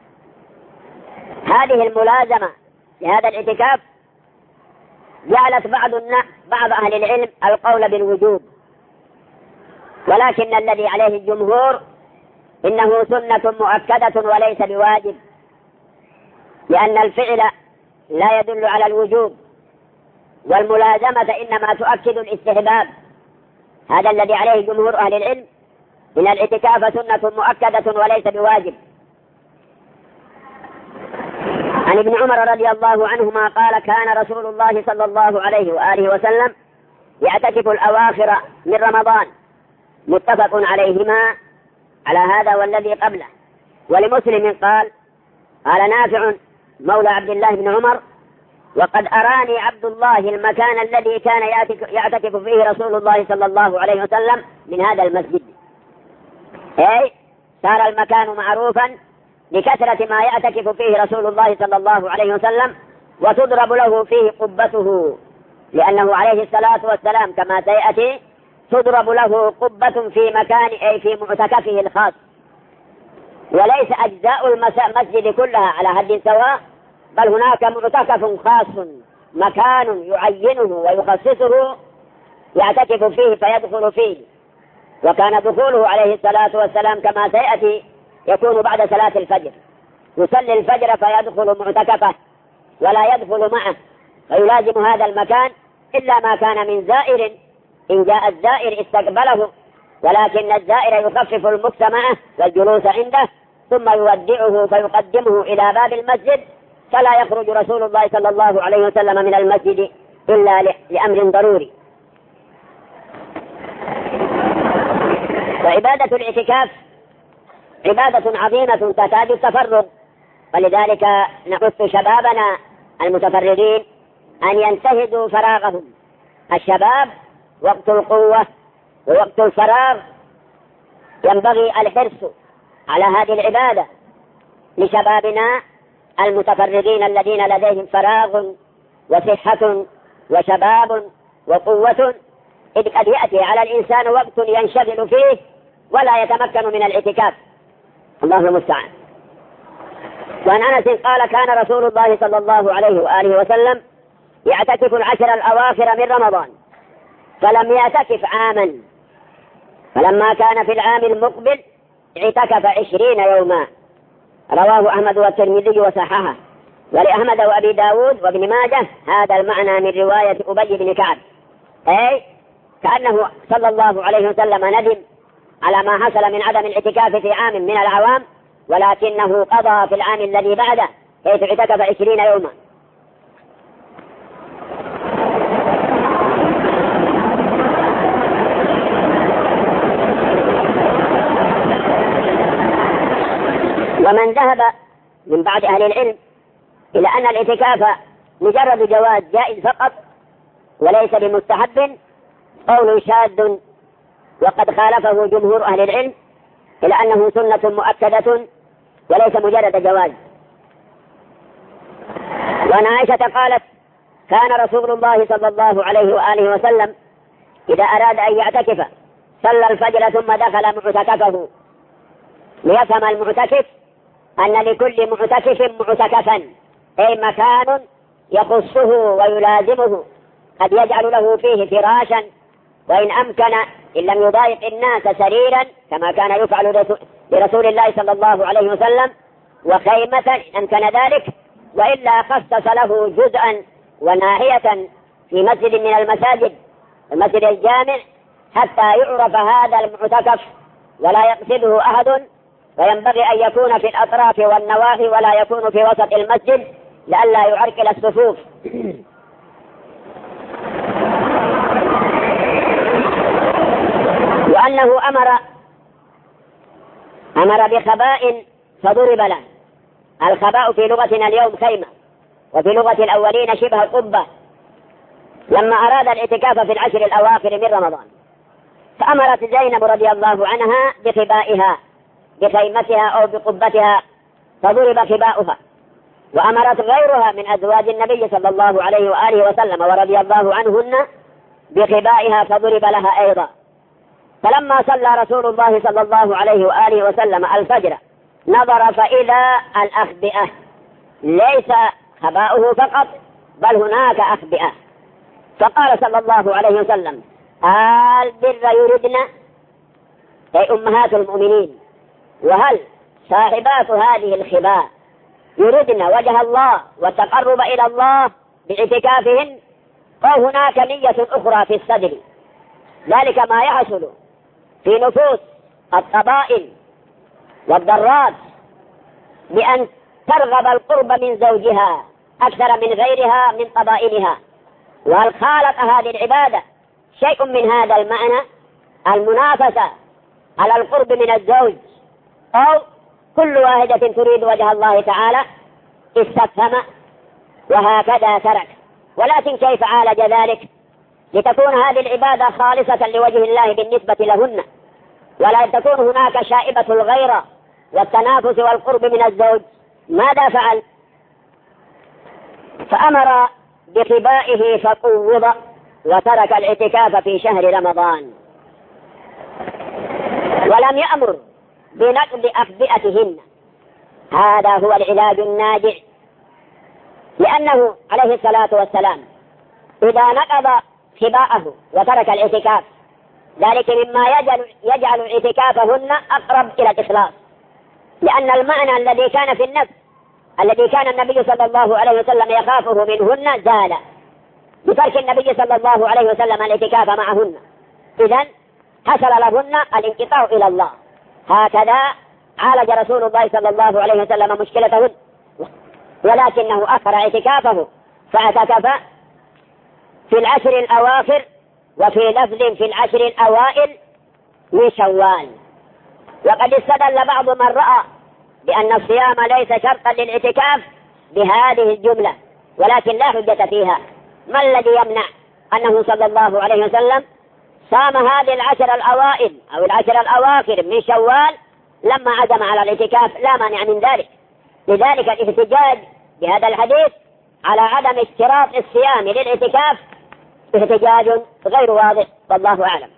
Speaker 2: هذه الملازمة لهذا الاعتكاف جعلت بعض الناس بعض أهل العلم القول بالوجوب، ولكن الذي عليه الجمهور إنه سنة مؤكدة وليس بواجب، لأن الفعل لا يدل على الوجوب، والملازمة إنما تؤكد الاستحباب. هذا الذي عليه جمهور أهل العلم، إن الاعتكاف سنة مؤكدة وليس بواجب. عن ابن عمر رضي الله عنهما قال كان رسول الله صلى الله عليه وآله وسلم يعتكف الأواخر من رمضان، متفق عليهما على هذا والذي قبله. ولمسلم قال قال نافع مولى عبد الله بن عمر وقد أراني عبد الله المكان الذي كان يعتكف فيه رسول الله صلى الله عليه وسلم من هذا المسجد، أي صار المكان معروفا بكثرة ما يعتكف فيه رسول الله صلى الله عليه وسلم، وتضرب له فيه قبته، لأنه عليه الصلاة والسلام كما سيأتي تضرب له قبة في مكان أي في معتكفه الخاص، وليس أجزاء المسجد كلها على حد سواء، بل هناك معتكف خاص مكان يعينه ويخصصه يعتكف فيه فيدخل فيه. وكان دخوله عليه الصلاة والسلام كما سيأتي يكون بعد صلاة الفجر، يصلي الفجر فيدخل معتكفه ولا يدخل معه، فيلازم هذا المكان إلا ما كان من زائر، إن جاء الزائر استقبله، ولكن الزائر يخفف المكث معه والجلوس عنده ثم يودعه فيقدمه إلى باب المسجد، فلا يخرج رسول الله صلى الله عليه وسلم من المسجد إلا لأمر ضروري. وعبادة الاعتكاف عبادة عظيمة تكاد التفرغ، ولذلك نحث شبابنا المتفرغين أن ينتهزوا فراغهم. الشباب وقت القوة ووقت الفراغ ينبغي الحرص على هذه العبادة لشبابنا المتفرغين الذين لديهم فراغ وصحة وشباب وقوة، إذ قد يأتي على الإنسان وقت ينشغل فيه ولا يتمكن من الاعتكاف، الله المستعان. وعن أنس قال كان رسول الله صلى الله عليه وآله وسلم يعتكف العشر الأواخر من رمضان، فلم يعتكف عاما، فلما كان في العام المقبل اعتكف عشرين يوما. رواه أحمد والترمذي وصححه، ولأحمد وأبي داود وابن ماجه هذا المعنى من رواية أبي بن كعب، أي كأنه صلى الله عليه وسلم ندم على ما حصل من عدم الاعتكاف في عام من الأعوام، ولكنه قضى في العام الذي بعده حيث اعتكف عشرين يوما. ومن ذهب من بعض أهل العلم إلى أن الاعتكاف مجرد جواز جائز فقط وليس بمستحب قول شاذ، وقد خالفه جمهور أهل العلم إلى أنه سنة مؤكدة وليس مجرد جواز. وعن عائشة قالت: كان رسول الله صلى الله عليه وآله وسلم إذا أراد أن يعتكف صلى الفجر ثم دخل معتكفه. ليفهم المعتكف أن لكل معتكف معتكفا، أي مكان يخصه ويلازمه، قد يجعل له فيه فراشا، وإن أمكن إن لم يضايق الناس سريرا كما كان يفعل لرسول الله صلى الله عليه وسلم، وخيمة إن أمكن ذلك، وإلا خصص له جزءا وناحية في مسجد من المساجد، المسجد الجامع، حتى يعرف هذا المعتكف ولا يقصده أحد، وينبغي أن يكون في الأطراف والنواحي ولا يكون في وسط المسجد لئلا يعرقل الصفوف. وأنه أمر أمر بخباء فضرب له. الخباء في لغتنا اليوم خيمة، وفي لغة الأولين شبه قبة، لما أراد الاعتكاف في العشر الأواخر من رمضان، فأمرت زينب رضي الله عنها بخبائها بخيمتها أو بقبتها فضرب خباؤها، وأمرت غيرها من أزواج النبي صلى الله عليه وآله وسلم ورضي الله عنهن بخبائها فضرب لها أيضا. فلما صلى رسول الله صلى الله عليه وآله وسلم الفجر نظر فإذا الأخبئة ليس خباؤه فقط بل هناك أخبئة، فقال صلى الله عليه وسلم: البر يردن، أي أمهات المؤمنين، وهل صاحبات هذه الخباء يردن وجه الله والتقرب إلى الله باعتكافهن، أو هناك نية أخرى في الصدر؟ ذلك ما يحصل في نفوس الطبائل والضرات بأن ترغب القرب من زوجها أكثر من غيرها من طبائلها. وهل خالط هذه العبادة شيء من هذا المعنى، المنافسة على القرب من الزوج، أو كل واحدة تريد وجه الله تعالى استفهم وهكذا ترك؟ ولكن كيف عالج ذلك لتكون هذه العبادة خالصة لوجه الله بالنسبة لهن، ولا تكون هناك شائبة الغيرة والتنافس والقرب من الزوج؟ ماذا فعل؟ فأمر بخبائه فقوض وترك الاعتكاف في شهر رمضان، ولم يأمر بنقض أخبئتهن. هذا هو العلاج الناجع، لأنه عليه الصلاة والسلام إذا نقض خباءه وترك الاعتكاف ذلك مما يجعل, يجعل اعتكافهن أقرب إلى الإخلاص، لأن المعنى الذي كان في النفس الذي كان النبي صلى الله عليه وسلم يخافه منهن زال بترك النبي صلى الله عليه وسلم الاعتكاف معهن، إذن حصل لهن الانقطاع إلى الله. هكذا عالج رسول الله صلى الله عليه وسلم مشكلتهن، ولكنه أخر اعتكافه فاعتكف في العشر الأواخر، وفي لفظ في العشر الأوائل من شوال. وقد استدل بعض من رأى بأن الصيام ليس شرطا للاعتكاف بهذه الجملة، ولكن لا حجة فيها. ما الذي يمنع أنه صلى الله عليه وسلم صام هذه العشر الأوائل أو العشر الأواخر من شوال لما عزم على الاعتكاف؟ لا مانع من ذلك. لذلك الاحتجاج بهذا الحديث على عدم اشتراط الصيام للاعتكاف احتجاج غير واضح، والله أعلم.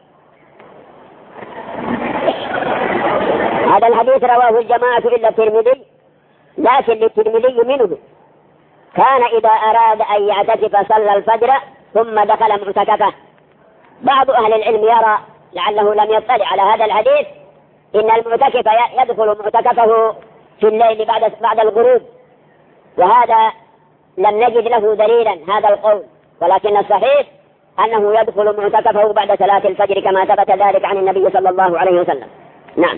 Speaker 2: هذا الحديث رواه الجماعة إلا الترمذي، لكن للترمذي منه كان إذا أراد أن يعتكف صلى الفجر ثم دخل معتكفه. بعض أهل العلم يرى لعله لم يطلع على هذا الحديث إن المعتكف يدخل معتكفه في الليل بعد بعد الغروب، وهذا لم نجد له دليلا هذا القول، ولكن الصحيح أنه يدخل معتكفه بعد صلاة الفجر كما ثبت ذلك عن النبي صلى الله عليه وسلم. نعم.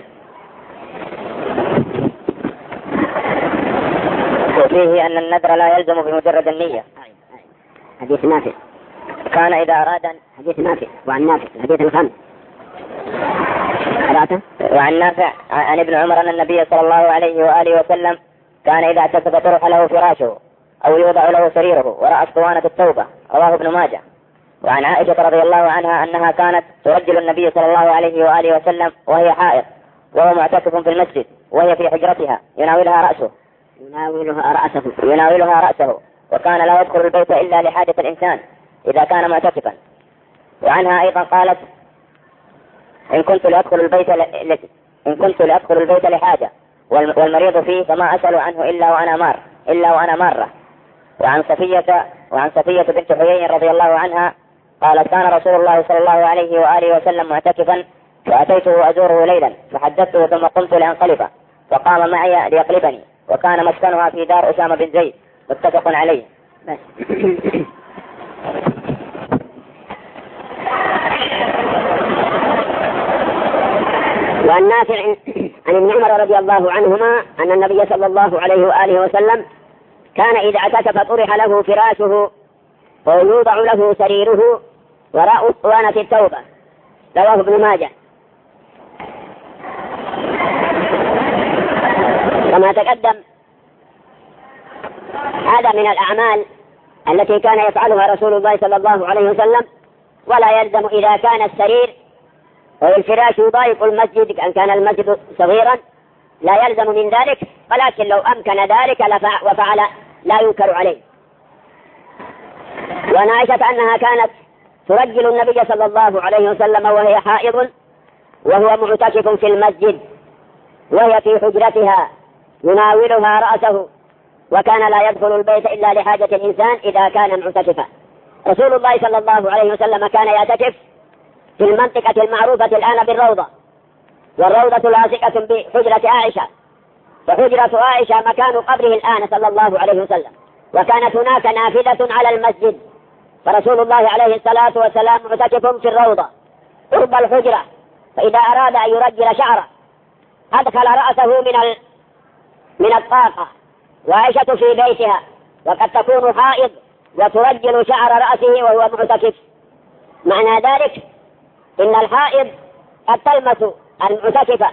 Speaker 3: وفيه أن النذر لا يلزم بمجرد النية.
Speaker 2: حديث نافع
Speaker 3: كان إذا أراد
Speaker 2: حديث نافع وعن نافع الحديث الخامس قرأته.
Speaker 3: وعن نافع عن ابن عمر أن النبي صلى الله عليه وآله وسلم كان إذا اعتكف طرح له فراشه أو يوضع له سريره ورأى اسطوانة التوبة، رواه ابن ماجه. وعن عائشة رضي الله عنها أنها كانت ترجل النبي صلى الله عليه وآله وسلم وهي حائض وهو معتكف في المسجد وهي في حجرتها يناولها رأسه
Speaker 2: يناولها رأسه
Speaker 3: يناولها رأسه وكان لا يدخل البيت إلا لحاجة الإنسان إذا كان معتكفا. وعنها أيضا قالت: إن كنت لأدخل البيت ل... إن كنت لأدخل البيت لحاجة والمريض فيه فما أسأل عنه إلا وأنا مار إلا وأنا مارة. وعن صفية وعن صفية بنت حيي رضي الله عنها قالت: كان رسول الله صلى الله عليه وآله وسلم معتكفا فأتيته أزوره ليلا فحدثته ثم قمت لأنقلب فقام معي ليقلبني، وكان مسكنها في دار أسامة بن زيد، متفق عليه.
Speaker 2: بس. وعن نافع عن ابن عمر رضي الله عنهما أن النبي صلى الله عليه وآله وسلم كان إذا اعتكف طرح له فراشه ويوضع له سريره وراء اسطوانة التوبة، رواه ابن ماجه. كما تقدم هذا من الأعمال التي كان يفعلها رسول الله صلى الله عليه وسلم، ولا يلزم إذا كان السرير والفراش يضايق المسجد أن كان المسجد صغيرا لا يلزم من ذلك، ولكن لو أمكن ذلك وفعل لا ينكر عليه. وعن عائشة أنها كانت ترجل النبي صلى الله عليه وسلم وهي حائض وهو معتكف في المسجد وهي في حجرتها يناولها رأسه، وكان لا يدخل البيت إلا لحاجة الإنسان إذا كان معتكفا. رسول الله صلى الله عليه وسلم كان يعتكف في المنطقة المعروفة الآن بالروضة، والروضة لاصقة بحجرة عائشة، فحجرة عائشة مكان قبره الآن صلى الله عليه وسلم، وكانت هناك نافذة على المسجد، فرسول الله عليه الصلاة والسلام معتكف في الروضة قرب الحجرة، فإذا أراد أن يرجل شعره أدخل رأسه من ال... من الطاقة، وعائشة في بيتها وقد تكون حائض وترجل شعر رأسه وهو معتكف. معنى ذلك إن الحائض قد تلمس المعتكفة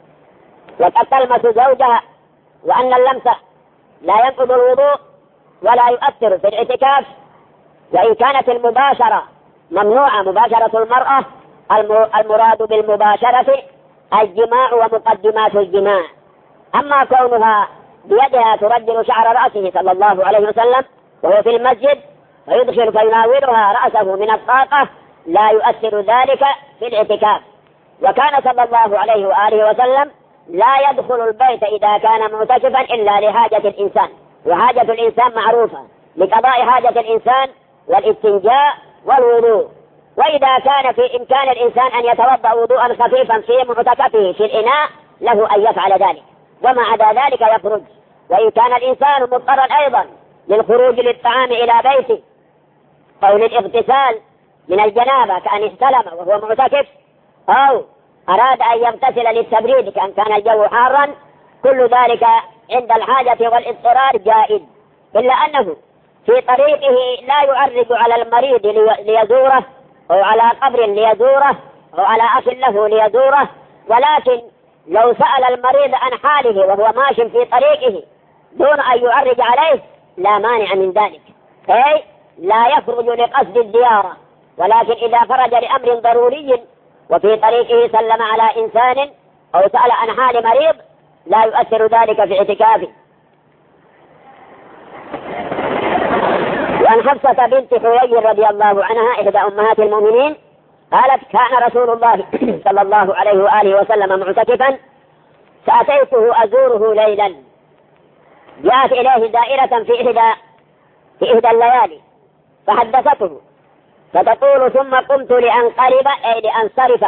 Speaker 2: وقد تلمس زوجها، وأن اللمس لا ينقض الوضوء ولا يؤثر في الاعتكاف، وإن كانت المباشرة ممنوعة مباشرة المرأة، المراد بالمباشرة الجماع ومقدمات الجماع. أما كونها بيدها ترجل شعر رأسه صلى الله عليه وسلم وهو في المسجد فيدخل فيناولها رأسه من الطاقة لا يؤثر ذلك في الاعتكاف. وكان صلى الله عليه وآله وسلم لا يدخل البيت إذا كان معتكفا إلا لحاجة الإنسان، وحاجة الإنسان معروفة لقضاء حاجة الإنسان والاستنجاء والوضوء. وإذا كان في إمكان الإنسان أن يتوضأ وضوءا خفيفا في معتكفه في الإناء له أن يفعل ذلك، وما عدا ذلك يخرج. وإن كان الإنسان مضطرا أيضا للخروج للطعام إلى بيته أو للاغتسال من الجنابة كأن استلم وهو معتكف، أو أراد أن يغتسل للتبريد كأن كان الجو حارا، كل ذلك عند الحاجة والاضطرار جائز، إلا أنه في طريقه لا يعرج على المريض ليزوره أو على قبر ليزوره أو على أخ له ليزوره، ولكن لو سأل المريض عن حاله وهو ماش في طريقه دون أن يعرج عليه لا مانع من ذلك، أي لا يخرج لقصد الزيارة، ولكن إذا خرج لأمر ضروري وفي طريقه سلم على إنسان أو سأل عن حال مريض لا يؤثر ذلك في اعتكافه. وعن حفصة بنت حيي رضي الله عنها إحدى أمهات المؤمنين قالت: كان رسول الله صلى الله عليه وآله وسلم معتكفا فأتيته أزوره ليلا، جاءت إليه دائرة في إحدى في إحدى الليالي فحدثته فتقول: ثم قمت لأنقلب أي لأنصرف،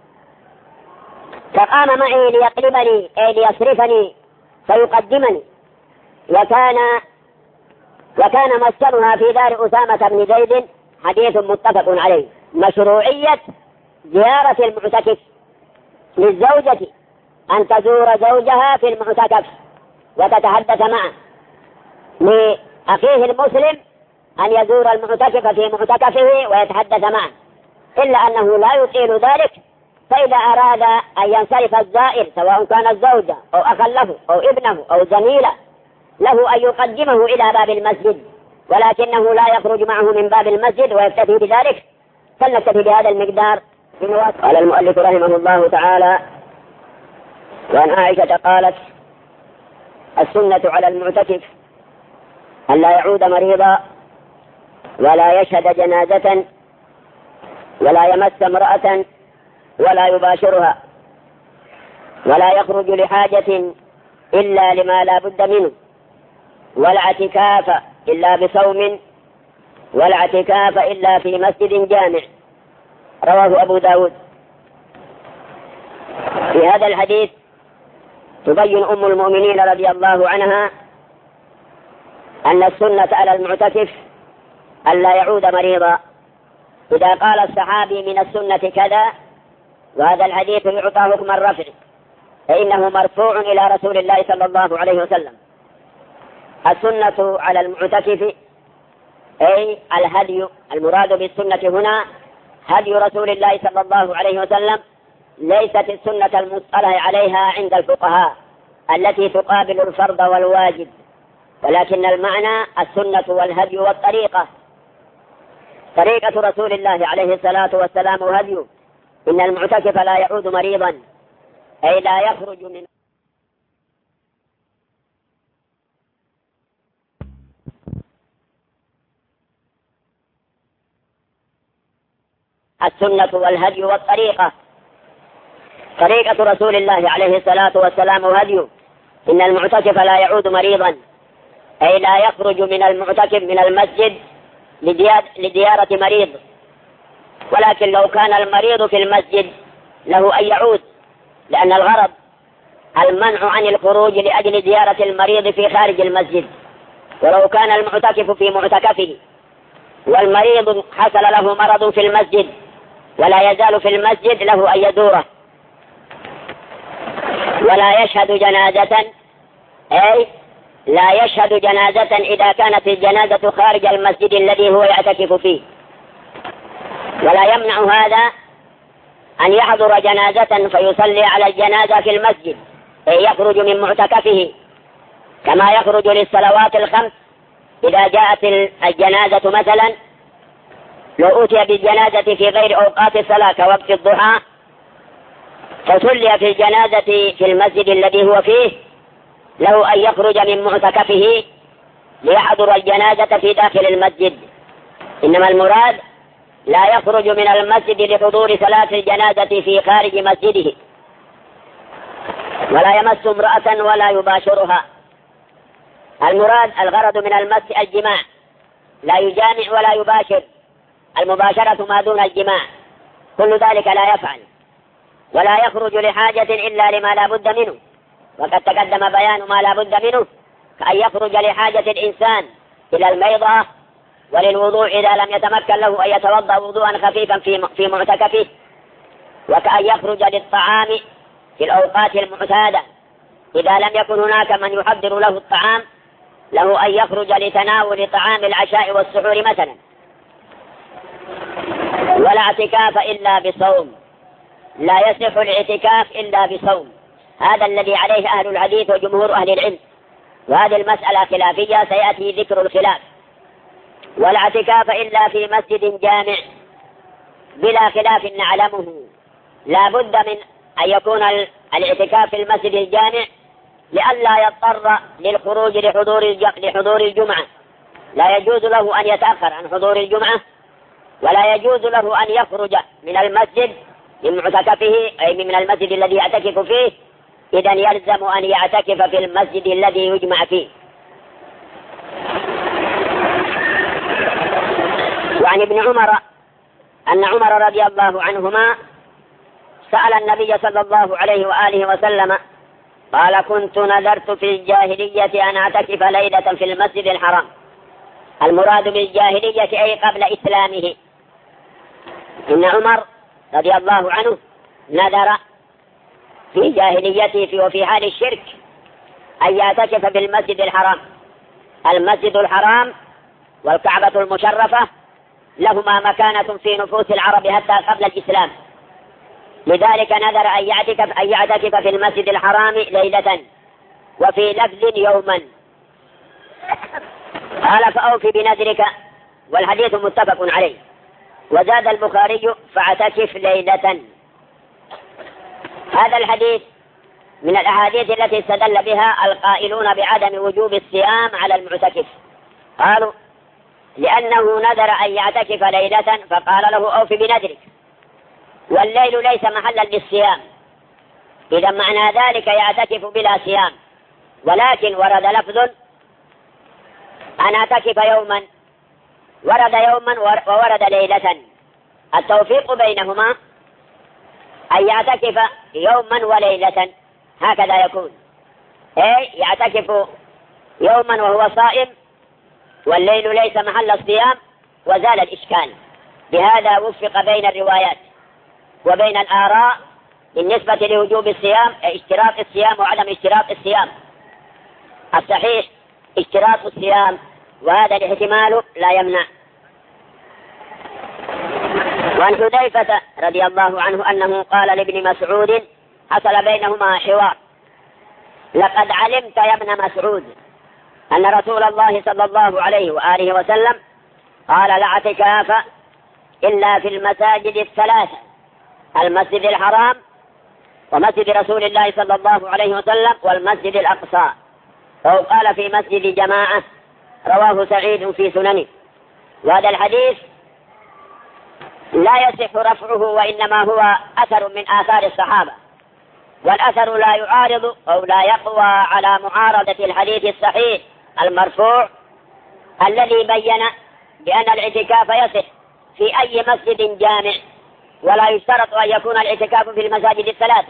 Speaker 2: فقام معي ليقلبني أي ليصرفني فيقدمني، وكان وكان مسكنها في دار أسامة بن زيد. حديث متفق عليه. مشروعية زيارة المعتكف للزوجة أن تزور زوجها في المعتكف وتتحدث معه، لأخيه المسلم أن يزور المعتكف في معتكفه ويتحدث معه، إلا أنه لا يطيل ذلك
Speaker 4: فإذا أراد أن ينصرف الزائر سواء كان الزوجة أو أخا له أو ابنه أو زميله له أن يقدمه إلى باب المسجد، ولكنه لا يخرج معه من باب المسجد ويكتفي بذلك، فلنكتفي بهذا المقدار. قال المؤلف رحمه الله تعالى: وعن عائشة قالت: السنة على المعتكف أن لا يعود مريضا ولا يشهد جنازة ولا يمس امرأة ولا يباشرها ولا يخرج لحاجة إلا لما لا بد منه، ولا اعتكاف إلا بصوم ولا اعتكاف إلا في مسجد جامع. رواه أبو داود. في هذا الحديث تبين أم المؤمنين رضي الله عنها أن السنة على المعتكف أن لا يعود مريضا. إذا قال الصحابي من السنة كذا وهذا الحديث يعطى حكم الرفع، فإنه مرفوع إلى رسول الله صلى الله عليه وسلم. السنة على المعتكف أي الهدي، المراد بالسنة هنا هدي رسول الله صلى الله عليه وسلم، ليست السنة المصطلح عليها عند الفقهاء التي تقابل الفرض والواجب، ولكن المعنى السنة والهدي والطريقة. طريقة رسول الله عليه الصلاة والسلام هدي إن المعتكف لا يعود مريضا، أي لا يخرج من السنة والهدي والطريقة. طريقة رسول الله عليه الصلاة والسلام هدي إن المعتكف لا يعود مريضا، أي لا يخرج من المعتكف من المسجد لزيارة مريض، ولكن لو كان المريض في المسجد له أن يعود، لأن الغرض المنع عن الخروج لأجل زيارة المريض في خارج المسجد. ولو كان المعتكف في معتكفه والمريض حصل له مرض في المسجد ولا يزال في المسجد له أن يزوره. ولا يشهد جنازة، أي لا يشهد جنازة إذا كانت الجنازة خارج المسجد الذي هو يعتكف فيه. ولا يمنع هذا أن يحضر جنازة فيصلي على الجنازة في المسجد، أي يخرج من معتكفه كما يخرج للصلوات الخمس. إذا جاءت الجنازة مثلا لو أتي بالجنازة في غير أوقات الصلاة كوقت الضحى فصلي في الجنازة في المسجد الذي هو فيه، له أن يخرج من معتكفه ليحضر الجنازة في داخل المسجد. إنما المراد لا يخرج من المسجد لحضور صلاة الجنازة في خارج مسجده. ولا يمس امرأة ولا يباشرها. المراد الغرض من المس الجماع، لا يجامع ولا يباشر، المباشرة ما دون الجماع، كل ذلك لا يفعل. ولا يخرج لحاجة إلا لما لا بد منه، وقد تقدم بيان ما لا بد منه، كأن يخرج لحاجة الإنسان إلى الميضة وللوضوء إذا لم يتمكن له أن يتوضأ وضوءا خفيفا في معتكفه، وكأن يخرج للطعام في الأوقات المعتادة إذا لم يكن هناك من يحضر له الطعام، له أن يخرج لتناول طعام العشاء والسحور مثلا. ولا اعتكاف إلا بصوم، لا يصح الاعتكاف إلا بصوم، هذا الذي عليه أهل الحديث وجمهور أهل العلم، وهذه المسألة خلافية سيأتي ذكر الخلاف. ولا اعتكاف إلا في مسجد جامع بلا خلاف نعلمه، لا بد من أن يكون الاعتكاف في المسجد الجامع لئلا يضطر للخروج لحضور لحضور الجمعة، لا يجوز له أن يتأخر عن حضور الجمعة، ولا يجوز له أن يخرج من المسجد من معتكفه أي من المسجد الذي يعتكف فيه، إذا يلزم أن يعتكف في المسجد الذي يجمع فيه. وعن ابن عمر أن عمر رضي الله عنهما سأل النبي صلى الله عليه وآله وسلم قال: كنت نذرت في الجاهلية أن أعتكف ليلة في المسجد الحرام. المراد بالجاهلية أي قبل إسلامه. إن عمر رضي الله عنه نذر في جاهليته وفي حال الشرك أن يعتكف في المسجد الحرام. المسجد الحرام والكعبة المشرفة لهما مكانة في نفوس العرب حتى قبل الإسلام، لذلك نذر أن يعتكف أن يعتكف في المسجد الحرام ليلة، وفي لفظ يوما. قال فأوف بنذرك، والحديث متفق عليه. وزاد البخاري فاعتكف ليلة. هذا الحديث من الأحاديث التي استدل بها القائلون بعدم وجوب الصيام على المعتكف. قالوا لأنه نذر أن يعتكف ليلة فقال له أوف بنذرك، والليل ليس محلا للصيام، إذا معنى ذلك يعتكف بلا صيام. ولكن ورد لفظ أن اعتكف يوما، ورد يوما وورد ليلة، التوفيق بينهما أن يعتكف يوما وليلة، هكذا يكون، أي يعتكف يوما وهو صائم والليل ليس محل الصيام، وزال الإشكال. بهذا وفق بين الروايات وبين الآراء بالنسبة لوجوب الصيام، اشتراط الصيام وعدم اشتراط الصيام. الصحيح اشتراط الصيام، وهذا الاحتمال لا يمنع. وعن حذيفة رضي الله عنه أنه قال لابن مسعود، حصل بينهما حوار: لقد علمت يا ابن مسعود أن رسول الله صلى الله عليه وآله وسلم قال لا اعتكاف إلا في المساجد الثلاثة، المسجد الحرام ومسجد رسول الله صلى الله عليه وسلم والمسجد الأقصى، أو قال في مسجد جماعة، رواه سعيد في سننه. وهذا الحديث لا يصح رفعه، وإنما هو أثر من آثار الصحابة، والأثر لا يعارض أو لا يقوى على معارضة الحديث الصحيح المرفوع الذي بين بأن الاعتكاف يصح في أي مسجد جامع، ولا يشترط أن يكون الاعتكاف في المساجد الثلاثة.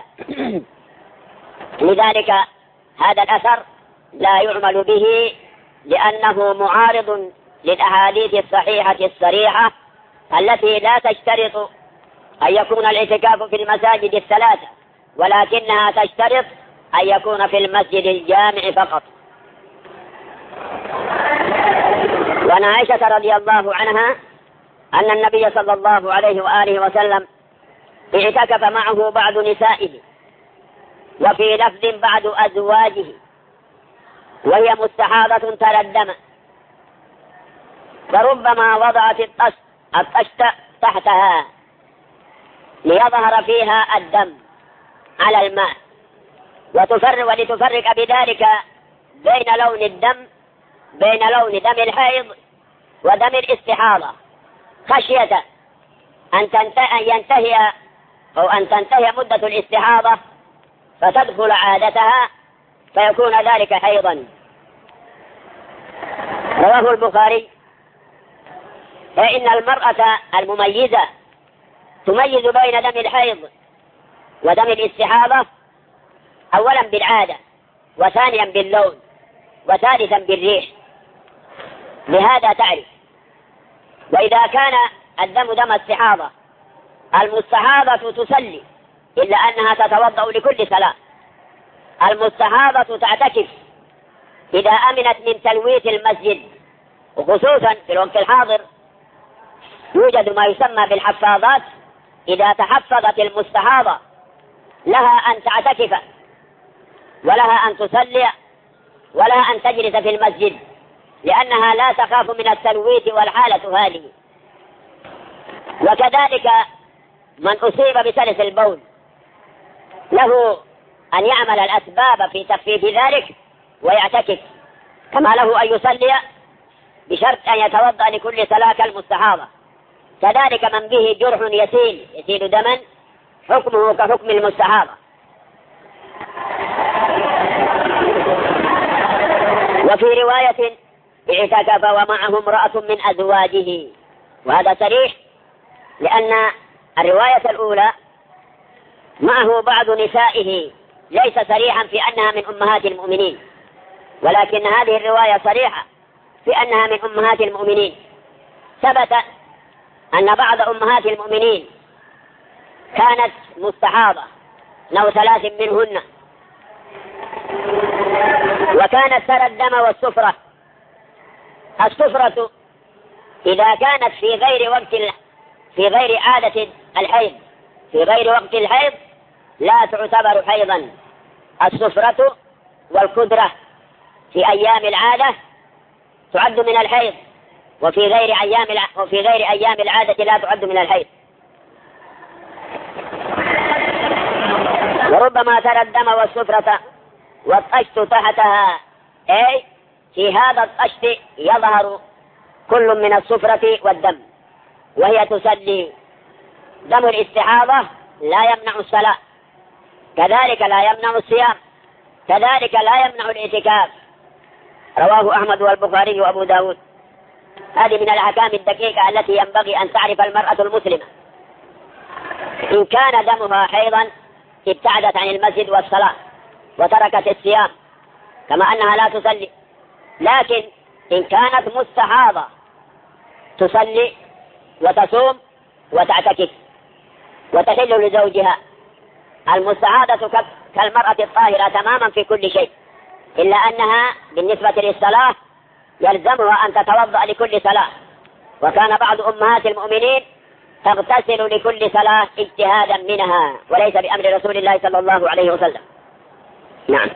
Speaker 4: لذلك هذا الأثر لا يعمل به، لأنه معارض للأحاديث الصحيحة الصريحة التي لا تشترط أن يكون الاعتكاف في المساجد الثلاثة، ولكنها تشترط أن يكون في المسجد الجامع فقط. وعن عائشة رضي الله عنها أن النبي صلى الله عليه وآله وسلم اعتكف معه بعض نسائه، وفي لفظ بعض أزواجه، وهي مستحاضة ترى الدم، فربما وضعت الطشت تحتها ليظهر فيها الدم على الماء، وتفرق ولتفرق بذلك بين لون الدم بين لون دم الحيض ودم الاستحاضة، خشية أن ينتهي أو أن تنتهي مدة الاستحاضة فتدخل عادتها فيكون ذلك حيضا. رواه البخاري. فإن المرأة المميزة تميز بين دم الحيض ودم الاستحاضة أولا بالعادة، وثانيا باللون، وثالثا بالريح، لهذا تعرف. وإذا كان الدم دم استحاضة، المستحاضة تصلي إلا أنها تتوضأ لكل صلاة، المستحاضة تعتكف إذا أمنت من تلويث المسجد، وخصوصا في الوقت الحاضر يوجد ما يسمى بالحفاظات. إذا تحفظت المستحاضة لها أن تعتكف، ولها أن تصلي، ولها أن تجلس في المسجد، لأنها لا تخاف من التلويث والحالة هذه. وكذلك من أصيب بسلس البول له أن يعمل الأسباب في تخفيف ذلك ويعتكف، كما له أن يصلي بشرط أن يتوضأ لكل صلاة كالمستحاضة. كذلك من به جرح يسيل يسيل دما حكمه كحكم المستحاضة. وفي رواية اعتكف ومعه امرأة من أزواجه، وهذا صريح، لأن الرواية الأولى معه بعض نسائه ليس صريحا في أنها من أمهات المؤمنين، ولكن هذه الرواية صريحة في أنها من أمهات المؤمنين. ثبت أن بعض أمهات المؤمنين كانت مستحاضة أو ثلاث منهن، وكانت ترى الدم والسفرة. السفرة إذا كانت في غير وقت في غير عادة الحيض في غير وقت الحيض لا تعتبر حيضا. السفرة والكدرة في أيام العادة تعد من الحيض، وفي غير أيام وفي غير أيام العادة لا تعد من الحيض. وربما ترى الدم والسفرة والطشت تحتها، أي في هذا الطشت يظهر كل من السفرة والدم وهي تسلي. دم الاستحاضة لا يمنع الصلاة، كذلك لا يمنع الصيام، كذلك لا يمنع الاعتكاف. رواه أحمد والبخاري وأبو داود. هذه من الأحكام الدقيقة التي ينبغي أن تعرف المرأة المسلمة. إن كان دمها حيضا ابتعدت عن المسجد والصلاة وتركت الصيام كما أنها لا تصلي، لكن إن كانت مستحاضة تصلي وتصوم وتعتكف وتحل لزوجها. المستحاضة كالمرأة الطاهرة تماما في كل شيء، إلا أنها بالنسبة للصلاة يلزمها أن تتوضأ لكل صلاة، وكان بعض أمهات المؤمنين تغتسل لكل صلاة اجتهادا منها وليس بأمر رسول الله صلى الله عليه وسلم. نعم.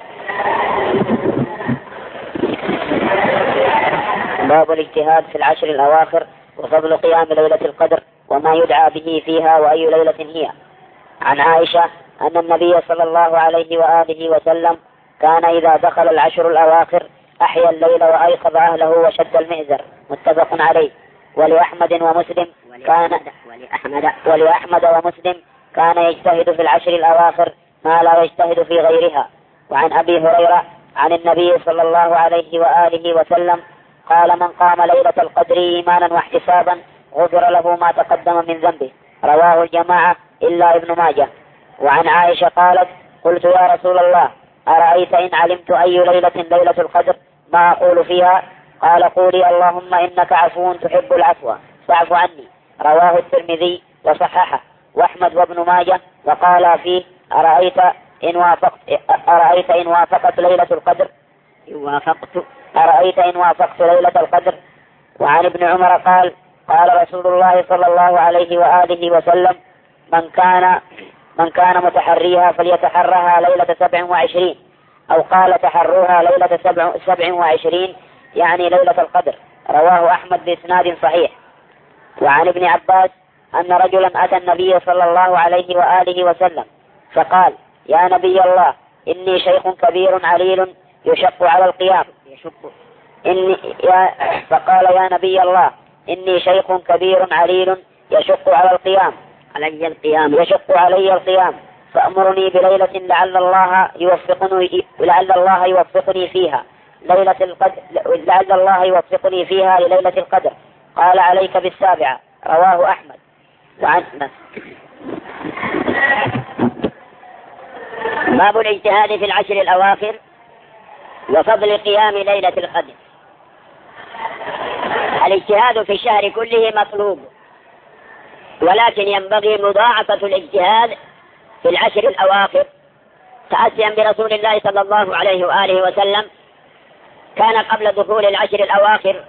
Speaker 3: باب الاجتهاد في العشر الأواخر وفضل قيام ليلة القدر وما يدعى به فيها وأي ليلة هي. عن عائشة أن النبي صلى الله عليه وآله وسلم كان إذا دخل العشر الأواخر أحيا الليل وأيقظ أهله وشد المئزر. متفق عليه. ولأحمد ومسلم كان ولأحمد, ولأحمد ومسلم كان يجتهد في العشر الأواخر ما لا يجتهد في غيرها. وعن أبي هريرة عن النبي صلى الله عليه وآله وسلم قال: من قام ليلة القدر إيمانا واحتسابا غفر له ما تقدم من ذنبه. رواه الجماعة إلا ابن ماجه. وعن عائشة قالت: قلت يا رسول الله أرأيت إن علمت أي ليلة ليلة القدر ما أقول فيها؟ قال: قولي اللهم إنك عفو تحب العفو فاعف عني. رواه الترمذي وصححه وأحمد وابن ماجه وقال فيه: أرأيت إن وافقت أرأيت إن وافقت ليلة القدر وافقت أرأيت إن وافقت ليلة القدر. وعن ابن عمر قال: قال رسول الله صلى الله عليه وآله وسلم: من كان من كان متحريها فليتحرها ليلة سبع وعشرين، أو قال تحروها ليلة سبع, سبع وعشرين يعني ليلة القدر. رواه أحمد بإسناد صحيح. وعن ابن عباس أن رجلا أتى النبي صلى الله عليه وآله وسلم فقال: يا نبي الله إني شيخ كبير عليل يشق على القيام يشق إني يا فقال: يا نبي الله إني شيخ كبير عليل يشق على القيام علي القيام يشق علي القيام فأمرني بليلة لعل الله يوفقني لعل الله يوفقني فيها ليلة القدر لعل الله يوفقني فيها لليلة القدر. قال: عليك بالسابعة. رواه أحمد. وعن
Speaker 4: باب الاجتهاد في العشر الأواخر وفضل قيام ليلة القدر. الاجتهاد في الشهر كله مطلوب، ولكن ينبغي مضاعفة الاجتهاد في العشر الأواخر تأسيا برسول الله صلى الله عليه وآله وسلم. كان قبل دخول العشر الأواخر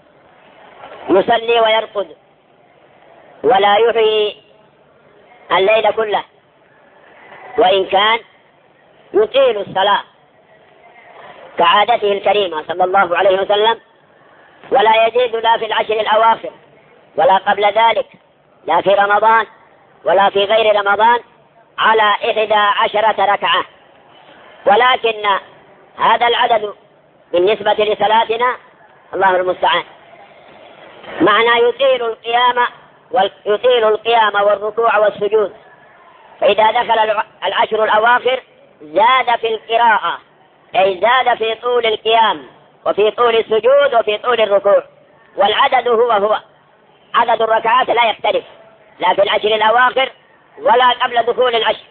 Speaker 4: يصلي ويرقد ولا يحيي الليل كله، وإن كان يطيل الصلاة كعادته الكريمة صلى الله عليه وسلم، ولا يزيد لا في العشر الأواخر ولا قبل ذلك، لا في رمضان ولا في غير رمضان، على إحدى عشرة ركعة. ولكن هذا العدد بالنسبة لصلاتنا الله المستعان، معنى يطيل القيام يطيل القيام والركوع والسجود. فإذا دخل العشر الأواخر زاد في القراءة، أي زاد في طول القيام وفي طول السجود وفي طول الركوع، والعدد هو هو عدد الركعات لا يختلف لا في العشر الأواخر ولا قبل دخول العشر.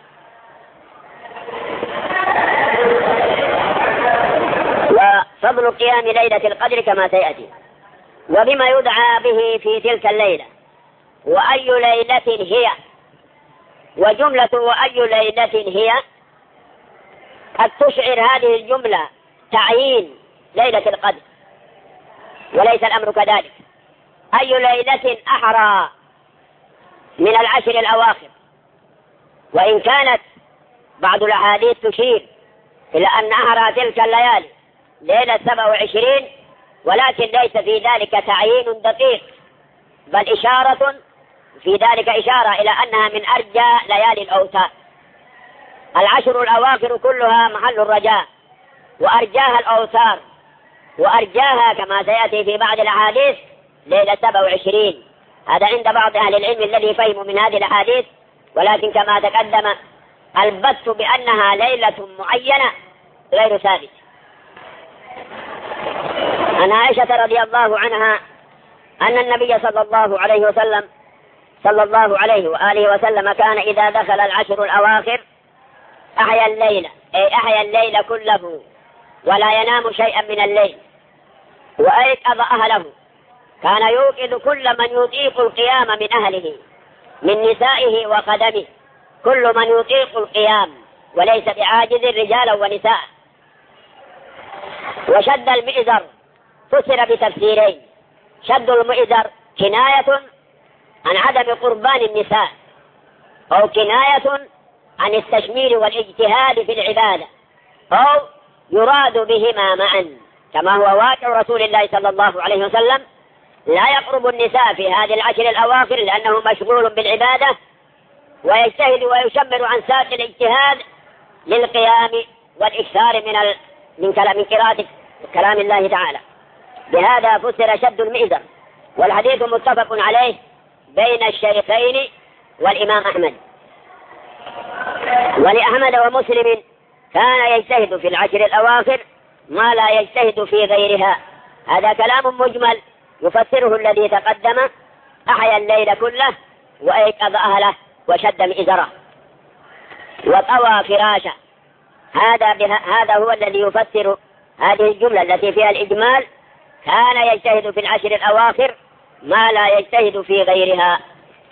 Speaker 4: وفضل قيام ليلة القدر كما سيأتي، وبما يدعى به في تلك الليلة، وأي ليلة هي. وجملة وأي ليلة هي قد تشعر هذه الجملة تعيين ليلة القدر، وليس الأمر كذلك. أي ليلة أحرى من العشر الأواخر، وإن كانت بعض الأحاديث تشير إلى أن أهرى تلك الليالي ليلة سبع وعشرين، ولكن ليس في ذلك تعيين دقيق، بل إشارة في ذلك إشارة إلى أنها من أرجى ليالي الأوتار. العشر الأواخر كلها محل الرجاء، وأرجاها الأوتار، وأرجاها كما سيأتي في بعض الأحاديث ليلة سبع وعشرين. هذا عند بعض أهل العلم الذي فهموا من هذه الأحاديث، ولكن كما تقدم البت بأنها ليلة معينة غير ثابت. عن عائشة رضي الله عنها أن النبي صلى الله عليه وسلم صلى الله عليه وآله وسلم كان إذا دخل العشر الأواخر أحيا الليل، أي أحيا الليل كله ولا ينام شيئا من الليل، وأيقظ أهله. كان يوقظ كل من يطيق القيام من أهله من نسائه وخدمه، كل من يطيق القيام وليس بعاجز رجالا ونساء. وشد المئزر فسر بتفسيرين: شد المئزر كناية عن عدم قربان النساء، أو كناية عن التشمير والاجتهاد في العبادة، أو يراد بهما معا، كما هو واقع رسول الله صلى الله عليه وسلم. لا يقرب النساء في هذه العشر الأواخر لأنه مشغول بالعبادة، ويجتهد ويشمر عن ساق الاجتهاد للقيام والإكثار من ال... من كلام من قراءة كلام الله تعالى. بهذا فسر شد المئزر، والحديث متفق عليه بين الشيخين والإمام أحمد. ولأحمد ومسلم كان يجتهد في العشر الأواخر ما لا يجتهد في غيرها. هذا كلام مجمل يفسره الذي تقدم: أحيا الليل كله وأيقظ أهله وشد مئزره وطوى فراشه. هذا بها هذا هو الذي يفسر هذه الجملة التي فيها الإجمال: كان يجتهد في العشر الأواخر ما لا يجتهد في غيرها.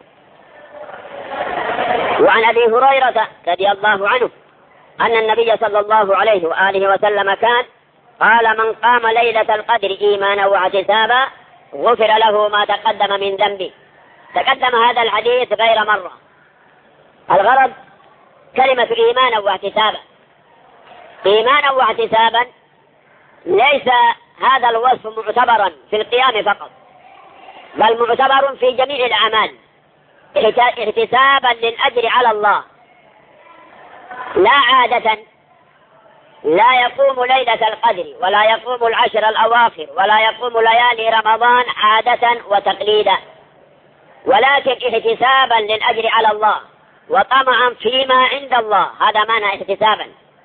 Speaker 4: وعن أبي هريرة رضي الله عنه أن النبي صلى الله عليه وآله وسلم كان قال: من قام ليلة القدر إيمانا واحتسابا غفر له ما تقدم من ذنبه. تقدم هذا الحديث غير مرة. الغرض كلمة إيمانا واحتسابا. إيمانا واحتسابا ليس هذا الوصف معتبرا في القيام فقط، بل معتبر في جميع الأعمال، احتسابا للأجر على الله. لا عادة لا يقوم ليلة القدر ولا يقوم العشر الأواخر ولا يقوم ليالي رمضان عادة وتقليدا، ولكن احتسابا للأجر على الله وطمعا فيما عند الله. هذا معنى احتسابا.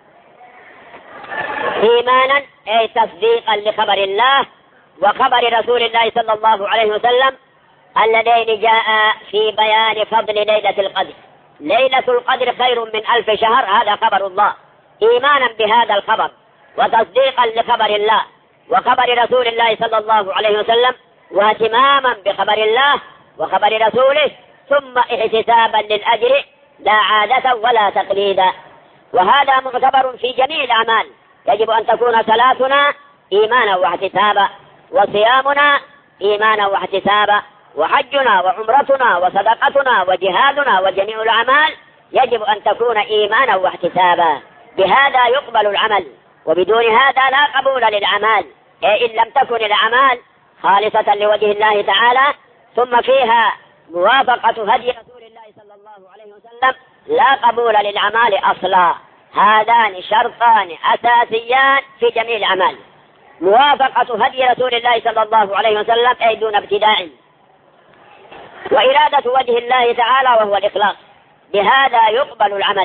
Speaker 4: إيمانا أي تصديقا لخبر الله وخبر رسول الله صلى الله عليه وسلم اللذين جاء في بيان فضل ليلة القدر. ليلة القدر خير من ألف شهر، هذا خبر الله. إيمانا بهذا الخبر وتصديقا لخبر الله وخبر رسول الله صلى الله عليه وسلم، واهتماما بخبر الله وخبر رسوله، ثم احتسابا للأجر لا عادة ولا تقليدا. وهذا معتبر في جميع الأعمال. يجب أن تكون صلاتنا إيمانا واحتسابا، وصيامنا إيمانا واحتسابا، وحجنا وعمرتنا وصدقتنا وجهادنا وجميع الأعمال يجب أن تكون إيمانا واحتسابا. بهذا يقبل العمل، وبدون هذا لا قبول للأعمال. إن لم تكن الأعمال خالصة لوجه الله تعالى ثم فيها موافقة هدي رسول الله صلى الله عليه وسلم لا قبول للأعمال أصلا. هذان شرطان أساسيان في جميع الأعمال: موافقة هدي رسول الله صلى الله عليه وسلم أي دون ابتداع، وإرادة وجه الله تعالى وهو الإخلاص. بهذا يقبل العمل.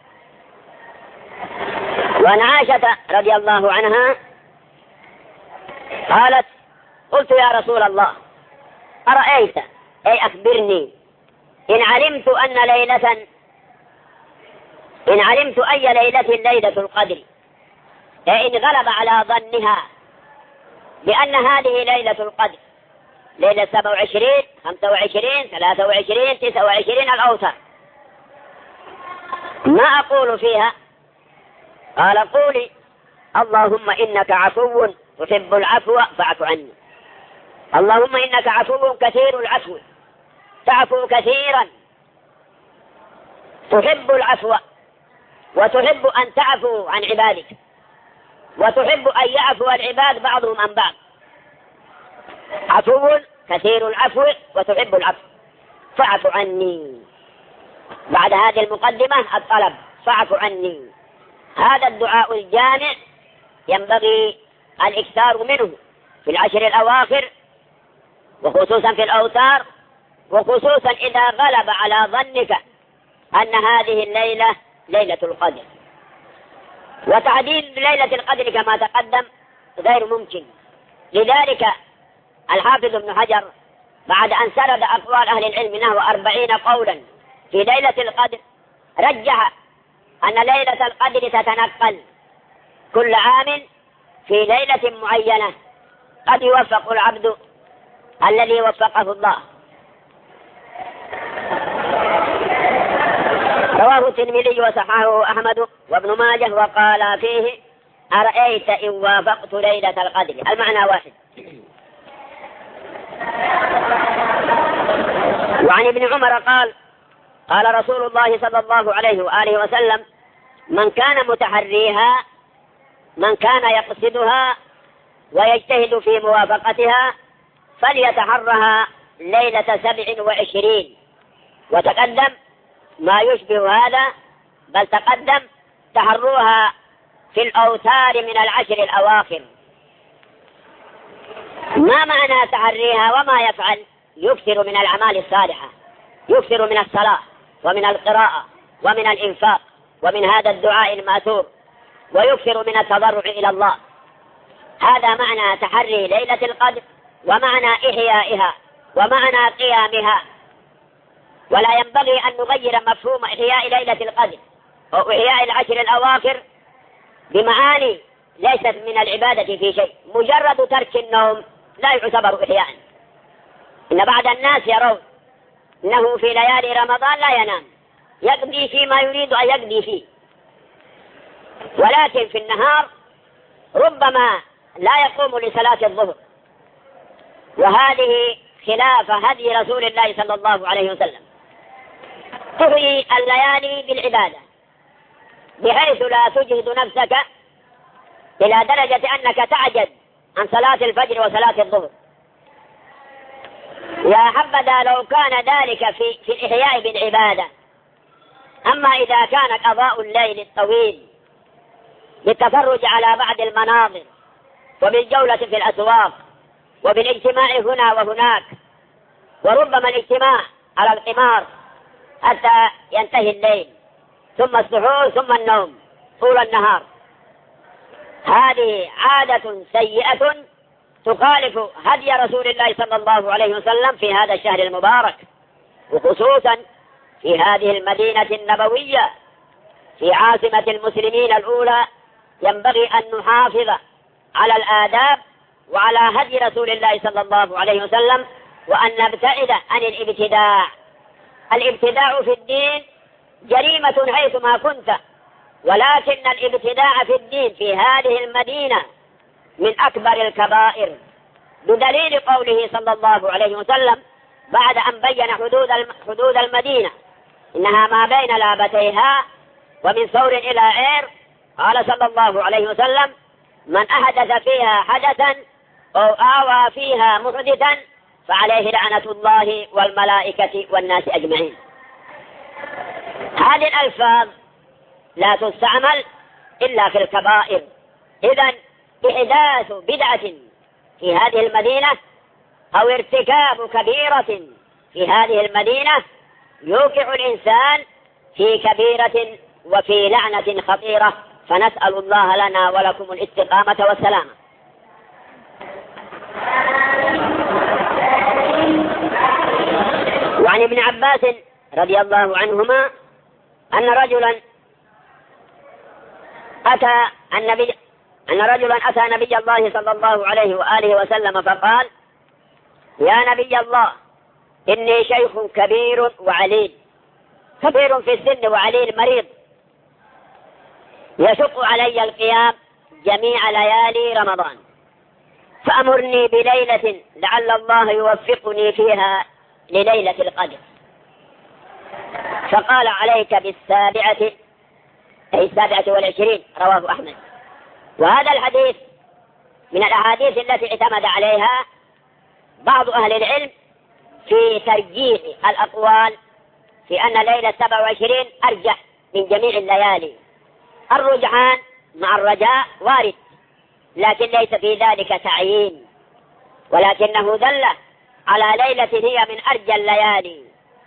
Speaker 4: وعن عائشة رضي الله عنها قالت: قلت يا رسول الله أرأيت، أي أخبرني، إن علمت أن ليلة إن علمت أي ليلة ليلة القدر، أي إن غلب على ظنها بأن هذه ليلة القدر، ليلة سبع وعشرين خمسة وعشرين ثلاثة وعشرين تسعة وعشرين الأوتر، ما أقول فيها؟ قال: قولي اللهم إنك عفو تحب العفو فاعف عني. اللهم إنك عفو كثير العفو تعفو كثيرا تحب العفو وتحب أن تعفو عن عبادك، وتحب أن يعفو العباد بعضهم عن بعض. عفو كثير العفو وتحب العفو، فاعف عني. بعد هذه المقدمة الطلب، فاعف عني. هذا الدعاء الجامع ينبغي الإكثار منه في العشر الأواخر، وخصوصا في الأوتار، وخصوصا إذا غلب على ظنك أن هذه الليلة ليلة القدر. وتعديل ليلة القدر كما تقدم غير ممكن. لذلك الحافظ ابن حجر بعد أن سرد أقوال أهل العلم نحو أربعين قولا في ليلة القدر رجح أن ليلة القدر تتنقل كل عام في ليلة معينة قد يوفق العبد الذي وفقه الله. رواه الترمذي وصححه أحمد وابن ماجه وقال فيه: أرأيت إن وافقت ليلة القدر. المعنى واحد. وعن ابن عمر قال: قال رسول الله صلى الله عليه وآله وسلم: من كان متحريها، من كان يقصدها ويجتهد في موافقتها فليتحرها ليلة سبع وعشرين. وتقدم ما يشبه هذا، بل تقدم تحروها في الأوتار من العشر الأواخر. ما معنى تحريها وما يفعل؟ يكثر من الأعمال الصالحة، يكثر من الصلاة ومن القراءة ومن الإنفاق ومن هذا الدعاء المأثور، ويكثر من التضرع إلى الله. هذا معنى تحري ليلة القدر ومعنى إحيائها ومعنى قيامها. ولا ينبغي أن نغير مفهوم إحياء ليلة القدر أو إحياء العشر الأواخر بمعاني ليست من العبادة في شيء. مجرد ترك النوم لا يعتبر إحياء. إن بعض الناس يرون أنه في ليالي رمضان لا ينام، يقضي فيما يريد أن يقضي فيه، ولكن في النهار ربما لا يقوم لصلاة الظهر، وهذه خلاف هدي رسول الله صلى الله عليه وسلم. تحيي الليالي بالعبادة بحيث لا تجهد نفسك إلى درجة أنك تعجز عن صلاة الفجر وصلاة الظهر. يا حبذا لو كان ذلك في, في الإحياء بالعبادة. أما إذا كان قضاء الليل الطويل بالتفرج على بعض المناظر وبالجولة في الأسواق وبالاجتماع هنا وهناك، وربما الاجتماع على القمار حتى ينتهي الليل، ثم السحور ثم النوم طول النهار، هذه عادة سيئة تخالف هدي رسول الله صلى الله عليه وسلم في هذا الشهر المبارك، وخصوصا في هذه المدينة النبوية في عاصمة المسلمين الأولى. ينبغي أن نحافظ على الآداب وعلى هدي رسول الله صلى الله عليه وسلم، وأن نبتعد عن الابتداع. الابتداع في الدين جريمة حيثما كنت، ولكن الابتداع في الدين في هذه المدينة من أكبر الكبائر، بدليل قوله صلى الله عليه وسلم بعد أن بين حدود حدود المدينة إنها ما بين لابتيها ومن ثور إلى عير، قال صلى الله عليه وسلم: من أحدث فيها حدثا أو آوى فيها محدثا فعليه لعنة الله والملائكة والناس أجمعين. هذه الألفاظ لا تستعمل إلا في الكبائر. إذن إحداث بدعة في هذه المدينة أو ارتكاب كبيرة في هذه المدينة يوقع الإنسان في كبيرة وفي لعنة خطيرة، فنسأل الله لنا ولكم الاستقامة والسلامة. وعن ابن عباس رضي الله عنهما أن رجلا أتى النبي أن رجلا أتى نبي الله صلى الله عليه وآله وسلم فقال: يا نبي الله، إني شيخ كبير وعليل، كبير في السن وعليل مريض، يشق علي القيام جميع ليالي رمضان، فأمرني بليلة لعل الله يوفقني فيها لليلة القدر. فقال عليك بالسابعة، أي السابعة والعشرين، رواه أحمد. وهذا الحديث من الأحاديث التي اعتمد عليها بعض أهل العلم في ترجيح الأقوال في أن ليلة سبع وعشرين أرجح من جميع الليالي. الرجحان مع الرجاء وارد، لكن ليس في ذلك تعيين، ولكنه دل على ليلة هي من أرجى الليالي،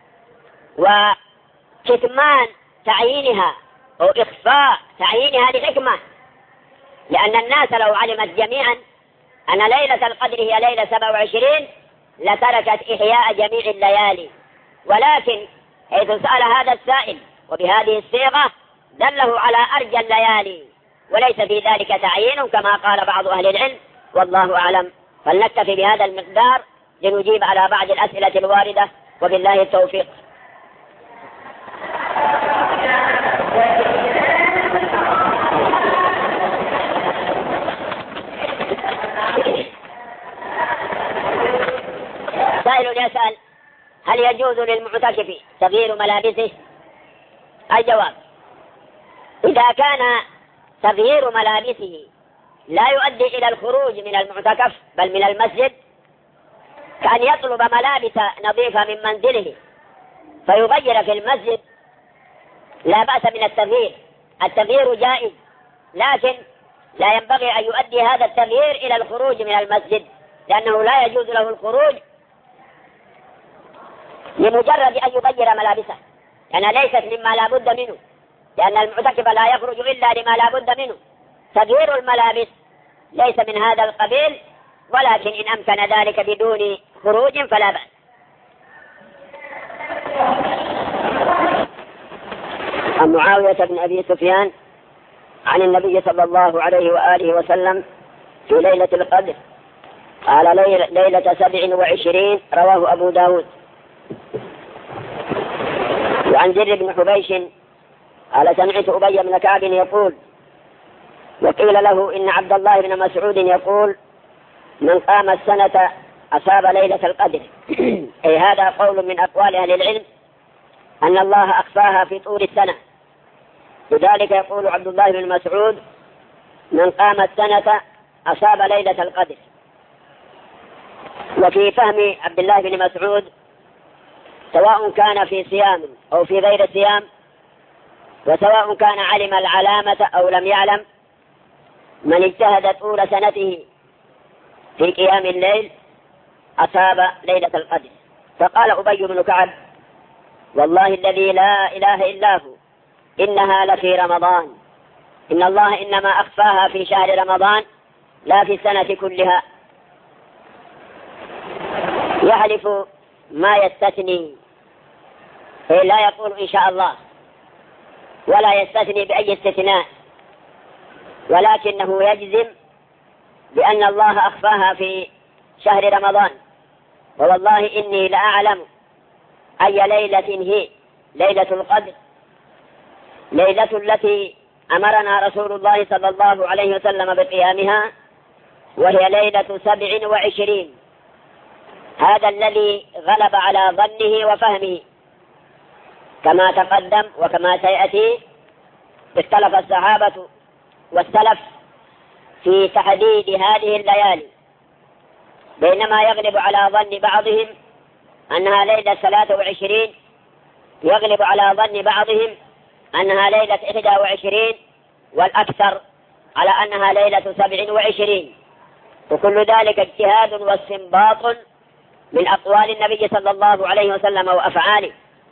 Speaker 4: وكتمان تعيينها أو إخفاء تعيينها لحكمة، لأن الناس لو علمت جميعا أن ليلة القدر هي ليلة سبع وعشرين لتركت إحياء جميع الليالي، ولكن حيث سأل هذا السائل وبهذه الصيغة دله على أرجى الليالي، وليس في ذلك تعيين كما قال بعض أهل العلم، والله أعلم. فلنكتفي بهذا المقدار لنجيب على بعض الأسئلة الواردة، وبالله التوفيق. سائل يسأل: هل يجوز للمعتكف تغيير ملابسه؟ الجواب: إذا كان تغيير ملابسه لا يؤدي إلى الخروج من المعتكف بل من المسجد، كأن يطلب ملابس نظيفة من منزله فيغير في المسجد، لا بأس من التغيير، التغيير جائز، لكن لا ينبغي أن يؤدي هذا التغيير إلى الخروج من المسجد، لأنه لا يجوز له الخروج لمجرد أن يغير ملابسه، لأنها ليست مما لا بد منه، لأن المعتكف لا يخرج إلا لما لا بد منه. تغيير الملابس ليس من هذا القبيل، ولكن إن أمكن ذلك بدون خروج فلا بأس.
Speaker 2: عن معاوية بن أبي سفيان عن النبي صلى الله عليه وآله وسلم في ليلة القدر قال: ليلة سبع وعشرين، رواه أبو داود. وعن زر بن حبيش قال: سمعت أبي بن كعب يقول: وقيل له إن عبد الله بن مسعود يقول: من قام السنة أصاب ليلة القدر. أي هذا قول من أقوال أهل العلم أن الله أخفاها في طول السنة، لذلك يقول عبد الله بن مسعود: من قام السنة أصاب ليلة القدر. وفي فهم عبد الله بن مسعود سواء كان في صيام أو في غير صيام، وسواء كان علم العلامة أو لم يعلم، من اجتهد طول سنته في قيام الليل أصاب ليلة القدر. فقال أبي بن كعب: والله الذي لا إله إلا هو إنها لفي رمضان، إن الله إنما أخفاها في شهر رمضان لا في السنة كلها. يحلف ما يستثني، لا يقول إن شاء الله ولا يستثني بأي استثناء، ولكنه يجزم بأن الله أخفاها في شهر رمضان. والله إني لأعلم أي ليلة هي ليلة القدر، ليلة التي أمرنا رسول الله صلى الله عليه وسلم بقيامها، وهي ليلة سبع وعشرين. هذا الذي غلب على ظنه وفهمه، كما تقدم وكما سيأتي. اختلف الصحابة والسلف في تحديد هذه الليالي، بينما يغلب على ظن بعضهم أنها ليلة ثلاثة وعشرين، يغلب على ظن بعضهم أنها ليلة إحدى وعشرين، والأكثر على أنها ليلة سبع وعشرين. وكل ذلك اجتهاد واستنباط من أقوال النبي صلى الله عليه وسلم وأفعاله.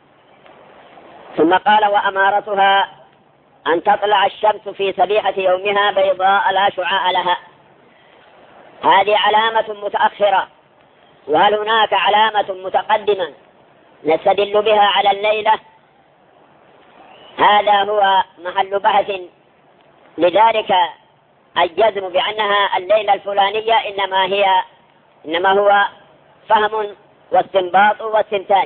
Speaker 2: ثم قال: وأمارتها أن تطلع الشمس في صبيحة يومها بيضاء لا شعاع لها. هذه علامة متأخرة، وهل هناك علامة متقدمة نستدل بها على الليلة؟ هذا هو محل بحث، لذلك الجزم بأنها الليلة الفلانية إنما هي إنما هو فهم واستنباط واستنتاج.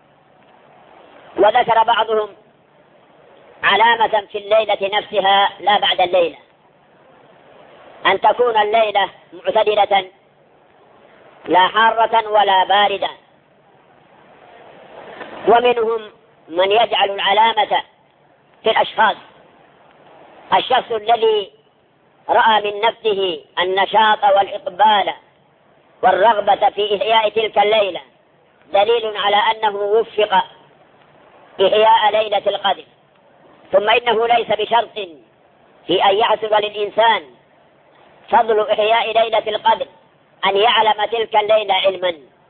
Speaker 2: وذكر بعضهم علامة في الليلة نفسها لا بعد الليلة، أن تكون الليلة معتدلة لا حارة ولا باردة. ومنهم
Speaker 4: من يجعل العلامة في الأشخاص. الشخص الذي رأى من نفسه النشاط والإقبال والرغبة في إحياء تلك الليلة دليل على أنه وفق إحياء ليلة القدر. ثم إنه ليس بشرط في أن يحصل للإنسان فضل إحياء ليلة القدر أن يعلم تلك الليلة علما،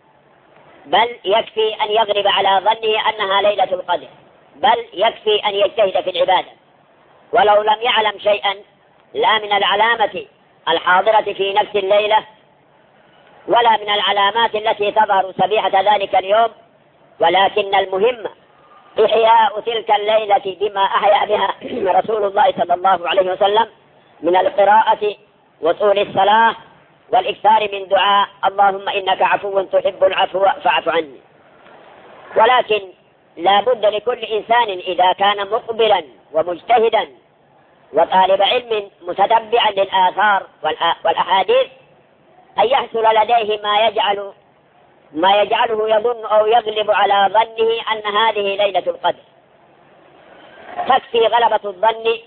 Speaker 4: بل يكفي أن يغلب على ظنه أنها ليلة القدر، بل يكفي أن يجتهد في العبادة ولو لم يعلم شيئا لا من العلامة الحاضرة في نفس الليلة ولا من العلامات التي تظهر صبيحة ذلك اليوم، ولكن المهم إحياء تلك الليلة بما أحيا بها رسول الله صلى الله عليه وسلم من القراءة وطول الصلاة والإكثار من دعاء اللهم إنك عفو تحب العفو فاعف عني. ولكن لا بد لكل إنسان إذا كان مقبلا ومجتهدا وطالب علم متتبعا للآثار والأحاديث أن يحصل لديه ما يجعل ما يجعله يظن أو يغلب على ظنه أن هذه ليلة القدر. تكفي غلبة الظن،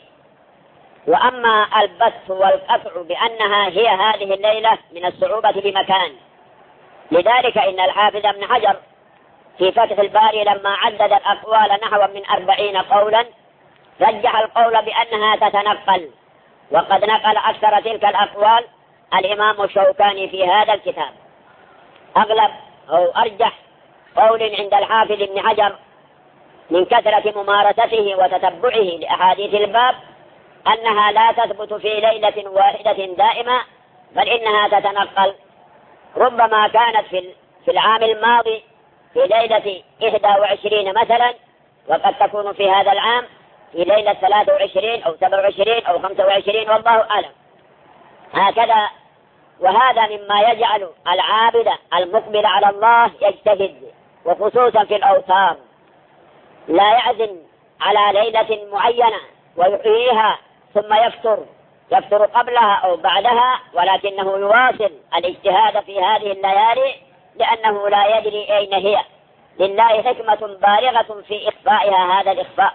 Speaker 4: وأما البث والقطع بأنها هي هذه الليلة من الصعوبة بمكان. لذلك إن الحافظ ابن حجر في فتح الباري لما عدد الأقوال نحو من أربعين قولا رجح القول بأنها تتنقل، وقد نقل أكثر تلك الأقوال الإمام الشوكاني في هذا الكتاب. أغلب أو أرجح قول عند الحافظ ابن حجر من كثرة ممارسته وتتبعه لأحاديث الباب أنها لا تثبت في ليلة واحدة دائمة، بل إنها تتنقل. ربما كانت في في العام الماضي في ليلة إحدى وعشرين مثلا، وقد تكون في هذا العام في ليلة ثلاثة وعشرين أو سبعة وعشرين أو خمسة وعشرين، والله أعلم. هكذا، وهذا مما يجعل العابد المقبل على الله يجتهد، وخصوصا في الأوتار لا يعزم على ليلة معينة ويحييها ثم يفتر يفتر قبلها أو بعدها، ولكنه يواصل الاجتهاد في هذه الليالي لأنه لا يدري أين هي. لله حكمة بالغة في إخفائها هذا الإخفاء.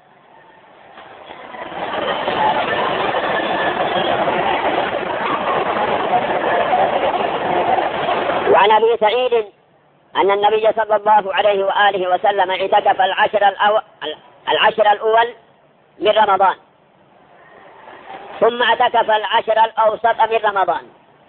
Speaker 4: وعن أبي سعيد أن النبي صلى الله عليه وآله وسلم اعتكف العشر الأول, العشر الأول من رمضان، ثم اعتكف العشر الأوسط من رمضان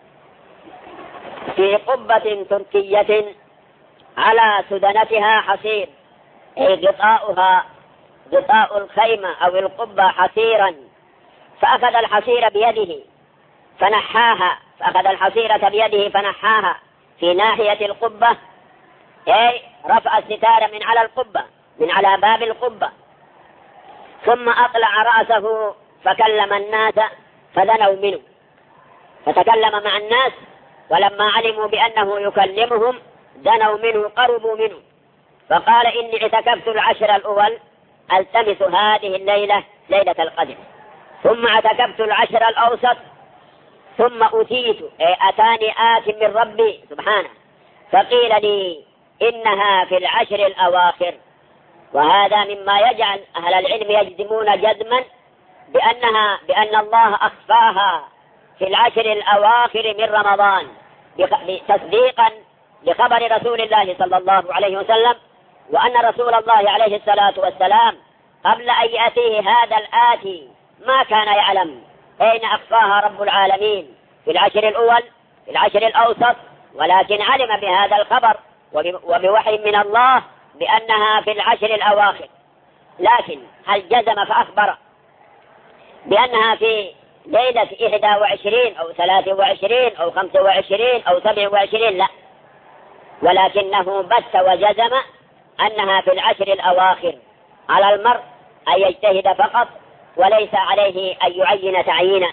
Speaker 4: في قبة تركية على سدنتها حصير، أي غطاؤها غطاء الخيمة أو القبة حصيرا، فأخذ الحصير بيده فنحاها فأخذ الحصيرة بيده فنحاها في ناحية القبة، أي رفع الستار من على القبة من على باب القبة، ثم أطلع رأسه فكلم الناس فدنوا منه، فتكلم مع الناس، ولما علموا بأنه يكلمهم دنوا منه قربوا منه، فقال إني اعتكفت العشر الأول ألتمس هذه الليلة ليلة القدر، ثم اعتكفت العشر الأوسط، ثم أتيت أي أتاني آت من ربي سبحانه فقيل لي إنها في العشر الأواخر. وهذا مما يجعل أهل العلم يجزمون جزما بأنها بأن الله أخفاها في العشر الأواخر من رمضان تصديقا لخبر رسول الله صلى الله عليه وسلم، وأن رسول الله عليه الصلاة والسلام قبل أن يأتيه هذا الآتي ما كان يعلم أين أخفاها رب العالمين في العشر الأول في العشر الأوسط، ولكن علم بهذا الخبر وبوحي من الله بأنها في العشر الأواخر. لكن هل جزم فأخبر بأنها في ليلة إحدى وعشرين أو ثلاثة وعشرين أو خمسة وعشرين أو سبع وعشرين؟ لا، ولكنه بث وجزم أنها في العشر الأواخر. على المرء أن يجتهد فقط وليس عليه أن يعين تعيينا.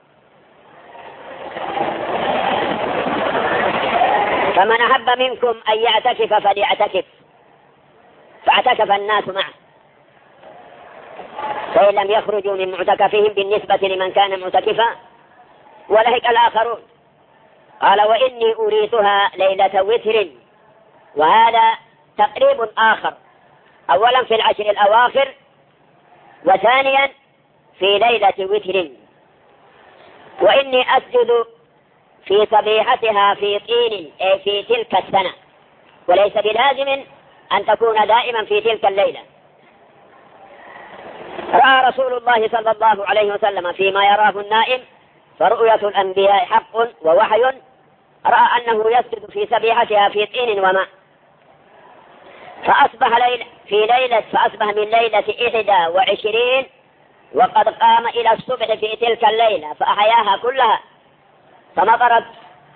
Speaker 4: فمن أحب منكم أن يعتكف فليعتكف، فاعتكف الناس معه، فإن لم يخرجوا من معتكفهم بالنسبة لمن كان معتكفا ولهك الآخرون. قال وإني أريتها ليلة وتر، وهذا تقريب آخر أولا في العشر الأواخر، وثانيا في ليلة وتر. وإني أسجد في صبيحتها في طين أي في تلك السنة، وليس بلازم أن تكون دائما في تلك الليلة. رأى رسول الله صلى الله عليه وسلم فيما يراه النائم، فرؤية الأنبياء حق ووحي، رأى أنه يسجد في صبيحتها في طين وماء، فأصبح ليلة في ليلة فأصبح من ليلة إحدى وعشرين وقد قام إلى الصبح في تلك الليلة فأحياها كلها، فمطرت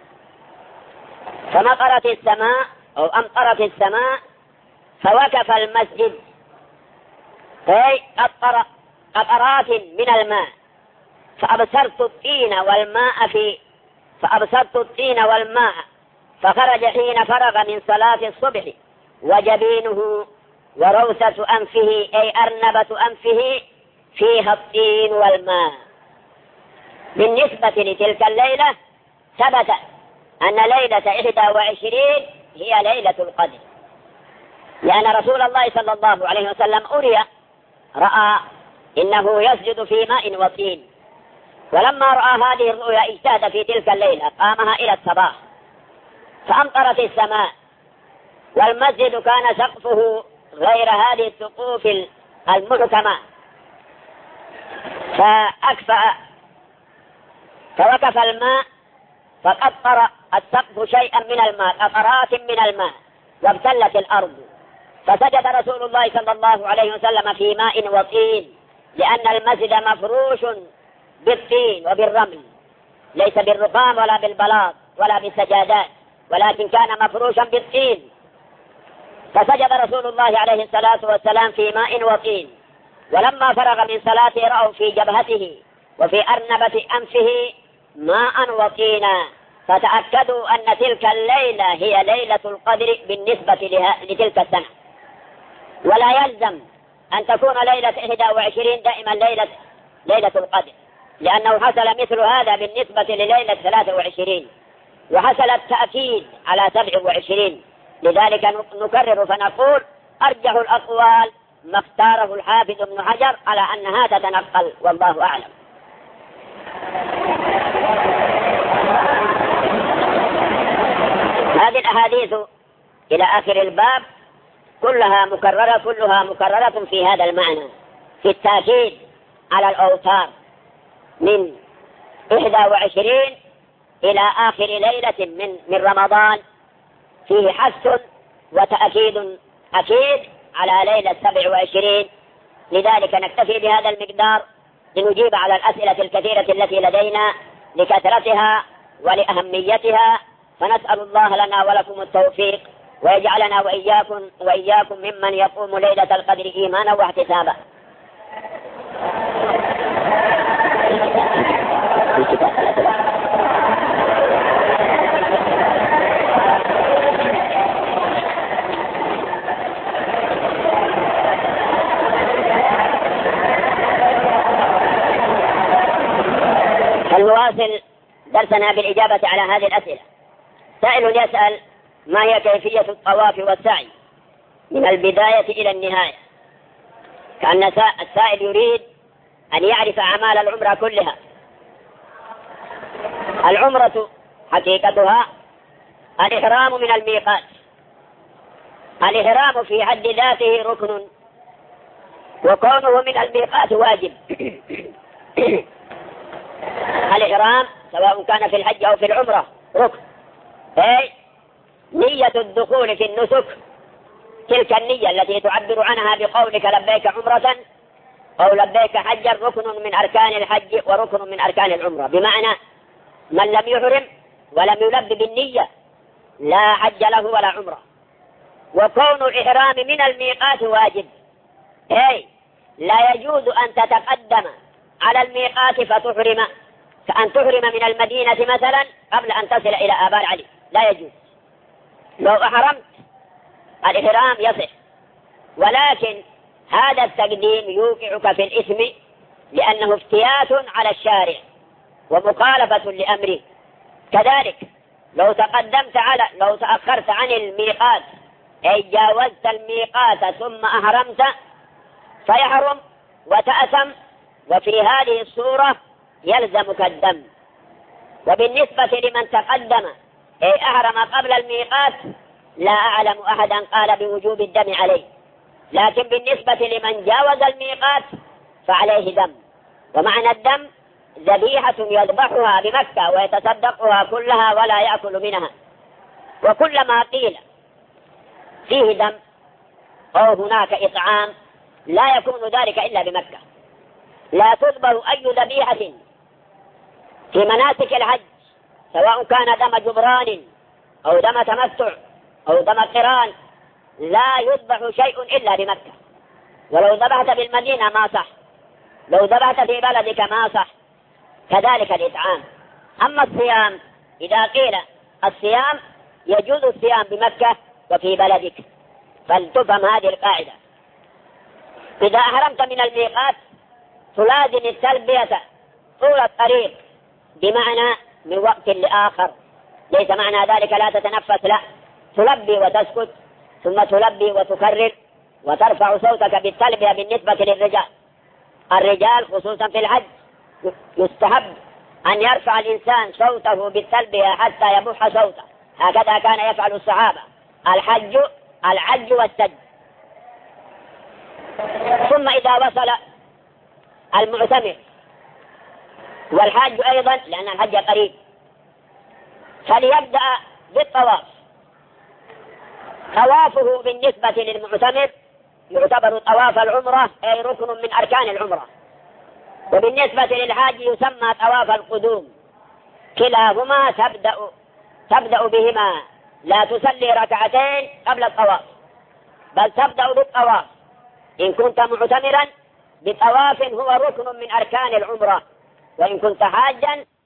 Speaker 4: فمطرت السماء أو أمطرت السماء، فوقف المسجد أي قطر قطرات من الماء، فأبصرت الطين والماء في فأبصرت الطين والماء فخرج حين فرغ من صلاة الصبح، وجبينه وروثة أنفه أي أرنبة أنفه فيها الطين والماء. بالنسبة لتلك الليلة ثبت أن ليلة إحدى وعشرين هي ليلة القدر، لأن رسول الله صلى الله عليه وسلم أري رأى إنه يسجد في ماء وطين، ولما رأى هذه الرؤيا اجتهد في تلك الليلة قامها إلى الصباح، فأمطرت السماء، والمسجد كان سقفه غير هذه السقوف المحكمة، فأكفأ فوقف الماء فقطر السقف شيئا من الماء، قطرات من الماء، وابتلت الأرض، فسجد رسول الله صلى الله عليه وسلم في ماء وطين، لأن المسجد مفروش بالطين وبالرمل، ليس بالرقام ولا بالبلاط ولا بالسجادات، ولكن كان مفروشا بالطين. فسجد رسول الله عليه الصلاة والسلام في ماء وطين، ولما فرغ من صلاته رأوا في جبهته وفي أرنبة أنفه ماء وطينا، فتأكدوا أن تلك الليلة هي ليلة القدر بالنسبة لها لتلك السنة، ولا يلزم أن تكون ليلة إحدى وعشرين دائما ليلة ليلة القدر، لأنه حصل مثل هذا بالنسبة لليلة ثلاثة وعشرين، وحصل التأكيد على سبع وعشرين. لذلك نكرر فنقول أرجح الأقوال ما اختاره الحافظ ابن حجر على أنها تتنقل، والله أعلم. هذه الأحاديث إلى آخر الباب كلها مكررة كلها مكررة في هذا المعنى، في التأكيد على الأوتار من إحدى وعشرين إلى آخر ليلة من من رمضان، فيه حث وتأكيد أكيد على ليلة سبع وعشرين. لذلك نكتفي بهذا المقدار لنجيب على الأسئلة الكثيرة التي لدينا لكثرتها ولأهميتها، فنسأل الله لنا ولكم التوفيق، ويجعلنا وإياكم وإياكم ممن يقوم ليلة القدر إيمانا واحتسابا. فلنواصل درسنا بالإجابة على هذه الأسئلة. سائل يسأل: ما هي كيفية الطواف والسعي من البداية إلى النهاية؟ كأن السائل يريد أن يعرف أعمال العمرة كلها. العمرة حقيقتها الإحرام من الميقات. الإحرام في حد ذاته ركن، وكونه من الميقات واجب. الإحرام سواء كان في الحج أو في العمرة ركن، أي نية الدخول في النسك، تلك النية التي تعبر عنها بقولك لبيك عمرة أو لبيك حجا، ركن من أركان الحج وركن من أركان العمرة، بمعنى من لم يحرم ولم يلب بالنية لا حج له ولا عمرة. وكون الإحرام من الميقات واجب، أي لا يجوز أن تتقدم على الميقات فتحرم، كأن تحرم من المدينة مثلا قبل أن تصل إلى آبار علي، لا يجوز. لو أحرمت الإحرام يصح، ولكن هذا التقديم يوقعك في الإثم، لأنه افتيات على الشارع ومخالفة لأمره. كذلك لو تقدمت على لو تأخرت عن الميقات أي جاوزت الميقات ثم أحرمت فيحرم وتأثم، وفي هذه الصورة يلزمك الدم. وبالنسبة لمن تقدم أي أحرم قبل الميقات لا أعلم أحدا قال بوجوب الدم عليه، لكن بالنسبة لمن جاوز الميقات فعليه دم. ومعنى الدم ذبيحة يذبحها بمكة ويتصدقها كلها ولا يأكل منها. وكلما قيل فيه دم أو هناك إطعام لا يكون ذلك إلا بمكة. لا تذبح أي ذبيحة في مناسك الحج سواء كان دم جبران أو دم تمتع أو دم قران، لا يذبح شيء إلا بمكة. ولو ذبحت بالمدينة ما صح، لو ذبحت في بلدك ما صح، كذلك الإطعام. أما الصيام إذا قيل الصيام يجوز الصيام بمكة وفي بلدك، فلتفهم هذه القاعدة. إذا أحرمت من الميقات تلازم التلبية طول الطريق، بمعنى من وقت لآخر، ليس معنى ذلك لا تتنفس، لا، تلبي وتسكت ثم تلبي وتكرر وترفع صوتك بالتلبية. بالنسبة للرجال، الرجال خصوصا في الحج يستحب أن يرفع الإنسان صوته بالتلبية حتى يبح صوته، هكذا كان يفعل الصحابة. الحج العج والسج. ثم إذا وصل المعتمر والحاج أيضا، لأن الحج قريب، فليبدأ بالطواف. طوافه بالنسبة للمعتمر يعتبر طواف العمرة، أي ركن من أركان العمرة. وبالنسبة للحاج يسمى طواف القدوم. كلاهما تبدأ تبدأ بهما، لا تصلي ركعتين قبل الطواف، بل تبدأ بالطواف إن كنت معتمرا بطواف هو ركن من أركان العمرة، وإن كنت حاجا